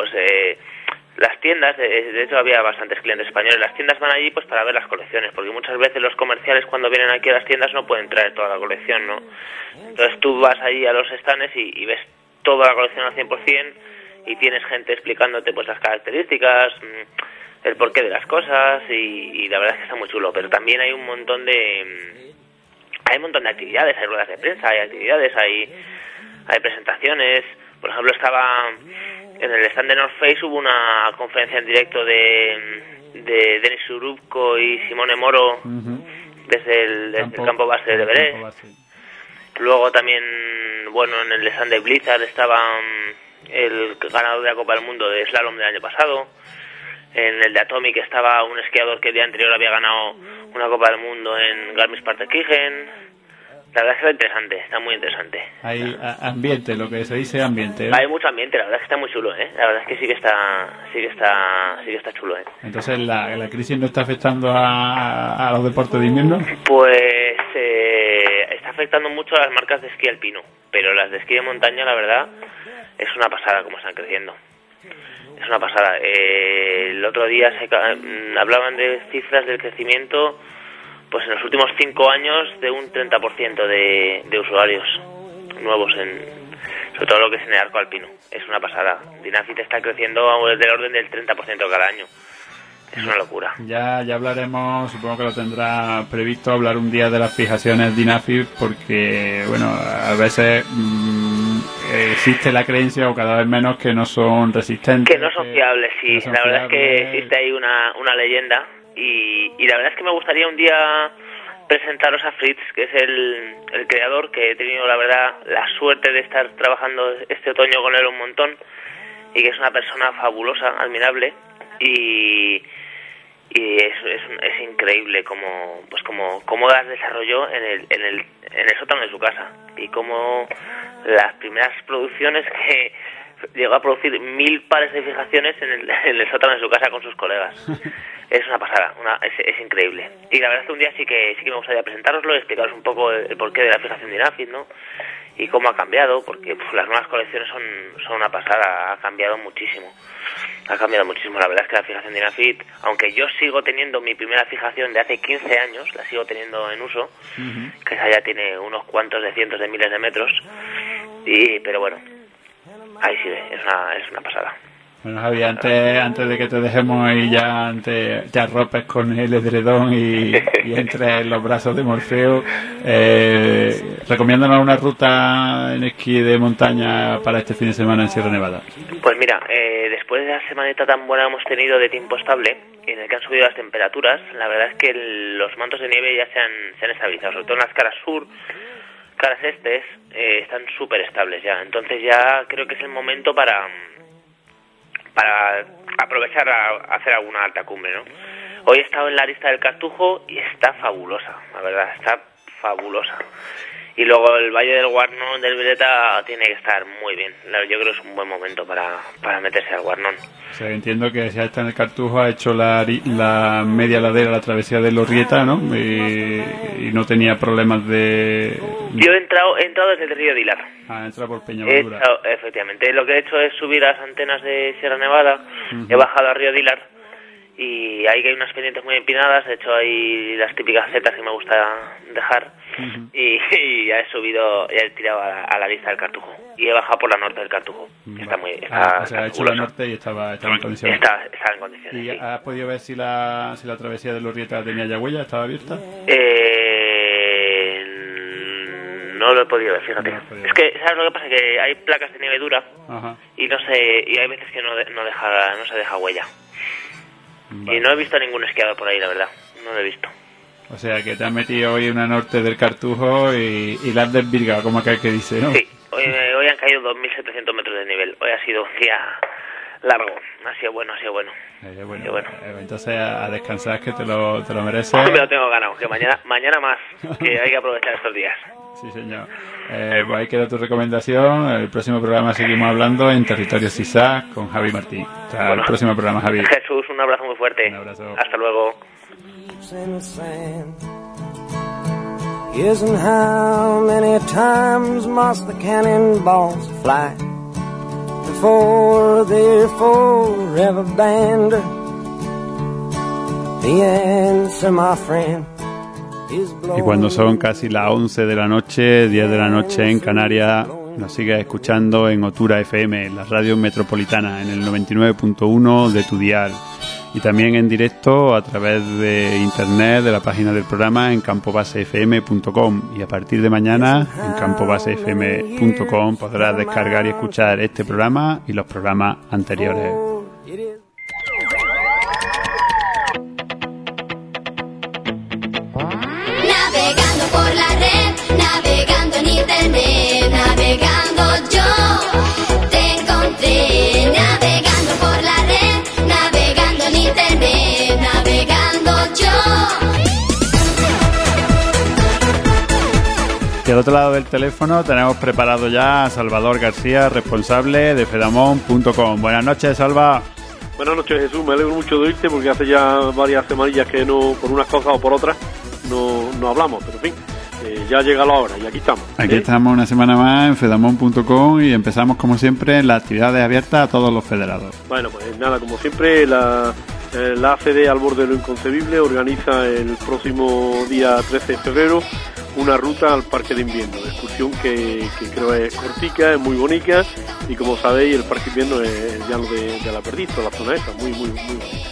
las tiendas. De hecho había bastantes clientes españoles. Las tiendas van allí pues para ver las colecciones, porque muchas veces los comerciales, cuando vienen aquí a las tiendas, no pueden traer toda la colección, ¿no? Entonces tú vas allí a los stands y ves toda la colección al 100%, y tienes gente explicándote pues las características, el porqué de las cosas, y la verdad es que está muy chulo. Pero también hay un montón de actividades, hay ruedas de prensa, hay actividades, hay presentaciones. Por ejemplo, estaba en el stand de North Face, hubo una conferencia en directo de Denis Urubko y Simone Moro desde el campo base de Everest. Luego también, bueno, en el stand de Blizzard estaba el ganador de la Copa del Mundo de slalom del año pasado. En el de Atomic estaba un esquiador que el día anterior había ganado una Copa del Mundo en Garmisch-Partenkirchen. La verdad es que interesante, está muy interesante. Hay ambiente, lo que se dice ambiente, ¿eh? Hay mucho ambiente, la verdad es que está muy chulo, ¿eh? La verdad es que sí que está chulo, ¿eh? Entonces, ¿la crisis no está afectando a los deportes de invierno? Pues está afectando mucho a las marcas de esquí alpino, pero las de esquí de montaña, la verdad, es una pasada como están creciendo. Es una pasada. El otro día hablaban de cifras del crecimiento, pues en los últimos 5 años, de un 30% de usuarios nuevos, sobre todo lo que es en el arco alpino. Es una pasada. Dynafit está creciendo del orden del 30% cada año. Es una locura. Ya hablaremos, supongo que lo tendrá previsto, hablar un día de las fijaciones Dynafit, porque, bueno, a veces existe la creencia, o cada vez menos, que no son resistentes. Que no son fiables, sí. No son la verdad fiables. Es que existe ahí una leyenda. Y la verdad es que me gustaría un día presentaros a Fritz, que es el creador, que he tenido, la verdad, la suerte de estar trabajando este otoño con él un montón, y que es una persona fabulosa, admirable, y es increíble cómo las desarrolló en el sótano de su casa, y cómo las primeras producciones que llegó a producir 1000 pares de fijaciones en el sótano de su casa con sus colegas. Es una pasada, es increíble. Y la verdad es que un día sí que me gustaría presentároslo y explicaros un poco el porqué de la fijación Dynafit, ¿no? Y cómo ha cambiado, porque las nuevas colecciones son una pasada, ha cambiado muchísimo. La verdad es que la fijación Dynafit, aunque yo sigo teniendo mi primera fijación de hace 15 años, la sigo teniendo en uso, que esa ya tiene unos cuantos de cientos de miles de metros, pero bueno, ahí sigue, es una pasada. Bueno, Javi, antes de que te dejemos y ya te arropes con el edredón y entres en los brazos de Morfeo, recomiéndanos una ruta en esquí de montaña para este fin de semana en Sierra Nevada. Pues mira, después de la semanita tan buena que hemos tenido de tiempo estable, en el que han subido las temperaturas, la verdad es que los mantos de nieve ya se han estabilizado, sobre todo en las caras sur, caras estes, están súper estables ya. Entonces ya creo que es el momento para aprovechar a hacer alguna alta cumbre, ¿no? Hoy he estado en la lista del Cartujo y está fabulosa, la verdad, está fabulosa. Y luego el Valle del Guarnón, del Vileta, tiene que estar muy bien. Yo creo que es un buen momento para meterse al Guarnón. O sea, entiendo que si está en el Cartujo ha hecho la media ladera, la travesía de Lorrieta, ¿no? Y y no tenía problemas de... Yo he entrado desde el río Dilar. Ah, entra por Peñamadura. Efectivamente. Lo que he hecho es subir a las antenas de Sierra Nevada, he bajado al río Dilar y ahí hay unas pendientes muy empinadas, he hecho ahí las típicas setas que me gusta dejar y ya he subido, ya he tirado a la lista del Cartujo y he bajado por la norte del Cartujo. O sea, ha hecho la norte y estaba en condiciones. Está en condiciones. ¿Y has podido ver si la travesía de Lurrieta tenía ya huella? ¿Estaba abierta? No lo he podido ver, fíjate. Es que, ¿sabes lo que pasa? Que hay placas de nieve dura y no sé, y hay veces que no se deja huella. Vale. Y no he visto ningún esquiador por ahí, la verdad. No lo he visto. O sea, que te has metido hoy una norte del Cartujo y la has desvirgado, como aquel que dice, ¿no? Sí, hoy han caído 2.700 metros de nivel. Hoy ha sido un día largo. Ha sido bueno. Entonces a descansar, que te lo mereces. Me lo tengo ganado, que mañana más, que hay que aprovechar estos días. Sí, señor. Pues ahí queda tu recomendación. El próximo programa seguimos hablando en Territorio CISA con Javi Martín. Hasta el próximo programa, Javi. Jesús, un abrazo muy fuerte. Un abrazo. Hasta luego. Isn't how many times must the cannonballs fly before they're forever banned? The answer, my friend. Y cuando son casi las 11 de la noche, 10 de la noche en Canarias, nos sigues escuchando en Otura FM, la radio metropolitana, en el 99.1 de tu dial. Y también en directo a través de internet, de la página del programa en campobasefm.com. Y a partir de mañana en campobasefm.com podrás descargar y escuchar este programa y los programas anteriores. Navegando por la red, navegando en internet, navegando yo te encontré. Navegando por la red, navegando en internet, navegando yo. Y al otro lado del teléfono tenemos preparado ya a Salvador García, responsable de fedamon.com. Buenas noches, Salva. Buenas noches, Jesús. Me alegro mucho de oírte porque hace ya varias semanillas que no, por unas cosas o por otras, no hablamos, pero en fin, ya ha llegado la hora y aquí estamos. Aquí estamos una semana más en fedamon.com y empezamos como siempre las actividades abiertas a todos los federados. Bueno, pues nada, como siempre la ACD al borde de lo inconcebible organiza el próximo día 13 de febrero una ruta al Parque de Invierno, de excursión que creo es cortica, es muy bonita y como sabéis el Parque de Invierno es el llano de la Perdiz, la zona esa, muy bonita.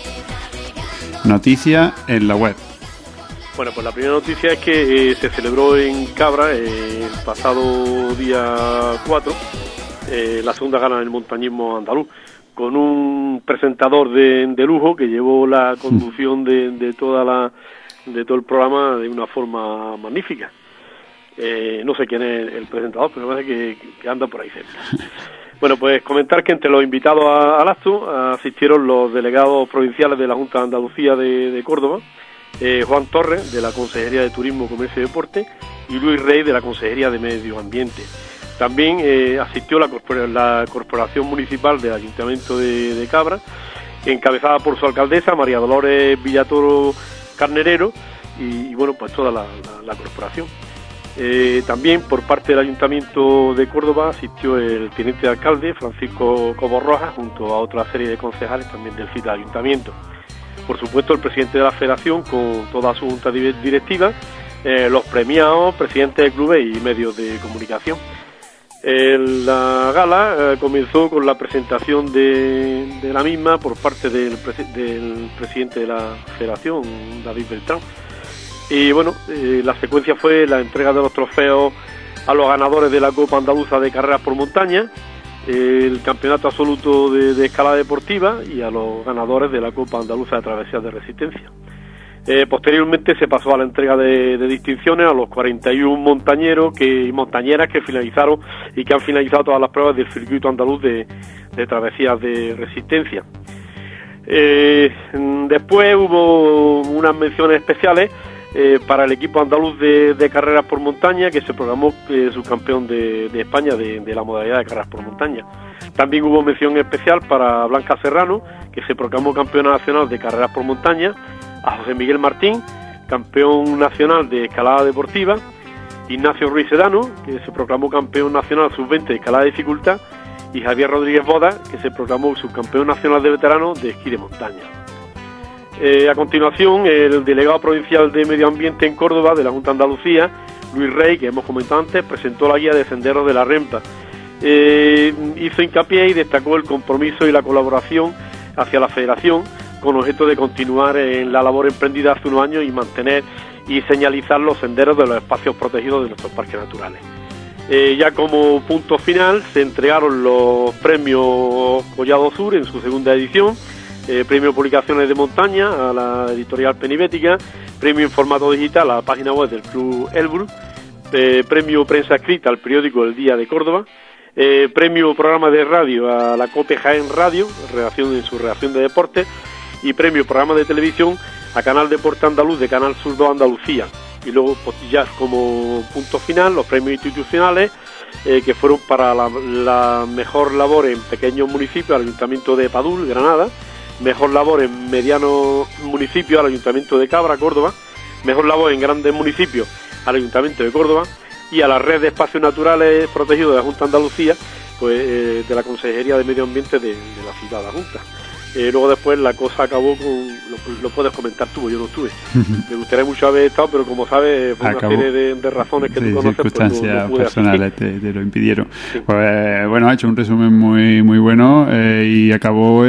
Noticia en la web. Bueno, pues la primera noticia es que se celebró en Cabra el pasado día 4 la segunda gala del montañismo andaluz, con un presentador de lujo que llevó la conducción de todo el programa de una forma magnífica. No sé quién es el presentador, pero me parece que anda por ahí cerca. Bueno, pues comentar que entre los invitados al acto asistieron los delegados provinciales de la Junta de Andalucía de Córdoba, Juan Torres, de la Consejería de Turismo, Comercio y Deporte, y Luis Rey, de la Consejería de Medio Ambiente. También asistió la Corporación Municipal del Ayuntamiento de Cabra, encabezada por su alcaldesa, María Dolores Villatoro Carnerero, y bueno, pues toda la corporación. También por parte del Ayuntamiento de Córdoba asistió el teniente de alcalde, Francisco Cobos Rojas, junto a otra serie de concejales también del CIT del Ayuntamiento. Por supuesto, el presidente de la Federación con toda su junta directiva, los premiados, presidentes de clubes y medios de comunicación. La gala comenzó con la presentación de la misma por parte del presidente de la Federación, David Beltrán. Y bueno, la secuencia fue la entrega de los trofeos a los ganadores de la Copa Andaluza de Carreras por Montaña, el Campeonato Absoluto de Escalada Deportiva y a los ganadores de la Copa Andaluza de Travesías de Resistencia. Posteriormente se pasó a la entrega de distinciones a los 41 montañeros y montañeras que finalizaron y que han finalizado todas las pruebas del circuito andaluz de travesías de resistencia. Después hubo unas menciones especiales para el equipo andaluz de carreras por montaña, que se proclamó subcampeón de España de la modalidad de carreras por montaña. También hubo mención especial para Blanca Serrano, que se proclamó campeona nacional de carreras por montaña, a José Miguel Martín, campeón nacional de escalada deportiva, Ignacio Ruiz Sedano, que se proclamó campeón nacional sub-20 de escalada de dificultad, y Javier Rodríguez Boda, que se proclamó subcampeón nacional de veteranos de esquí de montaña. A continuación, el delegado provincial de Medio Ambiente en Córdoba de la Junta de Andalucía, Luis Rey, que hemos comentado antes, presentó la guía de senderos de la Rempa. Hizo hincapié y destacó el compromiso y la colaboración hacia la Federación con objeto de continuar en la labor emprendida hace unos años y mantener y señalizar los senderos de los espacios protegidos de nuestros parques naturales. Ya como punto final se entregaron los premios Collado Sur en su segunda edición, premio Publicaciones de Montaña a la editorial Penibética, premio en formato digital a la página web del Club Elbrus, premio Prensa Escrita al periódico El Día de Córdoba, premio Programa de Radio a la COPE Jaén Radio, en su redacción de deportes, y premio Programa de Televisión a Canal Deporte Andaluz de Canal Sur 2 Andalucía. Y luego, pues, ya como punto final, los premios institucionales que fueron para la mejor labor en pequeños municipios al Ayuntamiento de Padul, Granada, mejor labor en medianos municipios al Ayuntamiento de Cabra, Córdoba, mejor labor en grandes municipios al Ayuntamiento de Córdoba, y a la red de espacios naturales protegidos de la Junta de Andalucía, pues de la Consejería de Medio Ambiente de la ciudad de la Junta. Luego después la cosa acabó con... Lo puedes comentar tú, yo no estuve. Me gustaría mucho haber estado, pero como sabes, por una serie de razones que tú conoces, circunstancias pues no pude personales te lo impidieron. Sí. Pues bueno, ha hecho un resumen muy bueno y acabó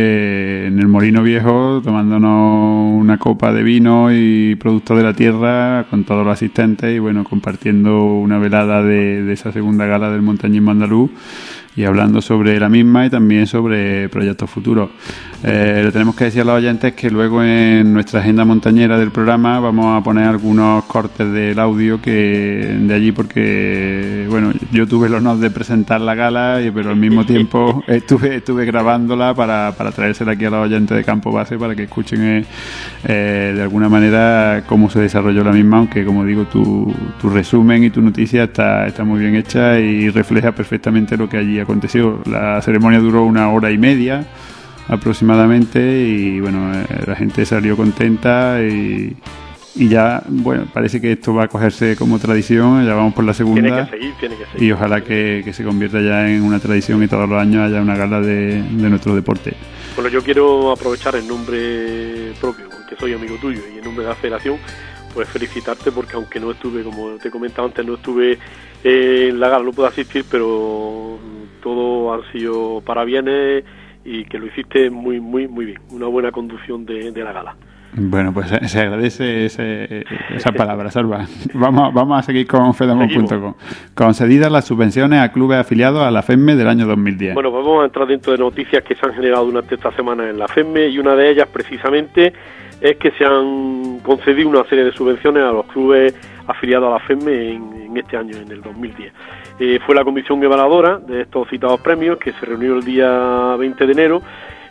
en el Molino Viejo tomándonos una copa de vino y productos de la tierra con todos los asistentes y bueno, compartiendo una velada de esa segunda gala del montañismo andaluz y hablando sobre la misma y también sobre proyectos futuros. Le tenemos que decir a los oyentes que luego en nuestra agenda montañera del programa vamos a poner algunos cortes del audio que de allí, porque bueno, yo tuve el honor de presentar la gala, pero al mismo tiempo estuve grabándola para traérsela aquí a los oyentes de Campo Base para que escuchen de alguna manera cómo se desarrolló la misma, aunque como digo, tu resumen y tu noticia está muy bien hecha y refleja perfectamente lo que allí aconteció. La ceremonia duró 1 hora y media aproximadamente y bueno, la gente salió contenta y ya, bueno, parece que esto va a cogerse como tradición, ya vamos por la segunda. Tiene que seguir. Y ojalá que se convierta ya en una tradición y todos los años haya una gala de nuestro deporte. Bueno, yo quiero aprovechar en nombre propio, que soy amigo tuyo, y en nombre de la Federación, pues felicitarte porque aunque no estuve, como te comentaba antes, no estuve en la gala, no pude asistir, pero todo han sido parabienes y que lo hiciste muy bien, una buena conducción de la gala. Bueno, pues se agradece esa palabra, Salva. Vamos a seguir con fedamon.com. Concedidas las subvenciones a clubes afiliados a la FEMME del año 2010. Bueno, pues vamos a entrar dentro de noticias que se han generado durante esta semana en la FEMME, y una de ellas precisamente es que se han concedido una serie de subvenciones a los clubes afiliados a la FEMME en este año, en el 2010. Fue la comisión evaluadora de estos citados premios que se reunió el día 20 de enero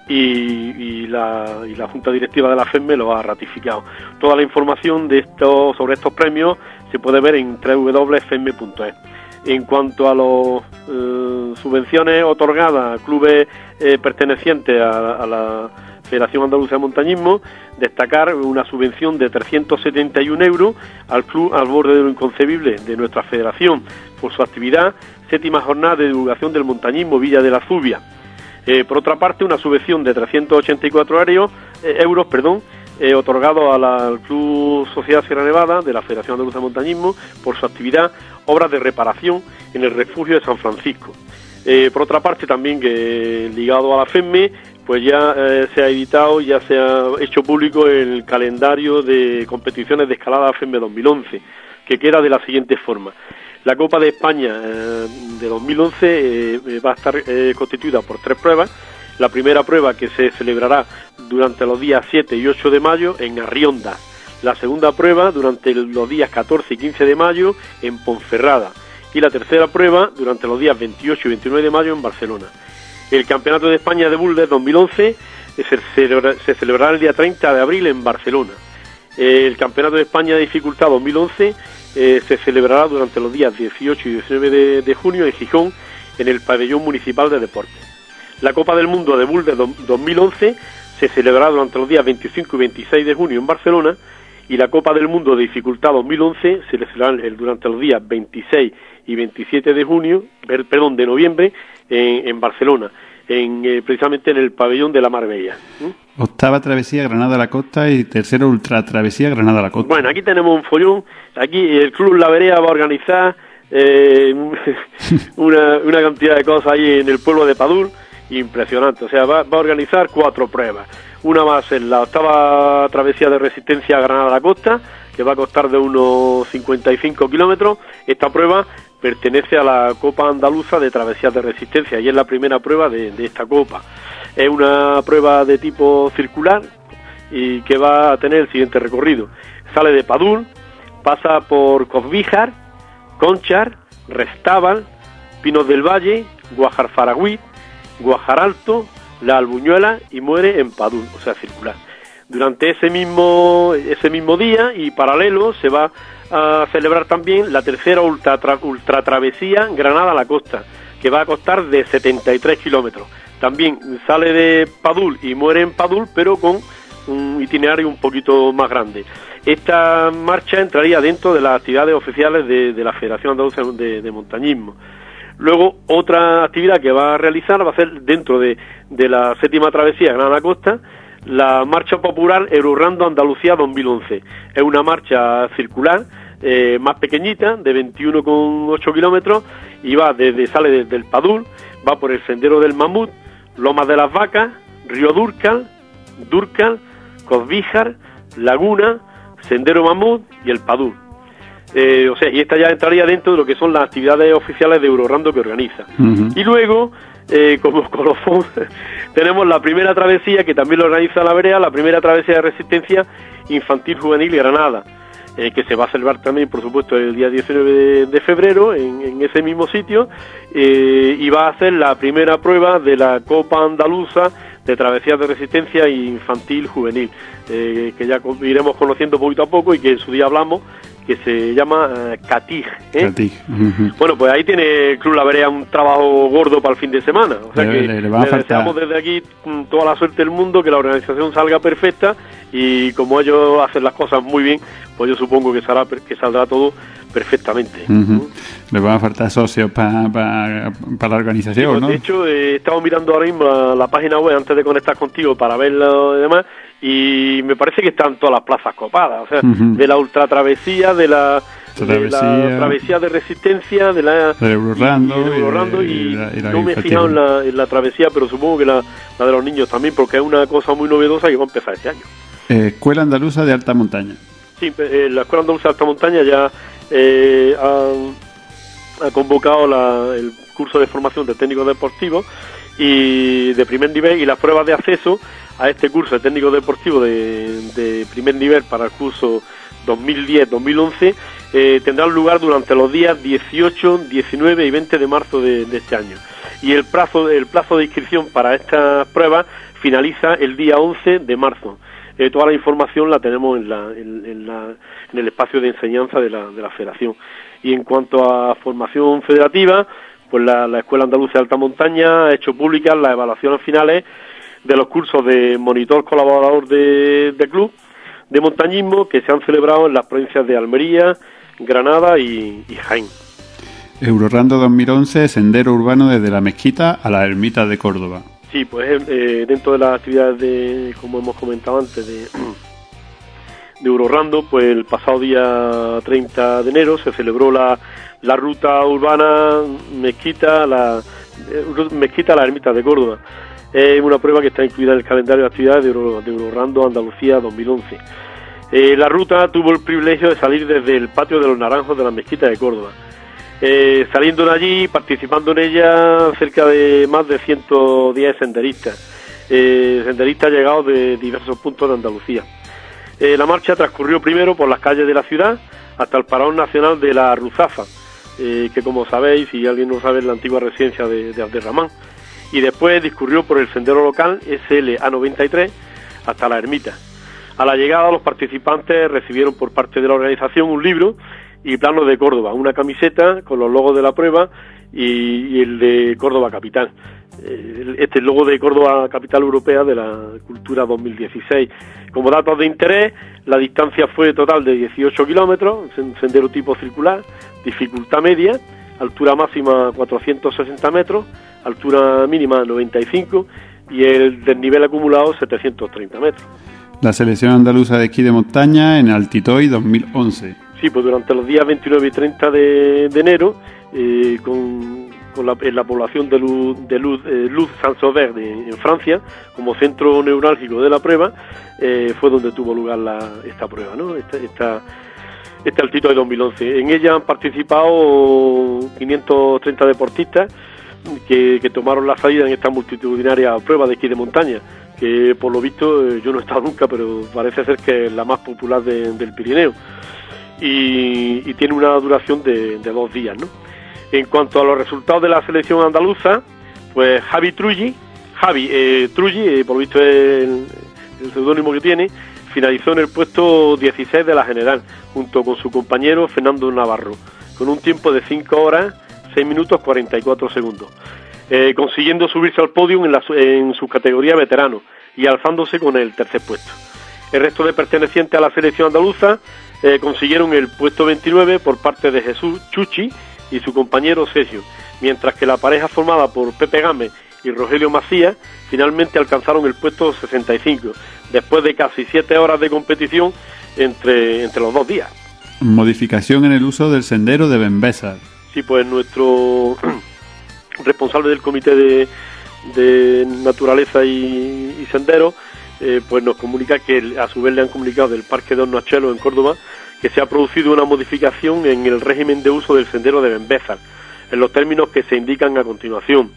y la Junta Directiva de la FEMME lo ha ratificado. Toda la información sobre estos premios se puede ver en www.femme.es. En cuanto a las subvenciones otorgadas a clubes pertenecientes a la Federación Andaluza de Montañismo, destacar una subvención de 371 euros al Club Al Borde de lo Inconcebible de nuestra federación por su actividad, 7ª jornada de divulgación del montañismo Villa de la Zubia. Por otra parte, una subvención de 384 euros, otorgado al Club Sociedad Sierra Nevada de la Federación Andaluza de Montañismo por su actividad obras de reparación en el refugio de San Francisco. Por otra parte, también que ligado a la FEMME, pues ya se ha editado, ya se ha hecho público el calendario de competiciones de escalada FEMME 2011, que queda de la siguiente forma. La Copa de España de 2011 va a estar constituida por 3 pruebas. La primera prueba, que se celebrará durante los días 7 y 8 de mayo en Arriondas. La segunda prueba durante los días 14 y 15 de mayo en Ponferrada. Y la tercera prueba durante los días 28 y 29 de mayo en Barcelona. El Campeonato de España de Boulder 2011 se celebrará el día 30 de abril en Barcelona. El Campeonato de España de Dificultad 2011 se celebrará durante los días 18 y 19 de junio en Gijón, en el Pabellón Municipal de Deportes. La Copa del Mundo de Boulder 2011 se celebrará durante los días 25 y 26 de junio en Barcelona, y la Copa del Mundo de Dificultad 2011 se celebrará durante los días 26 y 27 de noviembre en Barcelona, precisamente en el pabellón de la Marbella. Octava travesía Granada a la Costa y tercero ultra travesía Granada a la Costa. Bueno, aquí tenemos un follón. Aquí el Club La Berea va a organizar una cantidad de cosas ahí en el pueblo de Padul, impresionante. O sea, va a organizar 4 pruebas. Una va a ser la octava travesía de resistencia Granada a la Costa, que va a costar de unos 55 kilómetros. Esta prueba pertenece a la Copa Andaluza de Travesías de Resistencia y es la primera prueba de esta Copa. Es una prueba de tipo circular y que va a tener el siguiente recorrido. Sale de Padul, pasa por Cosbíjar, Conchar, Restábal, Pinos del Valle, Guajarfaragüí, Guajaralto, La Albuñuela y muere en Padul, o sea, circular. Durante ese mismo día y paralelo se va a celebrar también la tercera ultra travesía Granada a la Costa, que va a costar de 73 kilómetros. También sale de Padul y muere en Padul, pero con un itinerario un poquito más grande. Esta marcha entraría dentro de las actividades oficiales de la Federación Andaluza de Montañismo. Luego, otra actividad que va a realizar va a ser dentro de la séptima travesía Granada a la Costa, la Marcha Popular Eurorando Andalucía 2011. Es una marcha circular, más pequeñita, de 21,8 kilómetros, y sale desde el Padul, va por el Sendero del Mamut, Lomas de las Vacas, Río Durcal, Cosbíjar, Laguna, Sendero Mamut y el Padul. Y esta ya entraría dentro de lo que son las actividades oficiales de Eurorando que organiza. Y luego, como colofón, tenemos la primera travesía que también lo organiza La Berea, la primera travesía de resistencia infantil juvenil Granada, que se va a celebrar también, por supuesto, el día 19 de febrero en ese mismo sitio, y va a ser la primera prueba de la Copa Andaluza de Travesías de Resistencia Infantil Juvenil, que ya iremos conociendo poquito a poco y que en su día hablamos, que se llama Catig. Catig. Bueno, pues ahí tiene el Club La Berea un trabajo gordo para el fin de semana. O sea le deseamos desde aquí toda la suerte del mundo, que la organización salga perfecta, y como ellos hacen las cosas muy bien, pues yo supongo que saldrá todo perfectamente. Le van a faltar socios para la organización, sí, pues, ¿no? De hecho, estamos mirando ahora mismo la página web antes de conectar contigo para verlo y demás, y me parece que están todas las plazas copadas, o sea, de la ultratravesía, de la travesía de resistencia, de Eurorando, y no me he fijado en la travesía, pero supongo que la de los niños también, porque es una cosa muy novedosa que va a empezar este año. Escuela Andaluza de Alta Montaña. Sí, la Escuela Andaluza de Alta Montaña ya ha convocado el curso de formación de técnicos deportivos y de primer nivel, y las pruebas de acceso a este curso de técnico deportivo de primer nivel para el curso 2010-2011 tendrán lugar durante los días 18, 19 y 20 de marzo de este año. Y el plazo de inscripción para estas pruebas finaliza el día 11 de marzo. Toda la información la tenemos en el espacio de enseñanza de la Federación. Y en cuanto a formación federativa, pues la Escuela Andaluza de Alta Montaña ha hecho públicas las evaluaciones finales de los cursos de monitor colaborador de club de montañismo que se han celebrado en las provincias de Almería, Granada y Jaén. Eurorando 2011, sendero urbano desde la Mezquita a la Ermita de Córdoba. Sí, pues dentro de las actividades como hemos comentado antes, de Eurorando, pues el pasado día 30 de enero se celebró la ruta urbana Mezquita a la Ermita de Córdoba. Es una prueba que está incluida en el calendario de actividades de Eurorando Andalucía 2011. La ruta tuvo el privilegio de salir desde el patio de los Naranjos de la Mezquita de Córdoba. Saliendo de allí, participando en ella cerca de más de 110 senderistas llegados de diversos puntos de Andalucía. La marcha transcurrió primero por las calles de la ciudad hasta el Parón Nacional de la Ruzafa, que como sabéis, si alguien no sabe, es la antigua residencia de Abderramán, y después discurrió por el sendero local SLA93 hasta la ermita. A la llegada, los participantes recibieron por parte de la organización un libro y plano de Córdoba, una camiseta con los logos de la prueba y el de Córdoba Capital. Este logo de Córdoba Capital Europea de la Cultura 2016. Como datos de interés, la distancia fue total de 18 kilómetros, sendero tipo circular, dificultad media, altura máxima 460 metros, altura mínima 95 y el desnivel acumulado 730 metros. La selección andaluza de esquí de montaña en Altitoy 2011. Sí, pues durante los días 29 y 30 de enero, en la población de Luz Saint-Sauveur en Francia, como centro neurálgico de la prueba, fue donde tuvo lugar esta prueba, ¿no? Este Altitoy 2011. En ella han participado 530 deportistas que tomaron la salida en esta multitudinaria prueba de esquí de montaña, que por lo visto yo no he estado nunca, pero parece ser que es la más popular del Pirineo, y tiene una duración de 2 días, ¿no? En cuanto a los resultados de la selección andaluza, pues Javi Trulli, por lo visto es el seudónimo que tiene, finalizó en el puesto 16 de la general, junto con su compañero Fernando Navarro, con un tiempo de 5 horas, 6 minutos 44 segundos, consiguiendo subirse al podio en su categoría veterano y alzándose con el tercer puesto. El resto de pertenecientes a la selección andaluza consiguieron el puesto 29 por parte de Jesús Chuchi y su compañero Sergio, mientras que la pareja formada por Pepe Gámez y Rogelio Macías finalmente alcanzaron el puesto 65, después de casi 7 horas de competición entre los 2 días. Modificación en el uso del sendero de Benbésar. Sí, pues nuestro responsable del Comité de Naturaleza y Senderos pues nos comunica que a su vez le han comunicado del Parque de Hornachuelos en Córdoba que se ha producido una modificación en el régimen de uso del sendero de Benbésar, en los términos que se indican a continuación.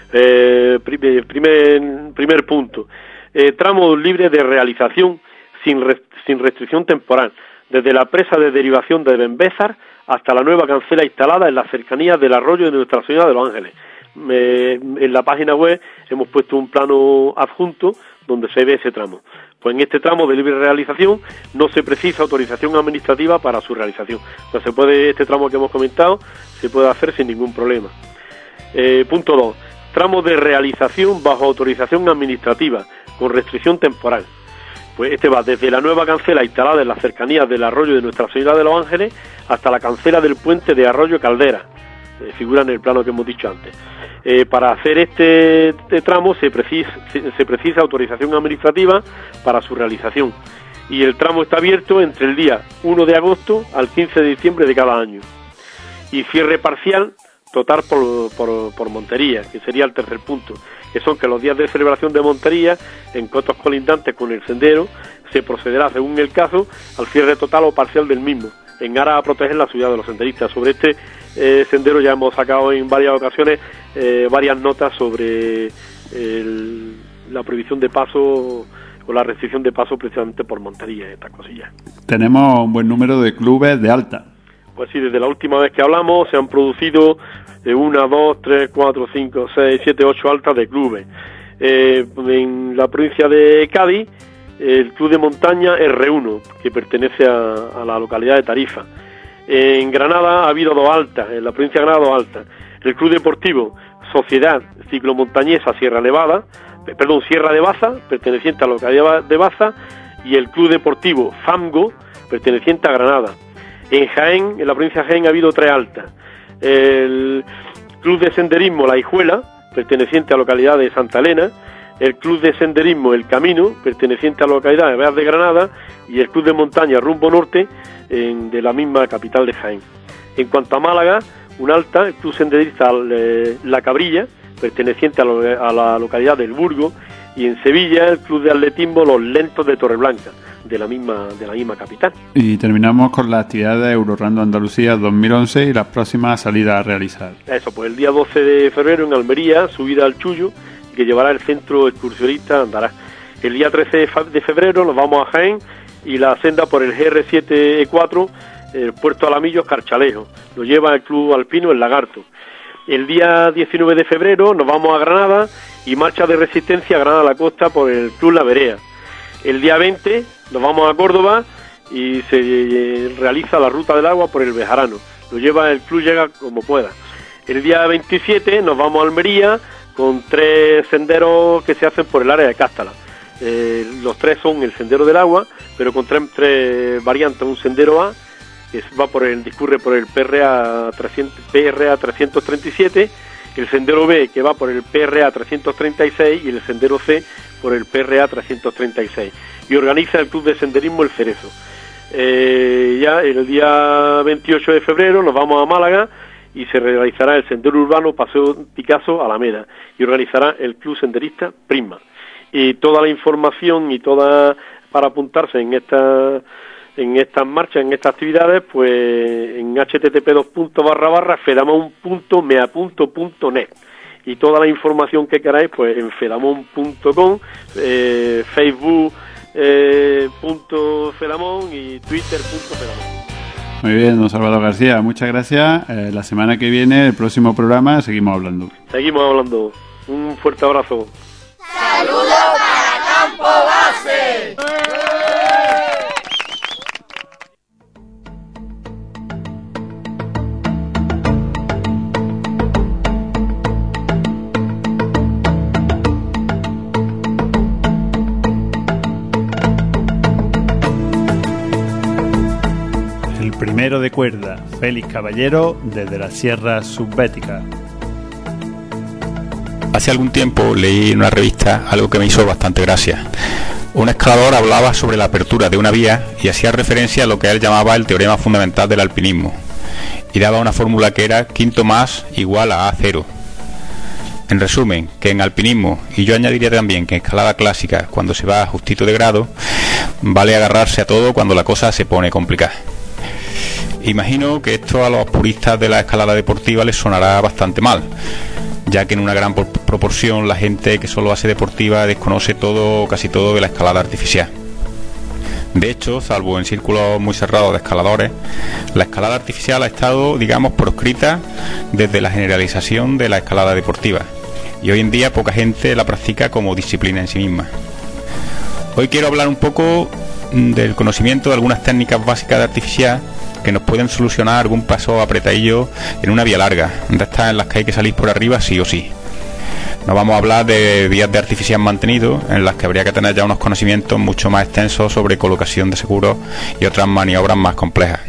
Primer punto. Tramo libre de realización sin restricción temporal, desde la presa de derivación de Benbésar hasta la nueva cancela instalada en las cercanías del arroyo de Nuestra Señora de los Ángeles. En la página web hemos puesto un plano adjunto donde se ve ese tramo. Pues en este tramo de libre realización no se precisa autorización administrativa para su realización. Entonces este tramo que hemos comentado se puede hacer sin ningún problema. Punto 2. Tramo de realización bajo autorización administrativa, con restricción temporal. Pues este va desde la nueva cancela instalada en las cercanías del arroyo de Nuestra Señora de los Ángeles hasta la cancela del puente de Arroyo Caldera. Figura en el plano que hemos dicho antes. Para hacer este tramo se precisa autorización administrativa para su realización. Y el tramo está abierto entre el día 1 de agosto al 15 de diciembre de cada año. Y cierre parcial total por montería, que sería el tercer punto, que son que los días de celebración de montería en cotos colindantes con el sendero se procederá, según el caso, al cierre total o parcial del mismo, en aras a proteger la seguridad de los senderistas. Sobre este sendero ya hemos sacado en varias ocasiones varias notas sobre la prohibición de paso o la restricción de paso precisamente por montería y estas cosillas. Tenemos un buen número de clubes de alta. Pues sí, desde la última vez que hablamos se han producido 1, 2, 3, 4, 5, 6, 7, 8 altas de clubes. En la provincia de Cádiz, el Club de Montaña R1, que pertenece a la localidad de Tarifa. En Granada ha habido 2 altas, en la provincia de Granada 2 altas. El Club Deportivo Sociedad Ciclomontañesa Sierra de Baza, perteneciente a la localidad de Baza, y el Club Deportivo Famgo, perteneciente a Granada. En Jaén, en la provincia de Jaén, ha habido 3 altas. El Club de Senderismo La Hijuela, perteneciente a la localidad de Santa Elena, el Club de Senderismo El Camino, perteneciente a la localidad de Beas de Granada, y el Club de Montaña Rumbo Norte, de la misma capital de Jaén. En cuanto a Málaga, un alta, el Club Senderista La Cabrilla, perteneciente a la localidad del Burgo, y en Sevilla el Club de Atletismo Los Lentos de Torreblanca, de la misma capital. Y terminamos con las actividades de Eurorando Andalucía 2011 y las próximas salidas a realizar. Eso, pues el día 12 de febrero en Almería, subida al Chullo, que llevará el centro excursionista Andará. El día 13 de febrero nos vamos a Jaén y la senda por el GR7E4, el Puerto Alamillos Carchalejo. Lo lleva el Club Alpino El Lagarto. El día 19 de febrero nos vamos a Granada y marcha de resistencia Granada a la Costa por el Club La Berea. El día 20 nos vamos a Córdoba y se realiza la ruta del agua por el Bejarano. Lo lleva el club, llega como pueda. El día 27 nos vamos a Almería con 3 senderos que se hacen por el área de Cástala. Los 3 son el sendero del agua, pero con 3 variantes. Un sendero A que discurre por el PRA 337, el sendero B que va por el PRA 336 y el sendero C por el PRA 336. Y organiza el Club de Senderismo El Cerezo. Ya el día 28 de febrero nos vamos a Málaga y se realizará el sendero urbano Paseo Picasso Alameda y organizará el Club Senderista Prisma. Y toda la información y toda para apuntarse en estas marchas, en estas actividades, pues en http://fedamon.meapunto.net. Y toda la información que queráis, pues en fedamon.com, Facebook .fedamon y Twitter.fedamon. Muy bien, don Salvador García, muchas gracias. La semana que viene, el próximo programa, seguimos hablando. Un fuerte abrazo. ¡Saludos para Campo Base! El primero de cuerda, Félix Caballero, desde la Sierra Subbética. Hace algún tiempo leí en una revista algo que me hizo bastante gracia. Un escalador hablaba sobre la apertura de una vía y hacía referencia a lo que él llamaba el teorema fundamental del alpinismo, y daba una fórmula que era quinto más igual a A0. En resumen, que en alpinismo, y yo añadiría también que en escalada clásica, cuando se va justito de grado, vale agarrarse a todo cuando la cosa se pone complicada. Imagino que esto a los puristas de la escalada deportiva les sonará bastante mal, ya que en una gran proporción la gente que solo hace deportiva desconoce casi todo de la escalada artificial. De hecho, salvo en círculos muy cerrados de escaladores, la escalada artificial ha estado, digamos, proscrita desde la generalización de la escalada deportiva, y hoy en día poca gente la practica como disciplina en sí misma. Hoy quiero hablar un poco del conocimiento de algunas técnicas básicas de artificial que nos pueden solucionar algún paso apretadillo en una vía larga, de estas en las que hay que salir por arriba sí o sí. No vamos a hablar de vías de artificial mantenido, en las que habría que tener ya unos conocimientos mucho más extensos sobre colocación de seguros y otras maniobras más complejas.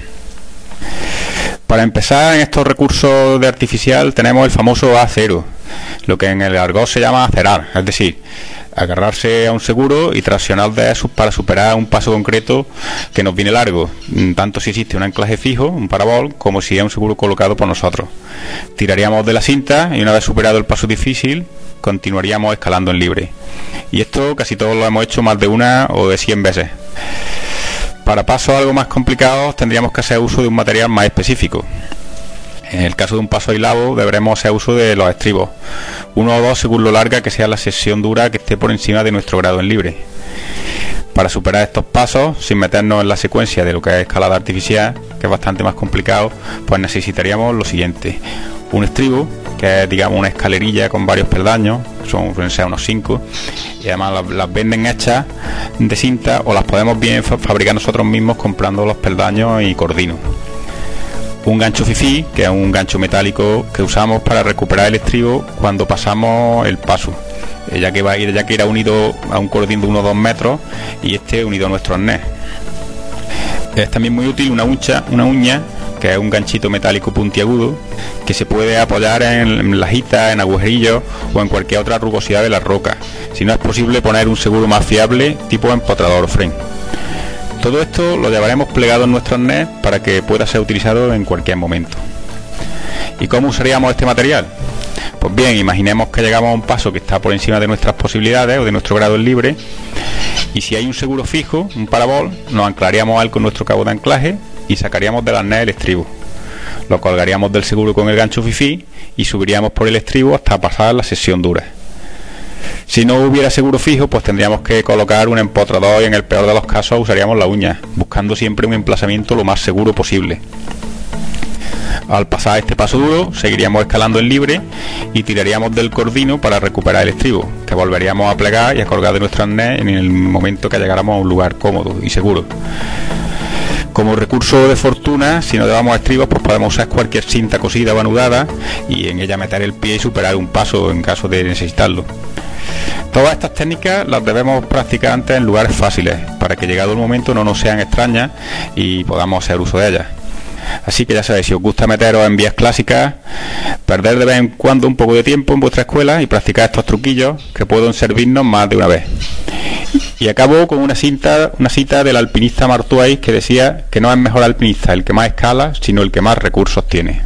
Para empezar, en estos recursos de artificial tenemos el famoso A0, lo que en el argot se llama acerar, es decir, agarrarse a un seguro y traccionar de esos para superar un paso concreto que nos viene largo, tanto si existe un anclaje fijo, un parabol, como si es un seguro colocado por nosotros. Tiraríamos de la cinta y una vez superado el paso difícil, continuaríamos escalando en libre. Y esto casi todos lo hemos hecho más de una o de 100 veces. Para pasos algo más complicados tendríamos que hacer uso de un material más específico. En el caso de un paso aislado deberemos hacer uso de los estribos, 1 o 2 según lo larga que sea la sección dura que esté por encima de nuestro grado en libre. Para superar estos pasos, sin meternos en la secuencia de lo que es escalada artificial, que es bastante más complicado, pues necesitaríamos lo siguiente: un estribo, que es, digamos, una escalerilla con varios peldaños, suelen ser unos 5, y además las venden hechas de cinta o las podemos bien fabricar nosotros mismos comprando los peldaños y cordinos. Un gancho FIFI, que es un gancho metálico que usamos para recuperar el estribo cuando pasamos el paso, ya que irá unido a un cordín de 1 o 2 metros y este unido a nuestro arnés. Es también muy útil una uña, que es un ganchito metálico puntiagudo que se puede apoyar en lajitas, en agujerillos o en cualquier otra rugosidad de la roca. Si no es posible, poner un seguro más fiable tipo empotrador o frame. Todo esto lo llevaremos plegado en nuestro arnés para que pueda ser utilizado en cualquier momento. ¿Y cómo usaríamos este material? Pues bien, imaginemos que llegamos a un paso que está por encima de nuestras posibilidades o de nuestro grado en libre, y si hay un seguro fijo, un parabol, nos anclaríamos a él con nuestro cabo de anclaje y sacaríamos del arnés el estribo. Lo colgaríamos del seguro con el gancho FIFI y subiríamos por el estribo hasta pasar la sección dura. Si no hubiera seguro fijo, pues tendríamos que colocar un empotrador y en el peor de los casos usaríamos la uña, buscando siempre un emplazamiento lo más seguro posible. Al pasar este paso duro, seguiríamos escalando en libre y tiraríamos del cordino para recuperar el estribo, que volveríamos a plegar y a colgar de nuestro arnés en el momento que llegáramos a un lugar cómodo y seguro. Como recurso de fortuna, si no llevamos estribos, pues podemos usar cualquier cinta cosida o anudada y en ella meter el pie y superar un paso en caso de necesitarlo. Todas estas técnicas las debemos practicar antes en lugares fáciles, para que llegado el momento no nos sean extrañas y podamos hacer uso de ellas. Así que ya sabéis, si os gusta meteros en vías clásicas, perder de vez en cuando un poco de tiempo en vuestra escuela y practicar estos truquillos que pueden servirnos más de una vez. Y acabo con una cita del alpinista Mark Twain, que decía que no es mejor alpinista el que más escala, sino el que más recursos tiene.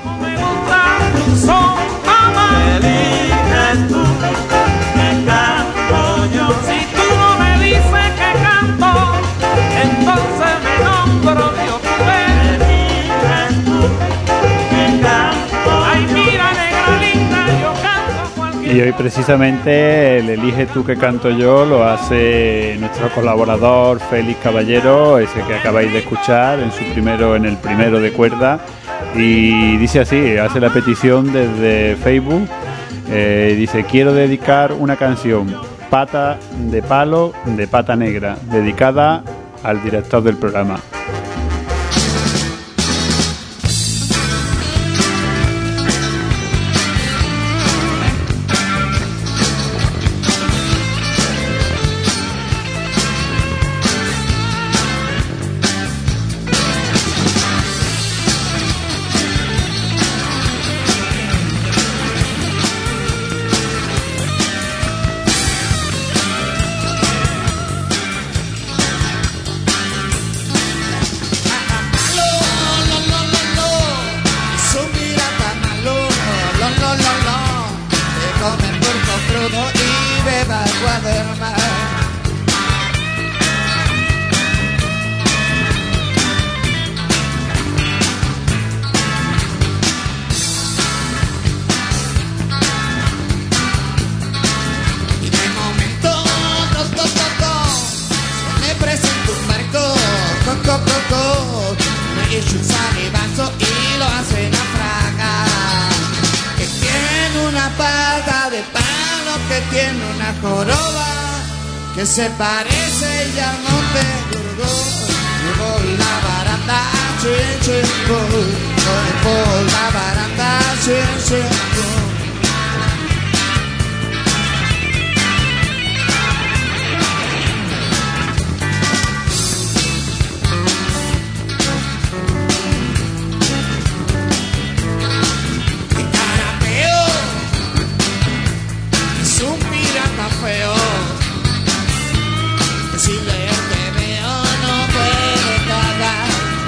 Y hoy precisamente el Elige tú que canto yo lo hace nuestro colaborador Félix Caballero, ese que acabáis de escuchar en el primero de cuerda, y dice así, hace la petición desde Facebook, dice: quiero dedicar una canción, Pata de Palo de Pata Negra, dedicada al director del programa. Que se parece ya al monte por la baranda, por la baranda, qué cara feo, es un pirata feo. Si leerte veo no puedo pagar.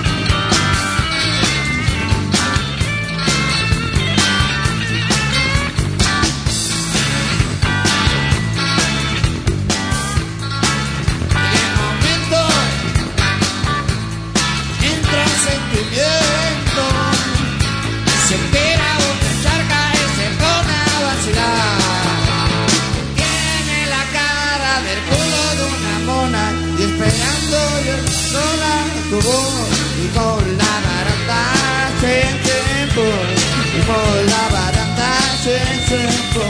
En el momento entra el sentimiento, se entera una charca y se pone a vacilar. Tiene la cara del culo de una mona y esperando yo sola tu voz, y por la baranda sin tiempo, y por la baranda sin tiempo.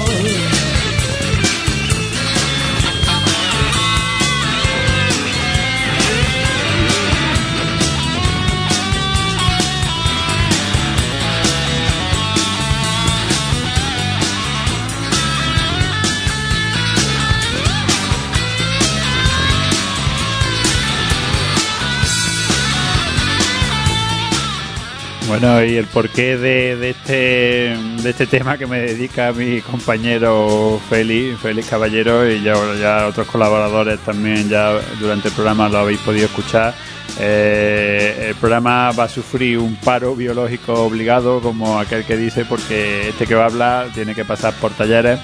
Bueno, y el porqué de este tema que me dedica mi compañero Félix Caballero, y ya otros colaboradores también ya durante el programa lo habéis podido escuchar. El programa va a sufrir un paro biológico obligado, como aquel que dice, porque este que va a hablar tiene que pasar por talleres.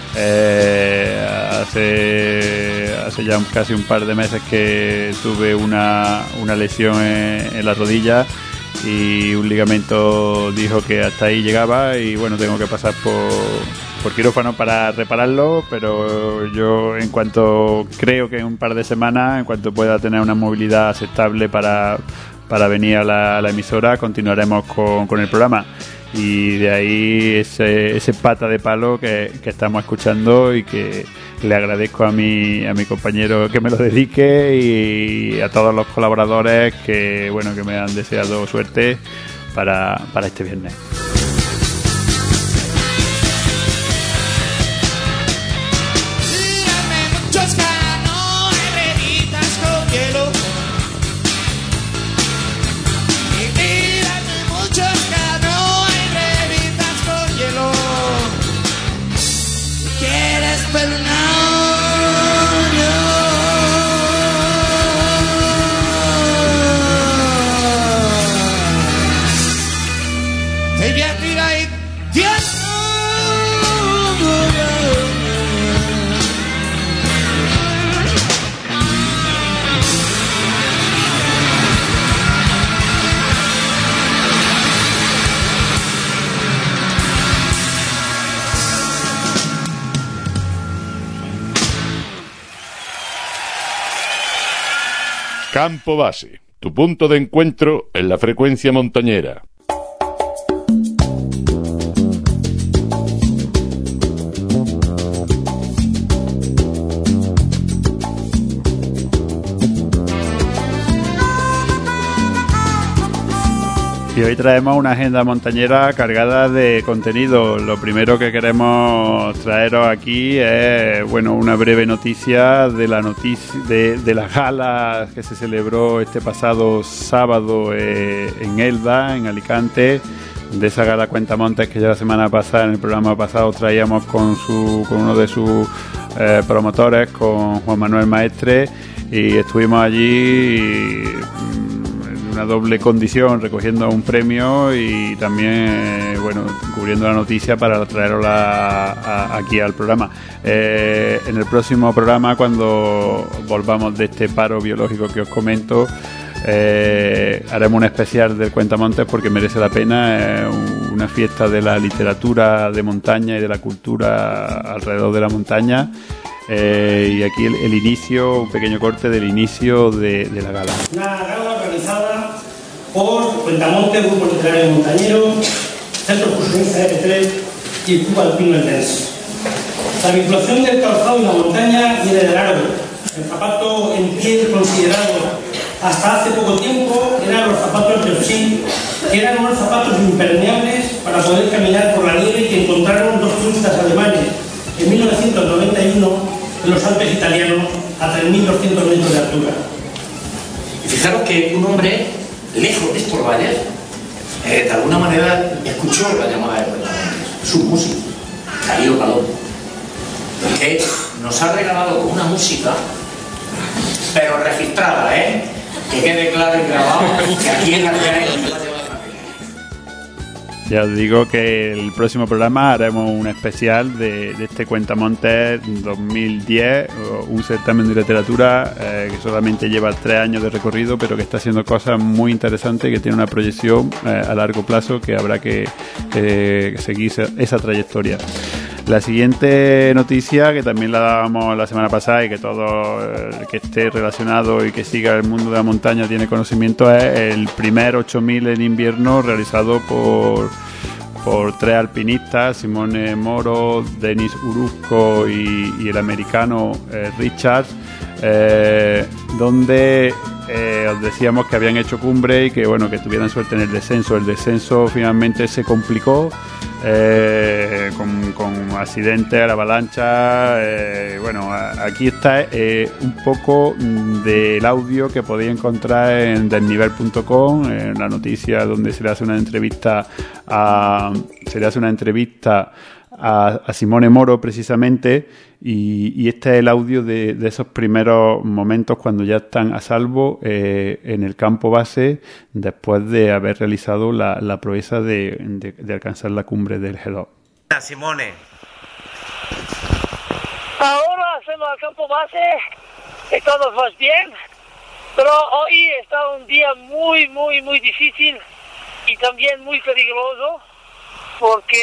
Hace ya casi un par de meses que tuve una lesión en la rodilla, y un ligamento dijo que hasta ahí llegaba, y bueno, tengo que pasar por quirófano para repararlo, pero yo en cuanto, creo que en un par de semanas, en cuanto pueda tener una movilidad aceptable para venir a la emisora, continuaremos con el programa. Y de ahí ese pata de palo que estamos escuchando, y que Le agradezco a mi compañero que me lo dedique y a todos los colaboradores que me han deseado suerte para este viernes. Campo Base, tu punto de encuentro en la frecuencia montañera. Y hoy traemos una agenda montañera cargada de contenido. Lo primero que queremos traeros aquí es una breve noticia de la gala que se celebró este pasado sábado en Elda, en Alicante, de esa gala Cuentamontes que ya la semana pasada, en el programa pasado, traíamos con uno de sus promotores, con Juan Manuel Maestre, y estuvimos allí una doble condición, recogiendo un premio y también cubriendo la noticia para traerla aquí al programa. En el próximo programa, cuando volvamos de este paro biológico que os comento, haremos un especial del Cuentamontes porque merece la pena. Una fiesta de la literatura de montaña y de la cultura alrededor de la montaña. Y aquí el inicio, un pequeño corte del inicio de la gala. Una gala organizada por Cuentamontes, Grupo Literario Montañero, Centro Excursionista R3 y Club Alpino Eldense. La vinculación del calzado y la montaña viene del árbol. El zapato en piel considerado hasta hace poco tiempo eran los zapatos de Oxy, que eran unos zapatos impermeables para poder caminar por la nieve, que encontraron dos turistas alemanes en 1991 en los Alpes italianos a 3.200 metros de altura. Y fijaros que un hombre, lejos de estos valles, de alguna manera escuchó la llamada de Cuentamontes, su músico, Darío Calón, que nos ha regalado una música, pero registrada, que quede claro y grabado que aquí en la ciudad. Ya os digo que el próximo programa haremos un especial de este Cuentamontes 2010, un certamen de literatura que solamente lleva 3 años de recorrido, pero que está haciendo cosas muy interesantes y que tiene una proyección a largo plazo, que habrá que seguir esa trayectoria. La siguiente noticia, que también la dábamos la semana pasada y que todo el que esté relacionado y que siga el mundo de la montaña tiene conocimiento, es el primer 8000 en invierno realizado por 3 alpinistas, Simone Moro, Denis Uruzco y el americano Richards, donde os decíamos que habían hecho cumbre y que que tuvieran suerte en el descenso. El descenso finalmente se complicó con accidentes, avalanchas. Aquí está un poco del audio que podéis encontrar en desnivel.com, en la noticia donde se le hace una entrevista a Simone Moro precisamente, y este es el audio de esos primeros momentos cuando ya están a salvo en el campo base, después de haber realizado la proeza de alcanzar la cumbre del G2. Simone. Ahora hacemos el campo base y todo va bien, pero hoy está un día muy, muy, muy difícil y también muy peligroso, porque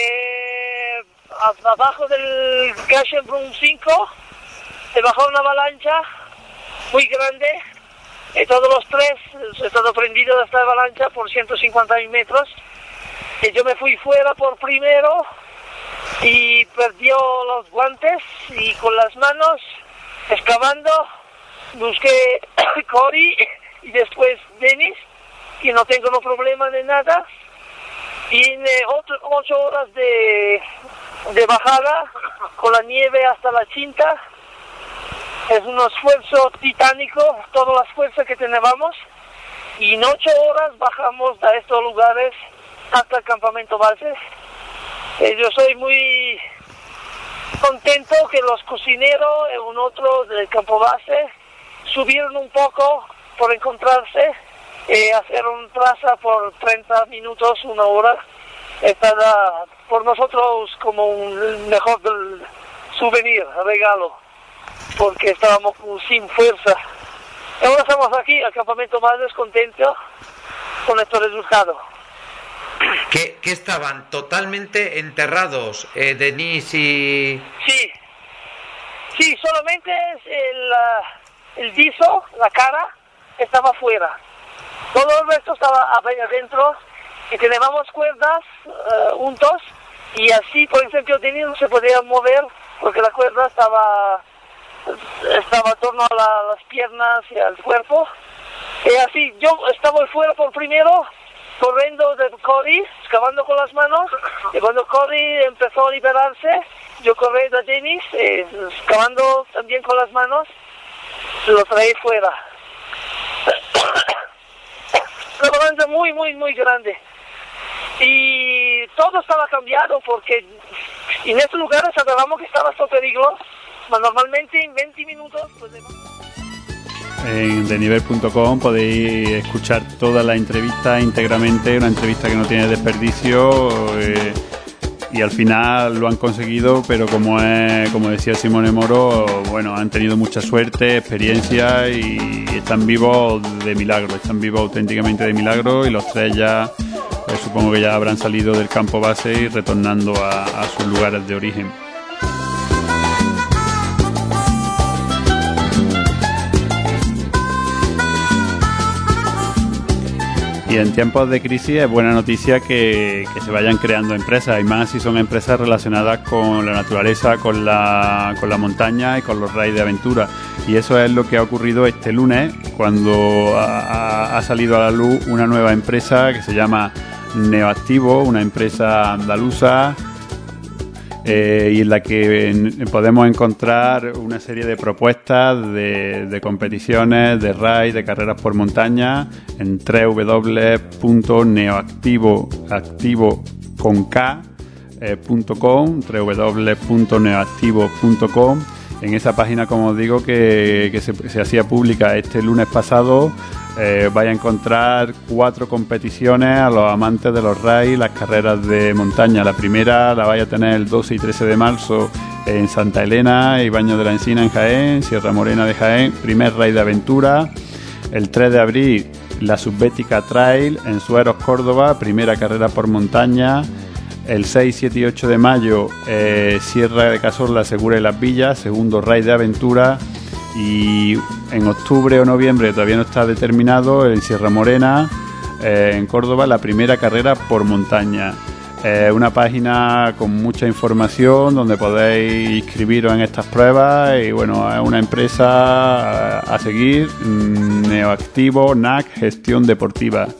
abajo del Gashenbrunn 5 se bajó una avalancha muy grande y todos los 3 están prendidos de esta avalancha por 150 metros, y yo me fui fuera por primero y perdió los guantes y con las manos excavando busqué Cory y después Denis, que no tengo no problema de nada, y en 8 horas de bajada con la nieve hasta la cinta. Es un esfuerzo titánico, todas las fuerzas que teníamos, y en 8 horas bajamos a estos lugares hasta el campamento base. Yo soy muy contento que los cocineros, un otro del campo base, subieron un poco por encontrarse, hacer un traza por 30 minutos, 1 hora. Está por nosotros como un mejor souvenir, regalo, porque estábamos sin fuerza. Ahora estamos aquí, al campamento más descontento con este resultado. ¿Que estaban totalmente enterrados, Denis y...? Sí, solamente el viso, la cara, estaba fuera. Todo el resto estaba adentro, y teníamos cuerdas juntos, y así, por ejemplo, Denis no se podía mover porque la cuerda estaba en torno a las piernas y al cuerpo. Y así, yo estaba fuera por primero, corriendo de Cory, excavando con las manos, y cuando Cory empezó a liberarse, yo corrí de Denis, excavando también con las manos, lo traí fuera. Una balanza muy, muy, muy grande. Y todo estaba cambiado porque en estos lugares sabíamos que estaba todo peligro, pero normalmente en 20 minutos... En denivel.com podéis escuchar toda la entrevista íntegramente, una entrevista que no tiene desperdicio, y al final lo han conseguido, pero como decía Simone Moro, bueno, han tenido mucha suerte, experiencia y están vivos de milagro, están vivos auténticamente de milagro, y los tres ya, pues supongo que ya habrán salido del campo base y retornando a sus lugares de origen. Y en tiempos de crisis es buena noticia que se vayan creando empresas, y más si son empresas relacionadas con la naturaleza, con la montaña y con los raids de aventura. Y eso es lo que ha ocurrido este lunes, cuando ha salido a la luz una nueva empresa que se llama Neoactivo, una empresa andaluza, y en la que podemos encontrar una serie de propuestas de competiciones, de raids, de carreras por montaña en www.neoactivo.com, www.neoactivo.com. En esa página, como os digo, que se hacía pública este lunes pasado, vais a encontrar 4 competiciones a los amantes de los raids, las carreras de montaña. La primera la vais a tener el 12 y 13 de marzo en Santa Elena y Baños de la Encina en Jaén, Sierra Morena de Jaén, primer raid de aventura. El 3 de abril la Subbética Trail en Sueros, Córdoba, primera carrera por montaña. El 6, 7 y 8 de mayo, Sierra de Cazorla, Segura y Las Villas, segundo raid de aventura. Y en octubre o noviembre, todavía no está determinado, en Sierra Morena, en Córdoba, la primera carrera por montaña. Una página con mucha información donde podéis inscribiros en estas pruebas, y bueno, es una empresa a seguir, Neoactivo, NAC, Gestión Deportiva.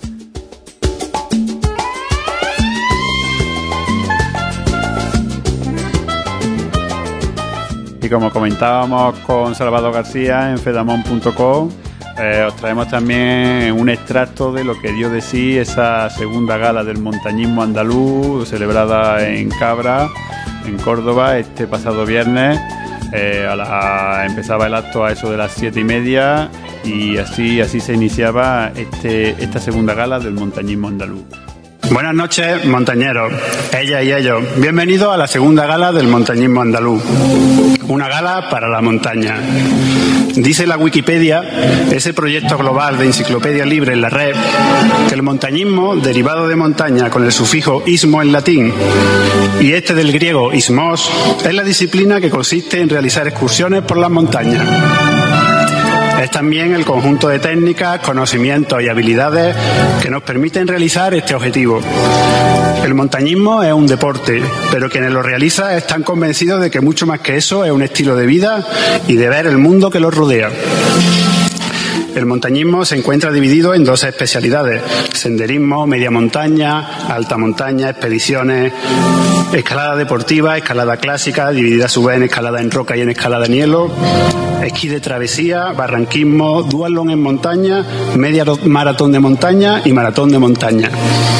Y como comentábamos con Salvador García en fedamon.com, os traemos también un extracto de lo que dio de sí esa segunda gala del montañismo andaluz celebrada en Cabra, en Córdoba, este pasado viernes. Empezaba el acto a eso de las 7:30, y así se iniciaba esta segunda gala del montañismo andaluz. Buenas noches, montañeros, ellas y ellos. Bienvenidos a la segunda gala del montañismo andaluz. Una gala para la montaña. Dice la Wikipedia, ese proyecto global de enciclopedia libre en la red, que el montañismo, derivado de montaña con el sufijo ismo en latín, y este del griego ismos, es la disciplina que consiste en realizar excursiones por las montañas. Es también el conjunto de técnicas, conocimientos y habilidades que nos permiten realizar este objetivo. El montañismo es un deporte, pero quienes lo realizan están convencidos de que mucho más que eso es un estilo de vida y de ver el mundo que los rodea. El montañismo se encuentra dividido en dos especialidades: senderismo, media montaña, alta montaña, expediciones, escalada deportiva, escalada clásica, dividida a su vez en escalada en roca y en escalada en hielo, esquí de travesía, barranquismo, duatlón en montaña, media maratón de montaña y maratón de montaña.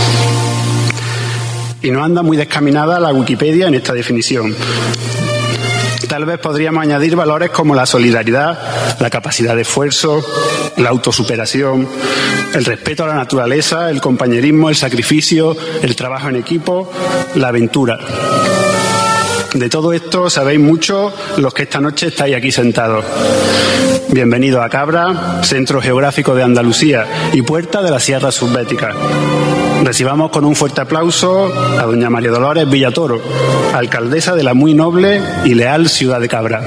Y no anda muy descaminada la Wikipedia en esta definición. Tal vez podríamos añadir valores como la solidaridad, la capacidad de esfuerzo, la autosuperación, el respeto a la naturaleza, el compañerismo, el sacrificio, el trabajo en equipo, la aventura. De todo esto sabéis mucho los que esta noche estáis aquí sentados. Bienvenidos a Cabra, centro geográfico de Andalucía y puerta de la Sierra Subbética. Recibamos con un fuerte aplauso a doña María Dolores Villatoro, alcaldesa de la muy noble y leal ciudad de Cabra.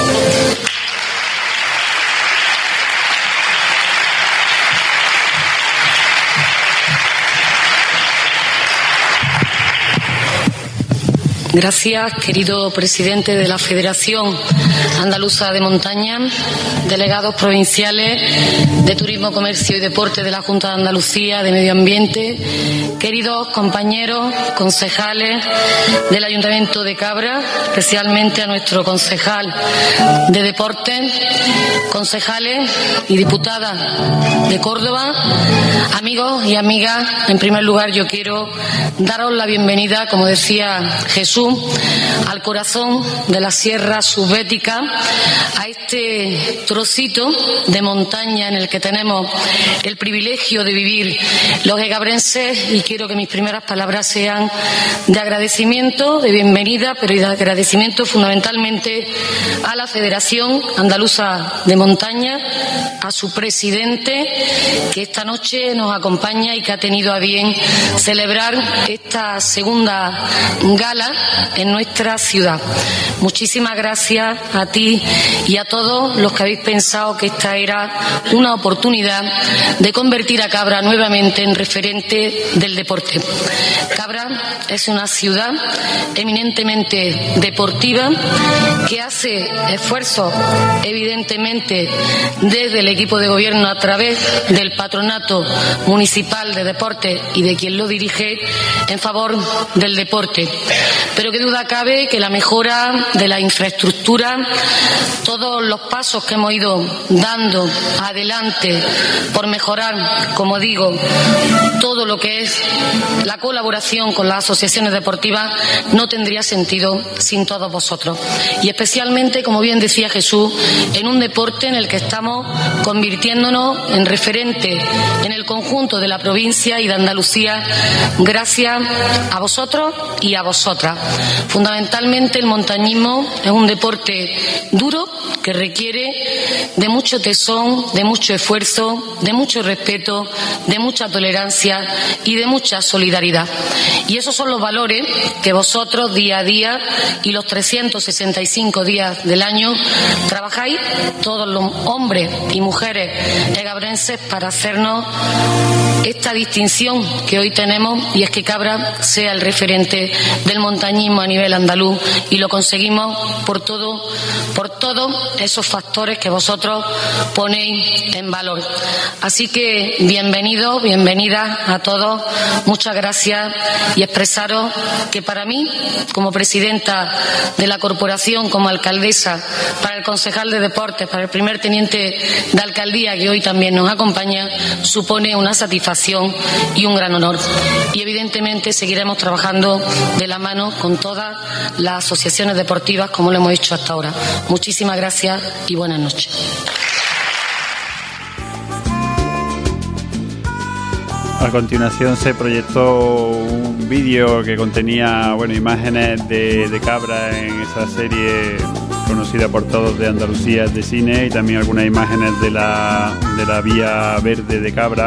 Gracias, querido presidente de la Federación Andaluza de Montaña, delegados provinciales de Turismo, Comercio y Deporte de la Junta de Andalucía de Medio Ambiente, queridos compañeros concejales del Ayuntamiento de Cabra, especialmente a nuestro concejal de Deportes, concejales y diputadas de Córdoba, amigos y amigas. En primer lugar, yo quiero daros la bienvenida, como decía Jesús, al corazón de la Sierra Subbética, a este trocito de montaña en el que tenemos el privilegio de vivir los egabrenses, y quiero que mis primeras palabras sean de agradecimiento, de bienvenida, pero de agradecimiento fundamentalmente a la Federación Andaluza de Montaña, a su presidente, que esta noche nos acompaña y que ha tenido a bien celebrar esta segunda gala en nuestra ciudad. Muchísimas gracias a ti y a todos los que habéis pensado que esta era una oportunidad de convertir a Cabra nuevamente en referente del deporte. Cabra es una ciudad eminentemente deportiva que hace esfuerzos, evidentemente, desde el equipo de gobierno a través del Patronato Municipal de Deportes y de quien lo dirige en favor del deporte. Pero qué duda cabe que la mejora de la infraestructura, todos los pasos que hemos ido dando adelante por mejorar, como digo, todo lo que es la colaboración con las asociaciones deportivas, no tendría sentido sin todos vosotros. Y especialmente, como bien decía Jesús, en un deporte en el que estamos convirtiéndonos en referente en el conjunto de la provincia y de Andalucía, gracias a vosotros y a vosotras. Fundamentalmente, el montañismo es un deporte duro que requiere de mucho tesón, de mucho esfuerzo, de mucho respeto, de mucha tolerancia y de mucha solidaridad. Y esos son los valores que vosotros día a día y los 365 días del año trabajáis, todos los hombres y mujeres egabrenses, para hacernos esta distinción que hoy tenemos, y es que Cabra sea el referente del montañismo a nivel andaluz, y lo conseguimos por todos esos factores que vosotros ponéis en valor. Así que bienvenidos, bienvenidas a todos, muchas gracias, y expresaros que para mí, como presidenta de la corporación, como alcaldesa, para el concejal de deportes, para el primer teniente de alcaldía que hoy también nos acompaña, supone una satisfacción y un gran honor. Y evidentemente seguiremos trabajando de la mano con todas las asociaciones deportivas como lo hemos hecho hasta ahora. Muchísimas gracias y buenas noches. A continuación se proyectó un vídeo que contenía imágenes de Cabra en esa serie conocida por todos de Andalucía de cine, y también algunas imágenes de la vía verde de Cabra.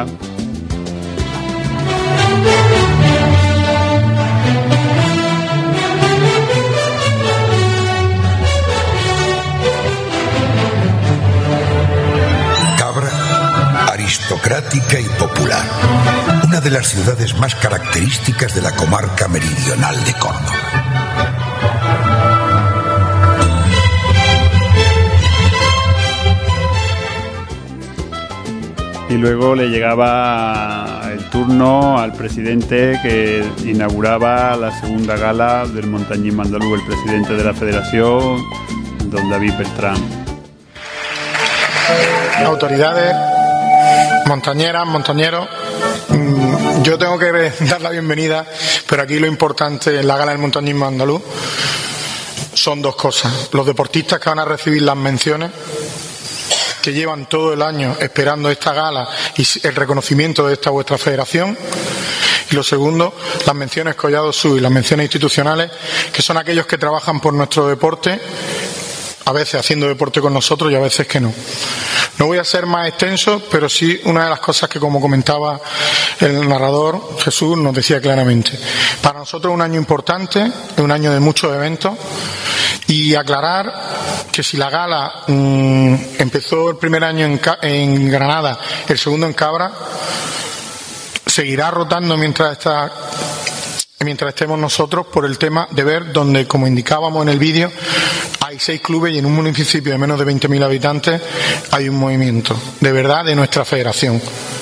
Cabra, aristocrática y popular. Una una de las ciudades más características de la comarca meridional de Córdoba. Y luego le llegaba el turno al presidente que inauguraba la segunda gala del montañismo andaluz, el presidente de la Federación, don David Beltrán. Autoridades, montañeras, montañeros, yo tengo que dar la bienvenida, pero aquí lo importante en la gala del montañismo andaluz son dos cosas: los deportistas que van a recibir las menciones, que llevan todo el año esperando esta gala y el reconocimiento de esta vuestra federación, y lo segundo, las menciones Collado Sur y las menciones institucionales, que son aquellos que trabajan por nuestro deporte, a veces haciendo deporte con nosotros y a veces que no. No voy a ser más extenso, pero sí una de las cosas que, como comentaba el narrador Jesús, nos decía claramente. Para nosotros es un año importante, es un año de muchos eventos, y aclarar que si la gala empezó el primer año en Granada, el segundo en Cabra, seguirá rotando mientras estemos nosotros, por el tema de ver donde, como indicábamos en el vídeo, hay 6 clubes y en un municipio de menos de 20.000 habitantes hay un movimiento de verdad de nuestra federación.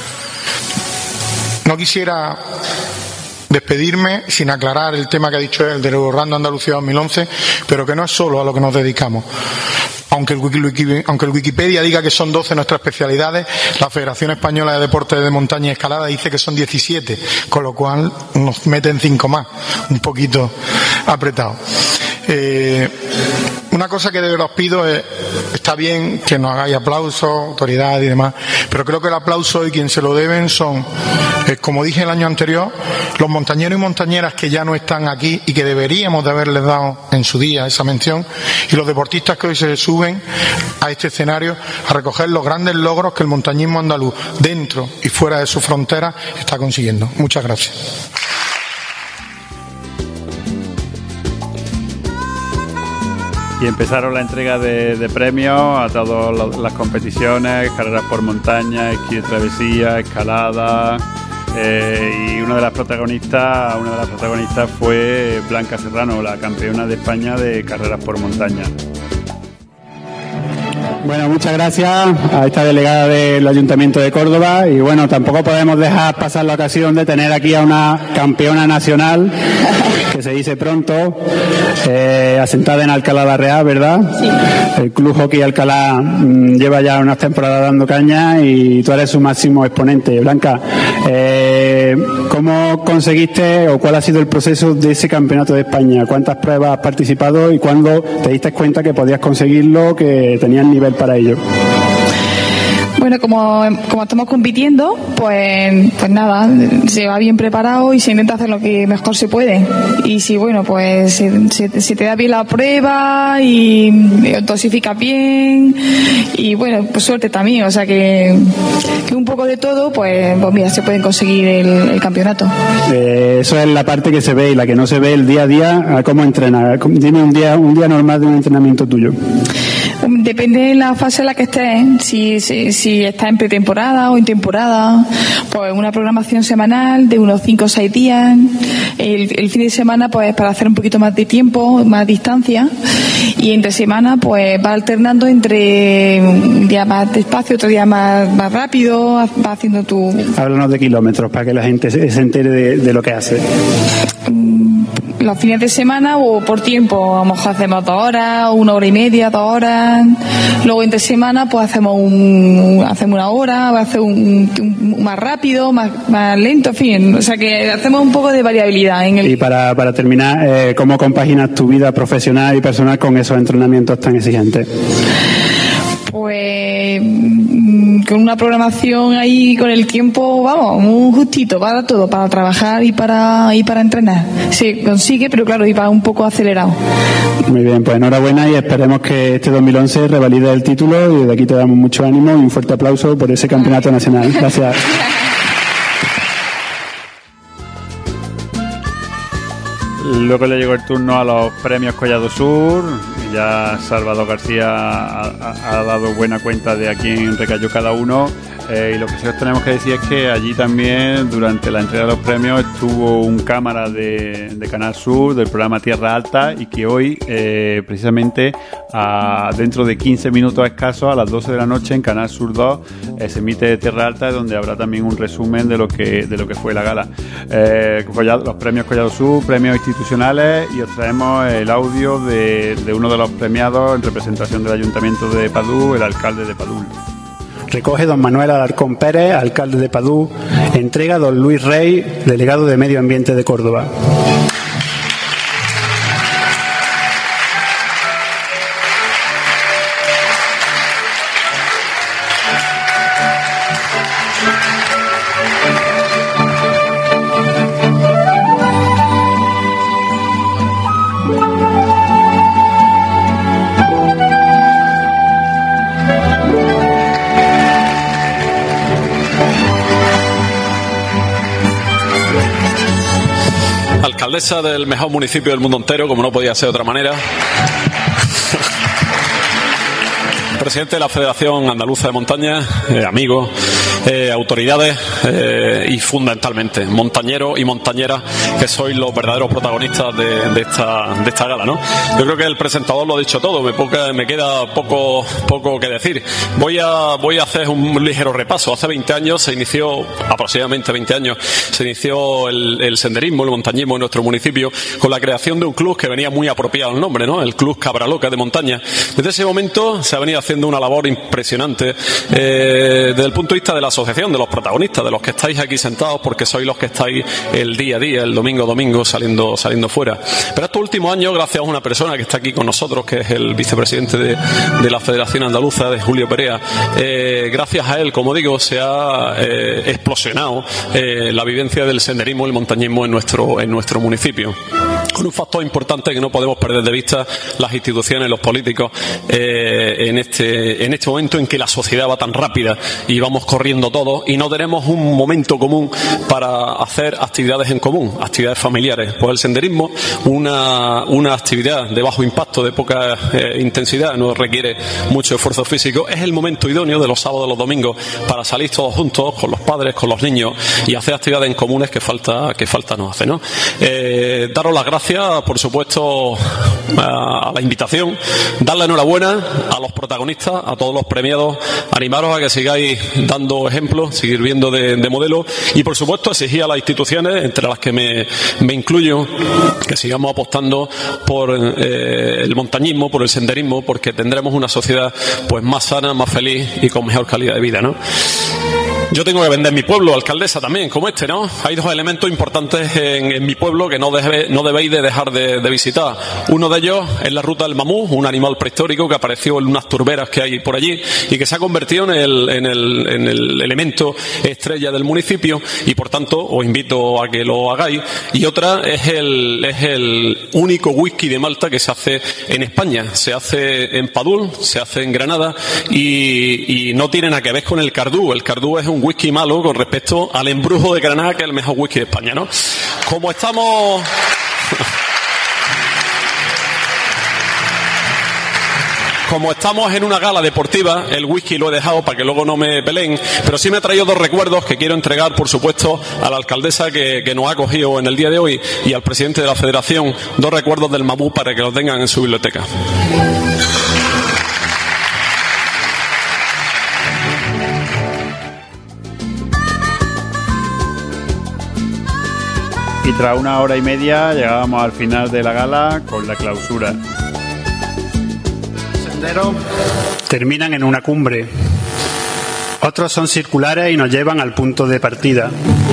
No quisiera despedirme sin aclarar el tema que ha dicho él de Borrando Andalucía 2011, pero que no es solo a lo que nos dedicamos. Aunque el Wikipedia diga que son 12 nuestras especialidades, la Federación Española de Deportes de Montaña y Escalada dice que son 17, con lo cual nos meten 5 más, un poquito apretado. Una cosa que de verdad os pido es, está bien que nos hagáis aplausos, autoridad y demás, pero creo que el aplauso y quien se lo deben son, como dije el año anterior, los montañeros y montañeras que ya no están aquí y que deberíamos de haberles dado en su día esa mención, y los deportistas que hoy se suben a este escenario a recoger los grandes logros que el montañismo andaluz, dentro y fuera de sus fronteras, está consiguiendo. Muchas gracias. Y empezaron la entrega de premios a todas las competiciones, carreras por montaña, esquí de travesía, escalada, y una de las protagonistas fue Blanca Serrano, la campeona de España de carreras por montaña. Bueno, muchas gracias a esta delegada del Ayuntamiento de Córdoba, y bueno, tampoco podemos dejar pasar la ocasión de tener aquí a una campeona nacional, que se dice pronto, asentada en Alcalá de la Real, ¿verdad? Sí. El Club Hockey Alcalá lleva ya unas temporadas dando caña y tú eres su máximo exponente. Blanca, ¿cómo conseguiste o cuál ha sido el proceso de ese campeonato de España? ¿Cuántas pruebas has participado y cuándo te diste cuenta que podías conseguirlo, que tenías nivel para ello? Bueno, como estamos compitiendo, pues nada, se va bien preparado y se intenta hacer lo que mejor se puede. Y si, bueno, pues se te da bien la prueba y dosificas bien y, bueno, pues suerte también. O sea que un poco de todo, pues mira, se pueden conseguir el campeonato. Eso es la parte que se ve, y la que no se ve el día a día. ¿Cómo entrenas? Dime un día normal de un entrenamiento tuyo. Depende de la fase en la que estés, si estás en pretemporada o en temporada, pues una programación semanal de unos 5 o 6 días, el fin de semana pues para hacer un poquito más de tiempo, más distancia, y entre semana pues va alternando entre un día más despacio, otro día más rápido, va haciendo tu... Háblanos de kilómetros para que la gente se entere de lo que hace. Los fines de semana o por tiempo, a lo mejor hacemos 2 horas, 1 hora y media, 2 horas. Luego entre semana pues hacemos 1 hora, va a hacer un más rápido, más lento, en fin. O sea que hacemos un poco de variabilidad. Y para terminar, ¿cómo compaginas tu vida profesional y personal con esos entrenamientos tan exigentes? Pues con una programación ahí con el tiempo, vamos, muy justito para todo, para trabajar y para entrenar. Se consigue, pero claro, iba un poco acelerado. Muy bien, pues enhorabuena y esperemos que este 2011 revalide el título, y desde aquí te damos mucho ánimo y un fuerte aplauso por ese campeonato nacional. Gracias. Luego le llegó el turno a los premios Collado Sur. Ya Salvador García ha dado buena cuenta de a quién recayó cada uno. Y lo que sí os tenemos que decir es que allí también, durante la entrega de los premios, estuvo un cámara de Canal Sur, del programa Tierra Alta, y que hoy, precisamente, dentro de 15 minutos escasos, a las 12 de la noche, en Canal Sur 2, se emite Tierra Alta, donde habrá también un resumen de lo que fue la gala. Los premios Collado Sur, premios institucionales, y os traemos el audio de uno de los premiados en representación del Ayuntamiento de Padú, el alcalde de Padú. Recoge don Manuel Alarcón Pérez, alcalde de Padú, entrega don Luis Rey, delegado de Medio Ambiente de Córdoba. Alcaldesa del mejor municipio del mundo entero, como no podía ser de otra manera. Presidente de la Federación Andaluza de Montaña, amigos, autoridades y fundamentalmente montañeros y montañeras, que sois los verdaderos protagonistas de esta gala, ¿no? Yo creo que el presentador lo ha dicho todo, me queda poco que decir. Voy a hacer un ligero repaso. Hace 20 años se inició, aproximadamente 20 años, se inició el senderismo, el montañismo en nuestro municipio, con la creación de un club que venía muy apropiado el nombre, ¿no? El Club Cabraloca de Montaña. Desde ese momento se ha venido haciendo una labor impresionante desde el punto de vista de la asociación, de los protagonistas, de los que estáis aquí sentados, porque sois los que estáis el día a día, el domingo a domingo, saliendo fuera. Pero estos últimos años, gracias a una persona que está aquí con nosotros, que es el vicepresidente de la Federación Andaluza, de Julio Perea, gracias a él, como digo, se ha explosionado la vivencia del senderismo y el montañismo en nuestro municipio. Con un factor importante que no podemos perder de vista las instituciones, los políticos, en este momento en que la sociedad va tan rápida y vamos corriendo todos y no tenemos un momento común para hacer actividades en común, actividades familiares. Pues el senderismo, una actividad de bajo impacto, de poca intensidad, no requiere mucho esfuerzo físico, es el momento idóneo de los sábados y los domingos para salir todos juntos con los padres, con los niños y hacer actividades en comunes que falta nos hace, ¿no? Daros las gracias, por supuesto, a la invitación, dar la enhorabuena a los protagonistas, a todos los premiados, animaros a que sigáis dando ejemplos, seguir viendo de modelo y, por supuesto, exigir a las instituciones, entre las que me incluyo, que sigamos apostando por el montañismo, por el senderismo, porque tendremos una sociedad pues más sana, más feliz y con mejor calidad de vida, ¿no? Yo tengo que vender mi pueblo, alcaldesa, también, como este, ¿no? Hay dos elementos importantes en mi pueblo que no debéis de dejar de visitar. Uno de ellos es la ruta del mamú, un animal prehistórico que apareció en unas turberas que hay por allí y que se ha convertido en el elemento estrella del municipio y, por tanto, os invito a que lo hagáis. Y otra es el único whisky de Malta que se hace en España. Se hace en Padul, se hace en Granada y no tiene nada que ver con el Cardú. El Cardú es un whisky malo con respecto al Embrujo de Granada, que es el mejor whisky de España, ¿no? Como estamos en una gala deportiva, el whisky lo he dejado para que luego no me peleen, pero sí me he traído dos recuerdos que quiero entregar, por supuesto, a la alcaldesa que nos ha acogido en el día de hoy y al presidente de la Federación, dos recuerdos del mamú para que los tengan en su biblioteca. Y tras 1 hora y media llegábamos al final de la gala con la clausura. Los senderos terminan en una cumbre. Otros son circulares y nos llevan al punto de partida.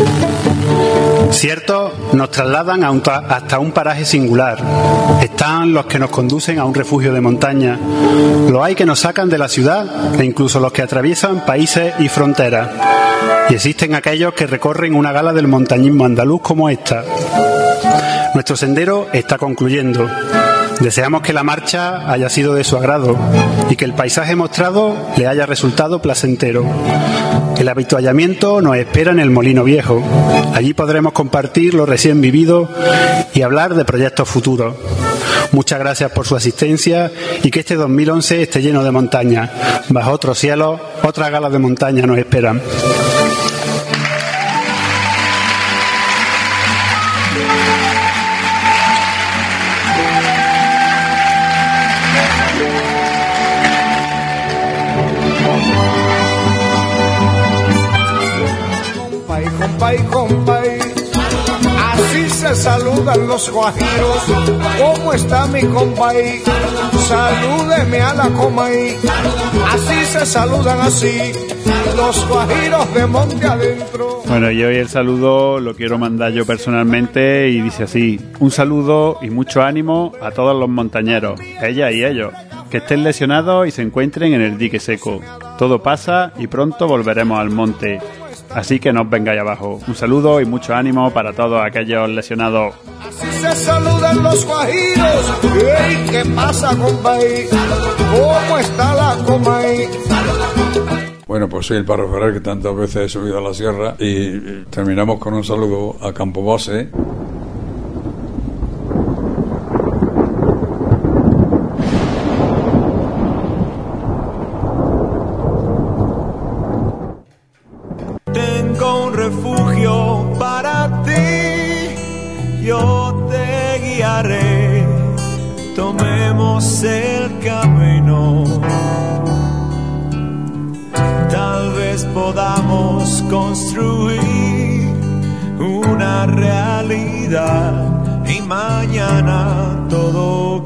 Ciertos nos trasladan hasta un paraje singular. Están los que nos conducen a un refugio de montaña. Los hay que nos sacan de la ciudad e incluso los que atraviesan países y fronteras. Y existen aquellos que recorren una gala del montañismo andaluz como esta. Nuestro sendero está concluyendo. Deseamos que la marcha haya sido de su agrado y que el paisaje mostrado le haya resultado placentero. El avituallamiento nos espera en el Molino Viejo. Allí podremos compartir lo recién vivido y hablar de proyectos futuros. muchas gracias por su asistencia y que este 2011 esté lleno de montañas. Bajo otro cielo, otras galas de montaña nos esperan. Compay, así se saludan los guajiros. ¿Cómo está mi compay? Salúdeme a la comay. Así se saludan así los guajiros de monte adentro. Bueno, y hoy el saludo lo quiero mandar yo personalmente y dice así: un saludo y mucho ánimo a todos los montañeros, ellas y ellos, que estén lesionados y se encuentren en el dique seco. Todo pasa y pronto volveremos al monte. Así que no os vengáis abajo. Un saludo y mucho ánimo para todos aquellos lesionados. Así se saludan los guajiros. ¡Ey! ¿Qué pasa, compay? ¿Cómo está la comay? Bueno, pues soy el Parro Ferrer, que tantas veces he subido a la sierra, y terminamos con un saludo a Campo Base. Tengo un refugio para ti, yo te guiaré, tomemos el camino. Tal vez podamos construir una realidad y mañana todo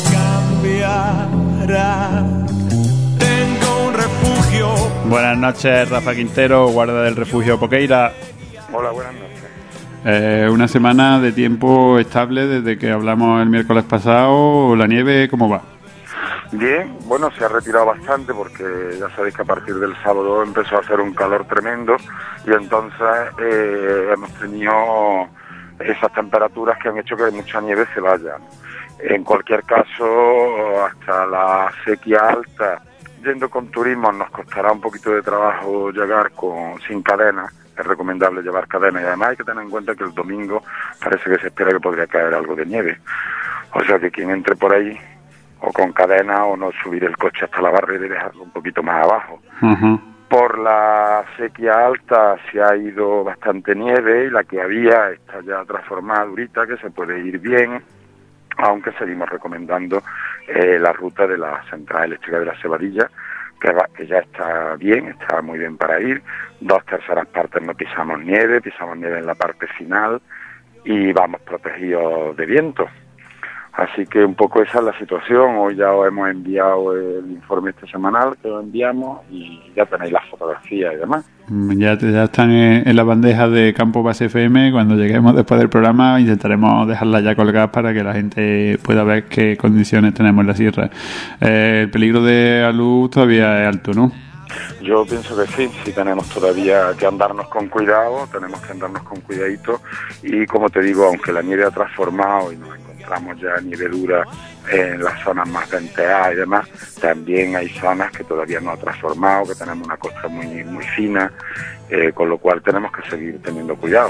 cambiará. Tengo un refugio. Buenas noches, Rafa Quintero, guarda del refugio Poqueira. Hola, buenas noches. Una semana de tiempo estable desde que hablamos el miércoles pasado. ¿La nieve cómo va? Bien, bueno, se ha retirado bastante porque ya sabéis que a partir del sábado empezó a hacer un calor tremendo y entonces hemos tenido esas temperaturas que han hecho que mucha nieve se vaya. En cualquier caso, hasta la sequía alta, yendo con turismo nos costará un poquito de trabajo llegar sin cadenas. Es recomendable llevar cadenas y además hay que tener en cuenta que el domingo parece que se espera que podría caer algo de nieve. O sea que quien entre por ahí o con cadena o no subir el coche hasta la barrera y dejarlo un poquito más abajo. Uh-huh. Por la sequía alta se ha ido bastante nieve y la que había está ya transformada durita, que se puede ir bien, aunque seguimos recomendando la ruta de la central eléctrica de la Cebadilla, que ya está bien, está muy bien para ir. 2/3 partes no pisamos nieve en la parte final y vamos protegidos de viento. Así que un poco esa es la situación. Hoy ya os hemos enviado el informe semanal que os enviamos y ya tenéis las fotografías y demás. Ya están en la bandeja de Campo Base FM. Cuando lleguemos después del programa intentaremos dejarlas ya colgadas para que la gente pueda ver qué condiciones tenemos en la sierra. El peligro de alud todavía es alto, ¿no? Yo pienso que sí tenemos todavía que andarnos con cuidado, tenemos que andarnos con cuidadito y como te digo, aunque la nieve ha transformado y nos encontramos ya nieve dura en las zonas más venteadas y demás, también hay zonas que todavía no ha transformado, que tenemos una costa muy fina, con lo cual tenemos que seguir teniendo cuidado.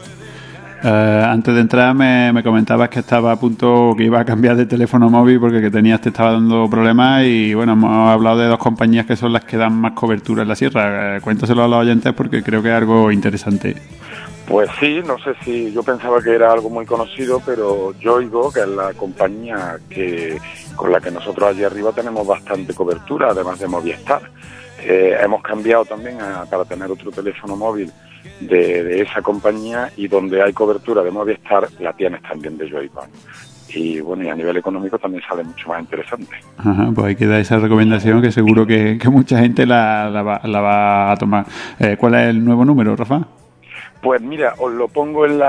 Antes de entrar me comentabas que estaba a punto, que iba a cambiar de teléfono móvil porque que tenías te estaba dando problemas y bueno, hemos hablado de 2 compañías que son las que dan más cobertura en la sierra. Cuéntaselo a los oyentes porque creo que es algo interesante. Pues sí, no sé si yo pensaba que era algo muy conocido, pero Yoigo, que es la compañía con la que nosotros allí arriba tenemos bastante cobertura, además de Movistar. Hemos cambiado también para tener otro teléfono móvil de esa compañía y donde hay cobertura de Movistar la tienes también de Yoigo. Y bueno, y a nivel económico también sale mucho más interesante. Ajá, pues hay que dar esa recomendación que seguro que mucha gente la va a tomar. ¿Cuál es el nuevo número, Rafa? Pues mira, os lo pongo en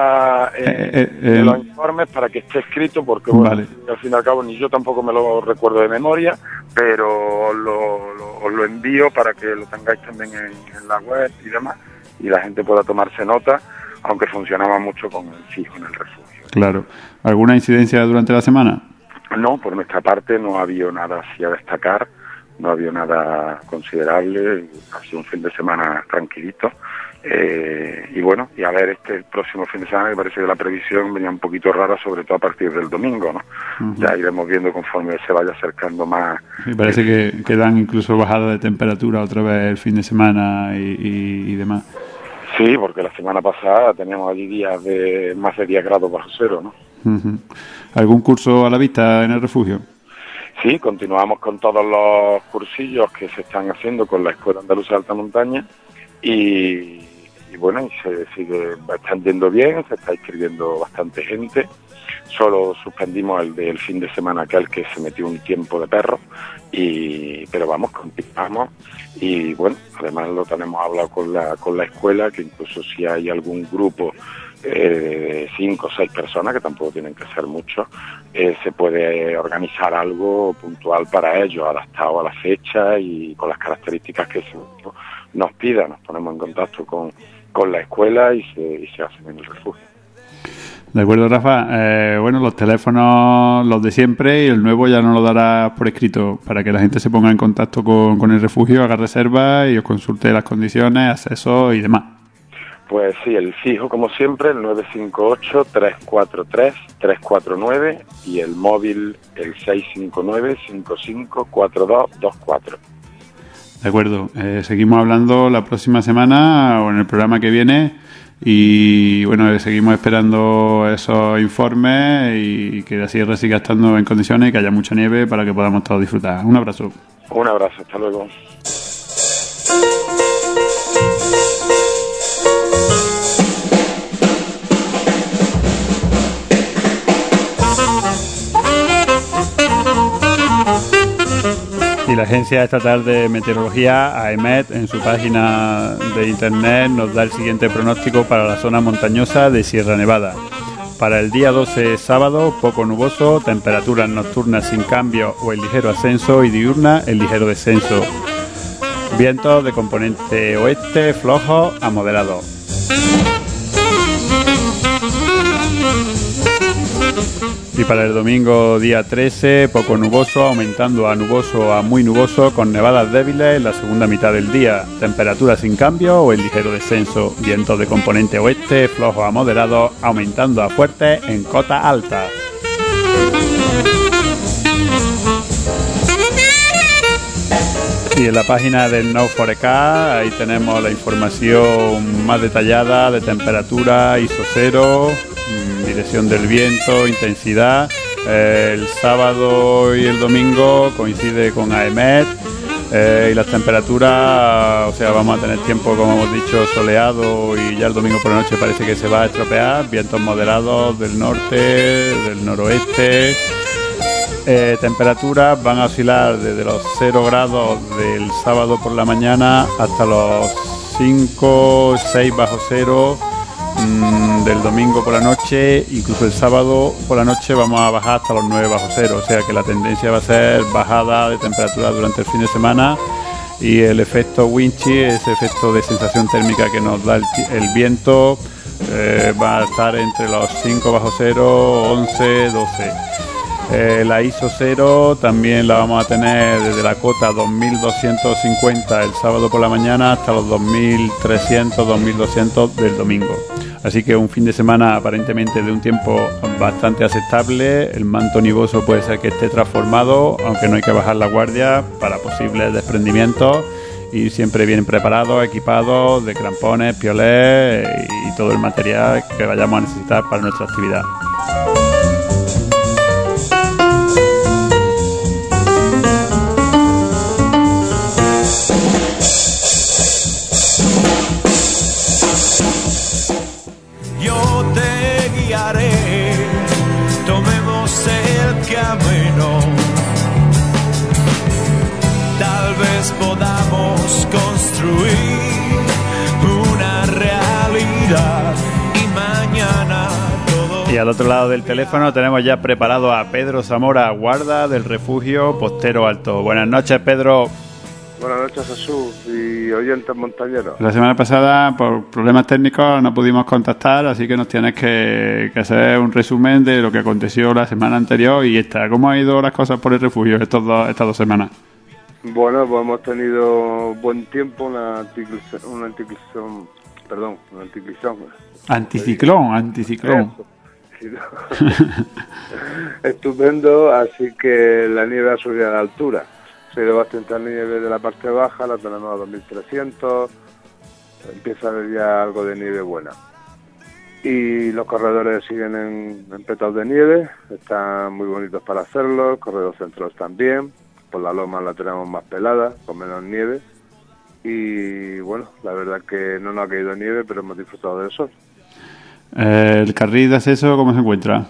los informes para que esté escrito, porque bueno, vale. Al fin y al cabo ni yo tampoco me lo recuerdo de memoria, pero os lo envío para que lo tengáis también en la web y demás, y la gente pueda tomarse nota, aunque funcionaba mucho con el fijo en el refugio. Claro. ¿Alguna incidencia durante la semana? No, por nuestra parte no ha habido nada así a destacar, no había nada considerable, ha sido un fin de semana tranquilito. Y bueno, y a ver el próximo fin de semana, me parece que la previsión venía un poquito rara, sobre todo a partir del domingo, ¿no? Ya iremos viendo conforme se vaya acercando más. Y parece que dan incluso bajada de temperatura otra vez el fin de semana y demás. Sí, porque la semana pasada teníamos allí días de más de 10 grados bajo cero, ¿no? ¿Algún curso a la vista en el refugio? Sí, continuamos con todos los cursillos que se están haciendo con la Escuela Andaluza de Alta Montaña y bueno, y están yendo bien, se está inscribiendo bastante gente. Solo suspendimos el del fin de semana aquel que se metió un tiempo de perro, pero vamos, continuamos. Y bueno, además lo tenemos hablado con la escuela, que incluso si hay algún grupo de 5 o 6 personas, que tampoco tienen que ser muchos, se puede organizar algo puntual para ellos, adaptado a la fecha y con las características que nos pida. Nos ponemos en contacto con la escuela y se hace en el refugio. De acuerdo, Rafa. Bueno, los teléfonos, los de siempre, y el nuevo ya nos lo darás por escrito para que la gente se ponga en contacto con el refugio, haga reservas y os consulte las condiciones, acceso y demás. Pues sí, el fijo, como siempre, el 958-343-349 y el móvil, el 659-554224. De acuerdo. Seguimos hablando la próxima semana o en el programa que viene y bueno, seguimos esperando esos informes y que la sierra siga estando en condiciones y que haya mucha nieve para que podamos todos disfrutar. Un abrazo. Un abrazo, hasta luego. Y la Agencia Estatal de Meteorología, AEMET, en su página de internet nos da el siguiente pronóstico para la zona montañosa de Sierra Nevada. Para el día 12, sábado, poco nuboso, temperaturas nocturnas sin cambio o en ligero ascenso y diurna en ligero descenso. Vientos de componente oeste flojo a moderado. Y para el domingo día 13, poco nuboso, aumentando a nuboso a muy nuboso, con nevadas débiles en la segunda mitad del día. Temperaturas sin cambio o en ligero descenso. Vientos de componente oeste, flojos a moderados, aumentando a fuertes en cotas altas. Y en la página del Now4EK, ahí tenemos la información más detallada de temperatura, ISO 0, dirección del viento, intensidad. El sábado y el domingo coincide con AEMET y las temperaturas, o sea, vamos a tener tiempo, como hemos dicho, soleado y ya el domingo por la noche parece que se va a estropear. Vientos moderados del norte, del noroeste. Temperaturas van a oscilar desde los 0 grados del sábado por la mañana hasta los 5, 6 bajo cero del domingo por la noche. Incluso el sábado por la noche vamos a bajar hasta los 9 bajo cero, o sea que la tendencia va a ser bajada de temperatura durante el fin de semana y el efecto wind chill, ese efecto de sensación térmica que nos da el viento, va a estar entre los 5 bajo cero, 11, 12. La ISO 0 también la vamos a tener desde la cota 2250 el sábado por la mañana hasta los 2300, 2200 del domingo. Así que un fin de semana aparentemente de un tiempo bastante aceptable. El manto nuboso puede ser que esté transformado, aunque no hay que bajar la guardia para posibles desprendimientos. Y siempre bien preparados, equipados de crampones, piolés y todo el material que vayamos a necesitar para nuestra actividad. Podamos construir una realidad y mañana todo. Y al otro lado del teléfono tenemos ya preparado a Pedro Zamora, guarda del refugio Postero Alto. Buenas noches, Pedro. Buenas noches, Jesús y oyentes montañeros. La semana pasada, por problemas técnicos, no pudimos contactar, así que nos tienes que hacer un resumen de lo que aconteció la semana anterior y esta. ¿Cómo han ido las cosas por el refugio estas dos semanas? Bueno, pues hemos tenido buen tiempo, un anticiclón. Estupendo, así que la nieve ha subido a la altura. Se ha ido bastante nieve de la parte baja, la tenemos a 2300, empieza a haber ya algo de nieve buena. Y los corredores siguen en petados de nieve, están muy bonitos para hacerlo, los corredores centros también, por la loma la tenemos más pelada, con menos nieve. Y bueno, la verdad que no nos ha caído nieve, pero hemos disfrutado del sol. ¿El carril de acceso cómo se encuentra?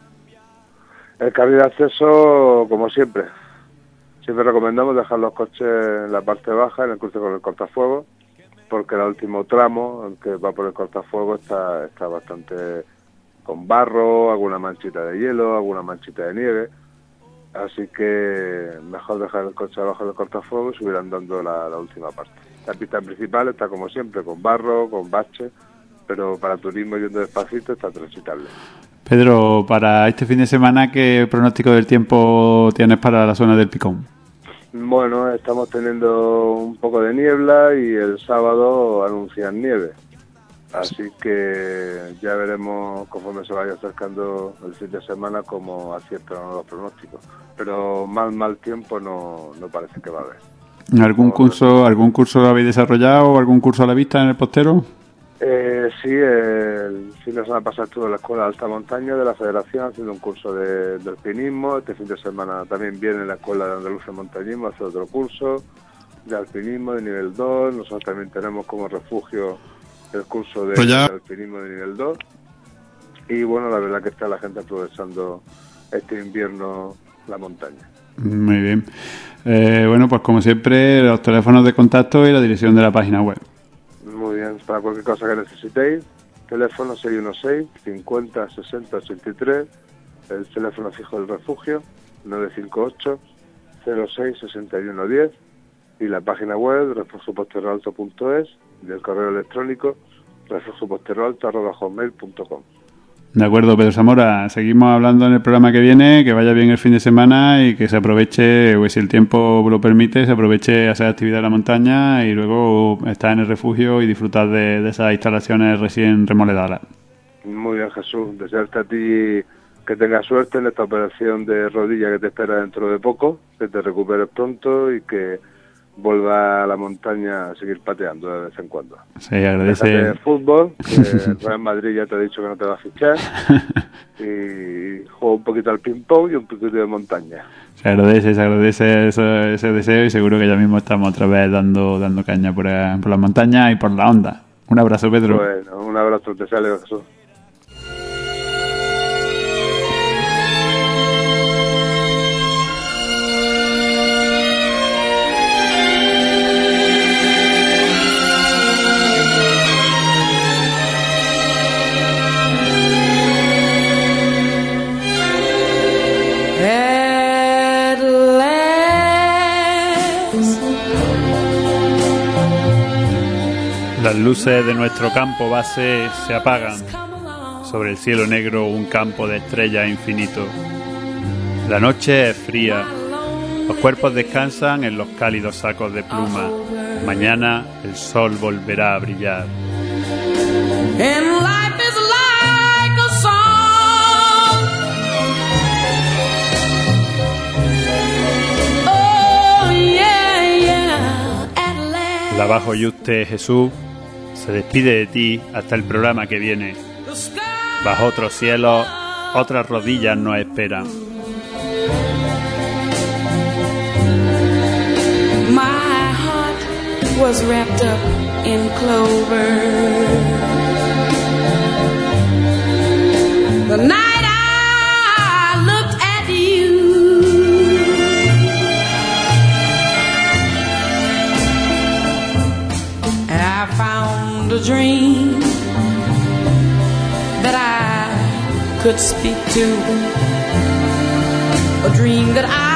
El carril de acceso, como siempre. Siempre recomendamos dejar los coches en la parte baja, en el cruce con el cortafuegos, porque el último tramo, el que va por el cortafuegos, está bastante con barro, alguna manchita de hielo, alguna manchita de nieve. Así que mejor dejar el coche abajo del cortafuegos y subir andando la última parte. La pista principal está como siempre, con barro, con baches, pero para turismo yendo despacito está transitable. Pedro, para este fin de semana, ¿qué pronóstico del tiempo tienes para la zona del Picón? Bueno, estamos teniendo un poco de niebla y el sábado anuncian nieve. Así que ya veremos conforme se vaya acercando el fin de semana cómo aciertan los pronósticos. Pero mal tiempo no parece que va a haber. ¿Algún curso habéis desarrollado o algún curso a la vista en el Postero? Sí, el fin de semana pasado estuve en la Escuela de Alta Montaña de la Federación haciendo un curso de alpinismo. Este fin de semana también viene la Escuela de Andalucía de Montañismo a hacer otro curso de alpinismo de nivel 2. Nosotros también tenemos como refugio el curso de alpinismo de nivel 2. Y bueno, la verdad que está la gente aprovechando este invierno la montaña. Muy bien. Bueno, pues como siempre, los teléfonos de contacto y la dirección de la página web. Muy bien, para cualquier cosa que necesitéis, teléfono 616 50 60 83, el teléfono fijo del refugio 958 06 61 10 y la página web refugioposterroalto.es y el correo electrónico refugioposterroalto@hotmail.com. De acuerdo, Pedro Zamora, seguimos hablando en el programa que viene, que vaya bien el fin de semana y que se aproveche, pues si el tiempo lo permite, se aproveche a hacer actividad en la montaña y luego estar en el refugio y disfrutar de esas instalaciones recién remodeladas. Muy bien, Jesús, desearte a ti que tengas suerte en esta operación de rodilla que te espera dentro de poco, que te recuperes pronto y que vuelva a la montaña a seguir pateando de vez en cuando. Sí, agradece. Déjate el fútbol, que el Real Madrid ya te ha dicho que no te va a fichar, y juega un poquito al ping-pong y un poquito de montaña. Se agradece ese deseo y seguro que ya mismo estamos otra vez dando caña por la montaña y por la onda. Un abrazo, Pedro. Bueno, un abrazo, te sale, Jesús. Las luces de nuestro campo base se apagan. Sobre el cielo negro un campo de estrellas infinito. La noche es fría. Los cuerpos descansan en los cálidos sacos de pluma. Mañana el sol volverá a brillar. La bajo yuste Jesús se despide de ti hasta el programa que viene. Bajo otros cielos, otras rodillas nos esperan. My heart was wrapped up in clover. The night I looked at you, and I found a dream that I could speak to, a dream that I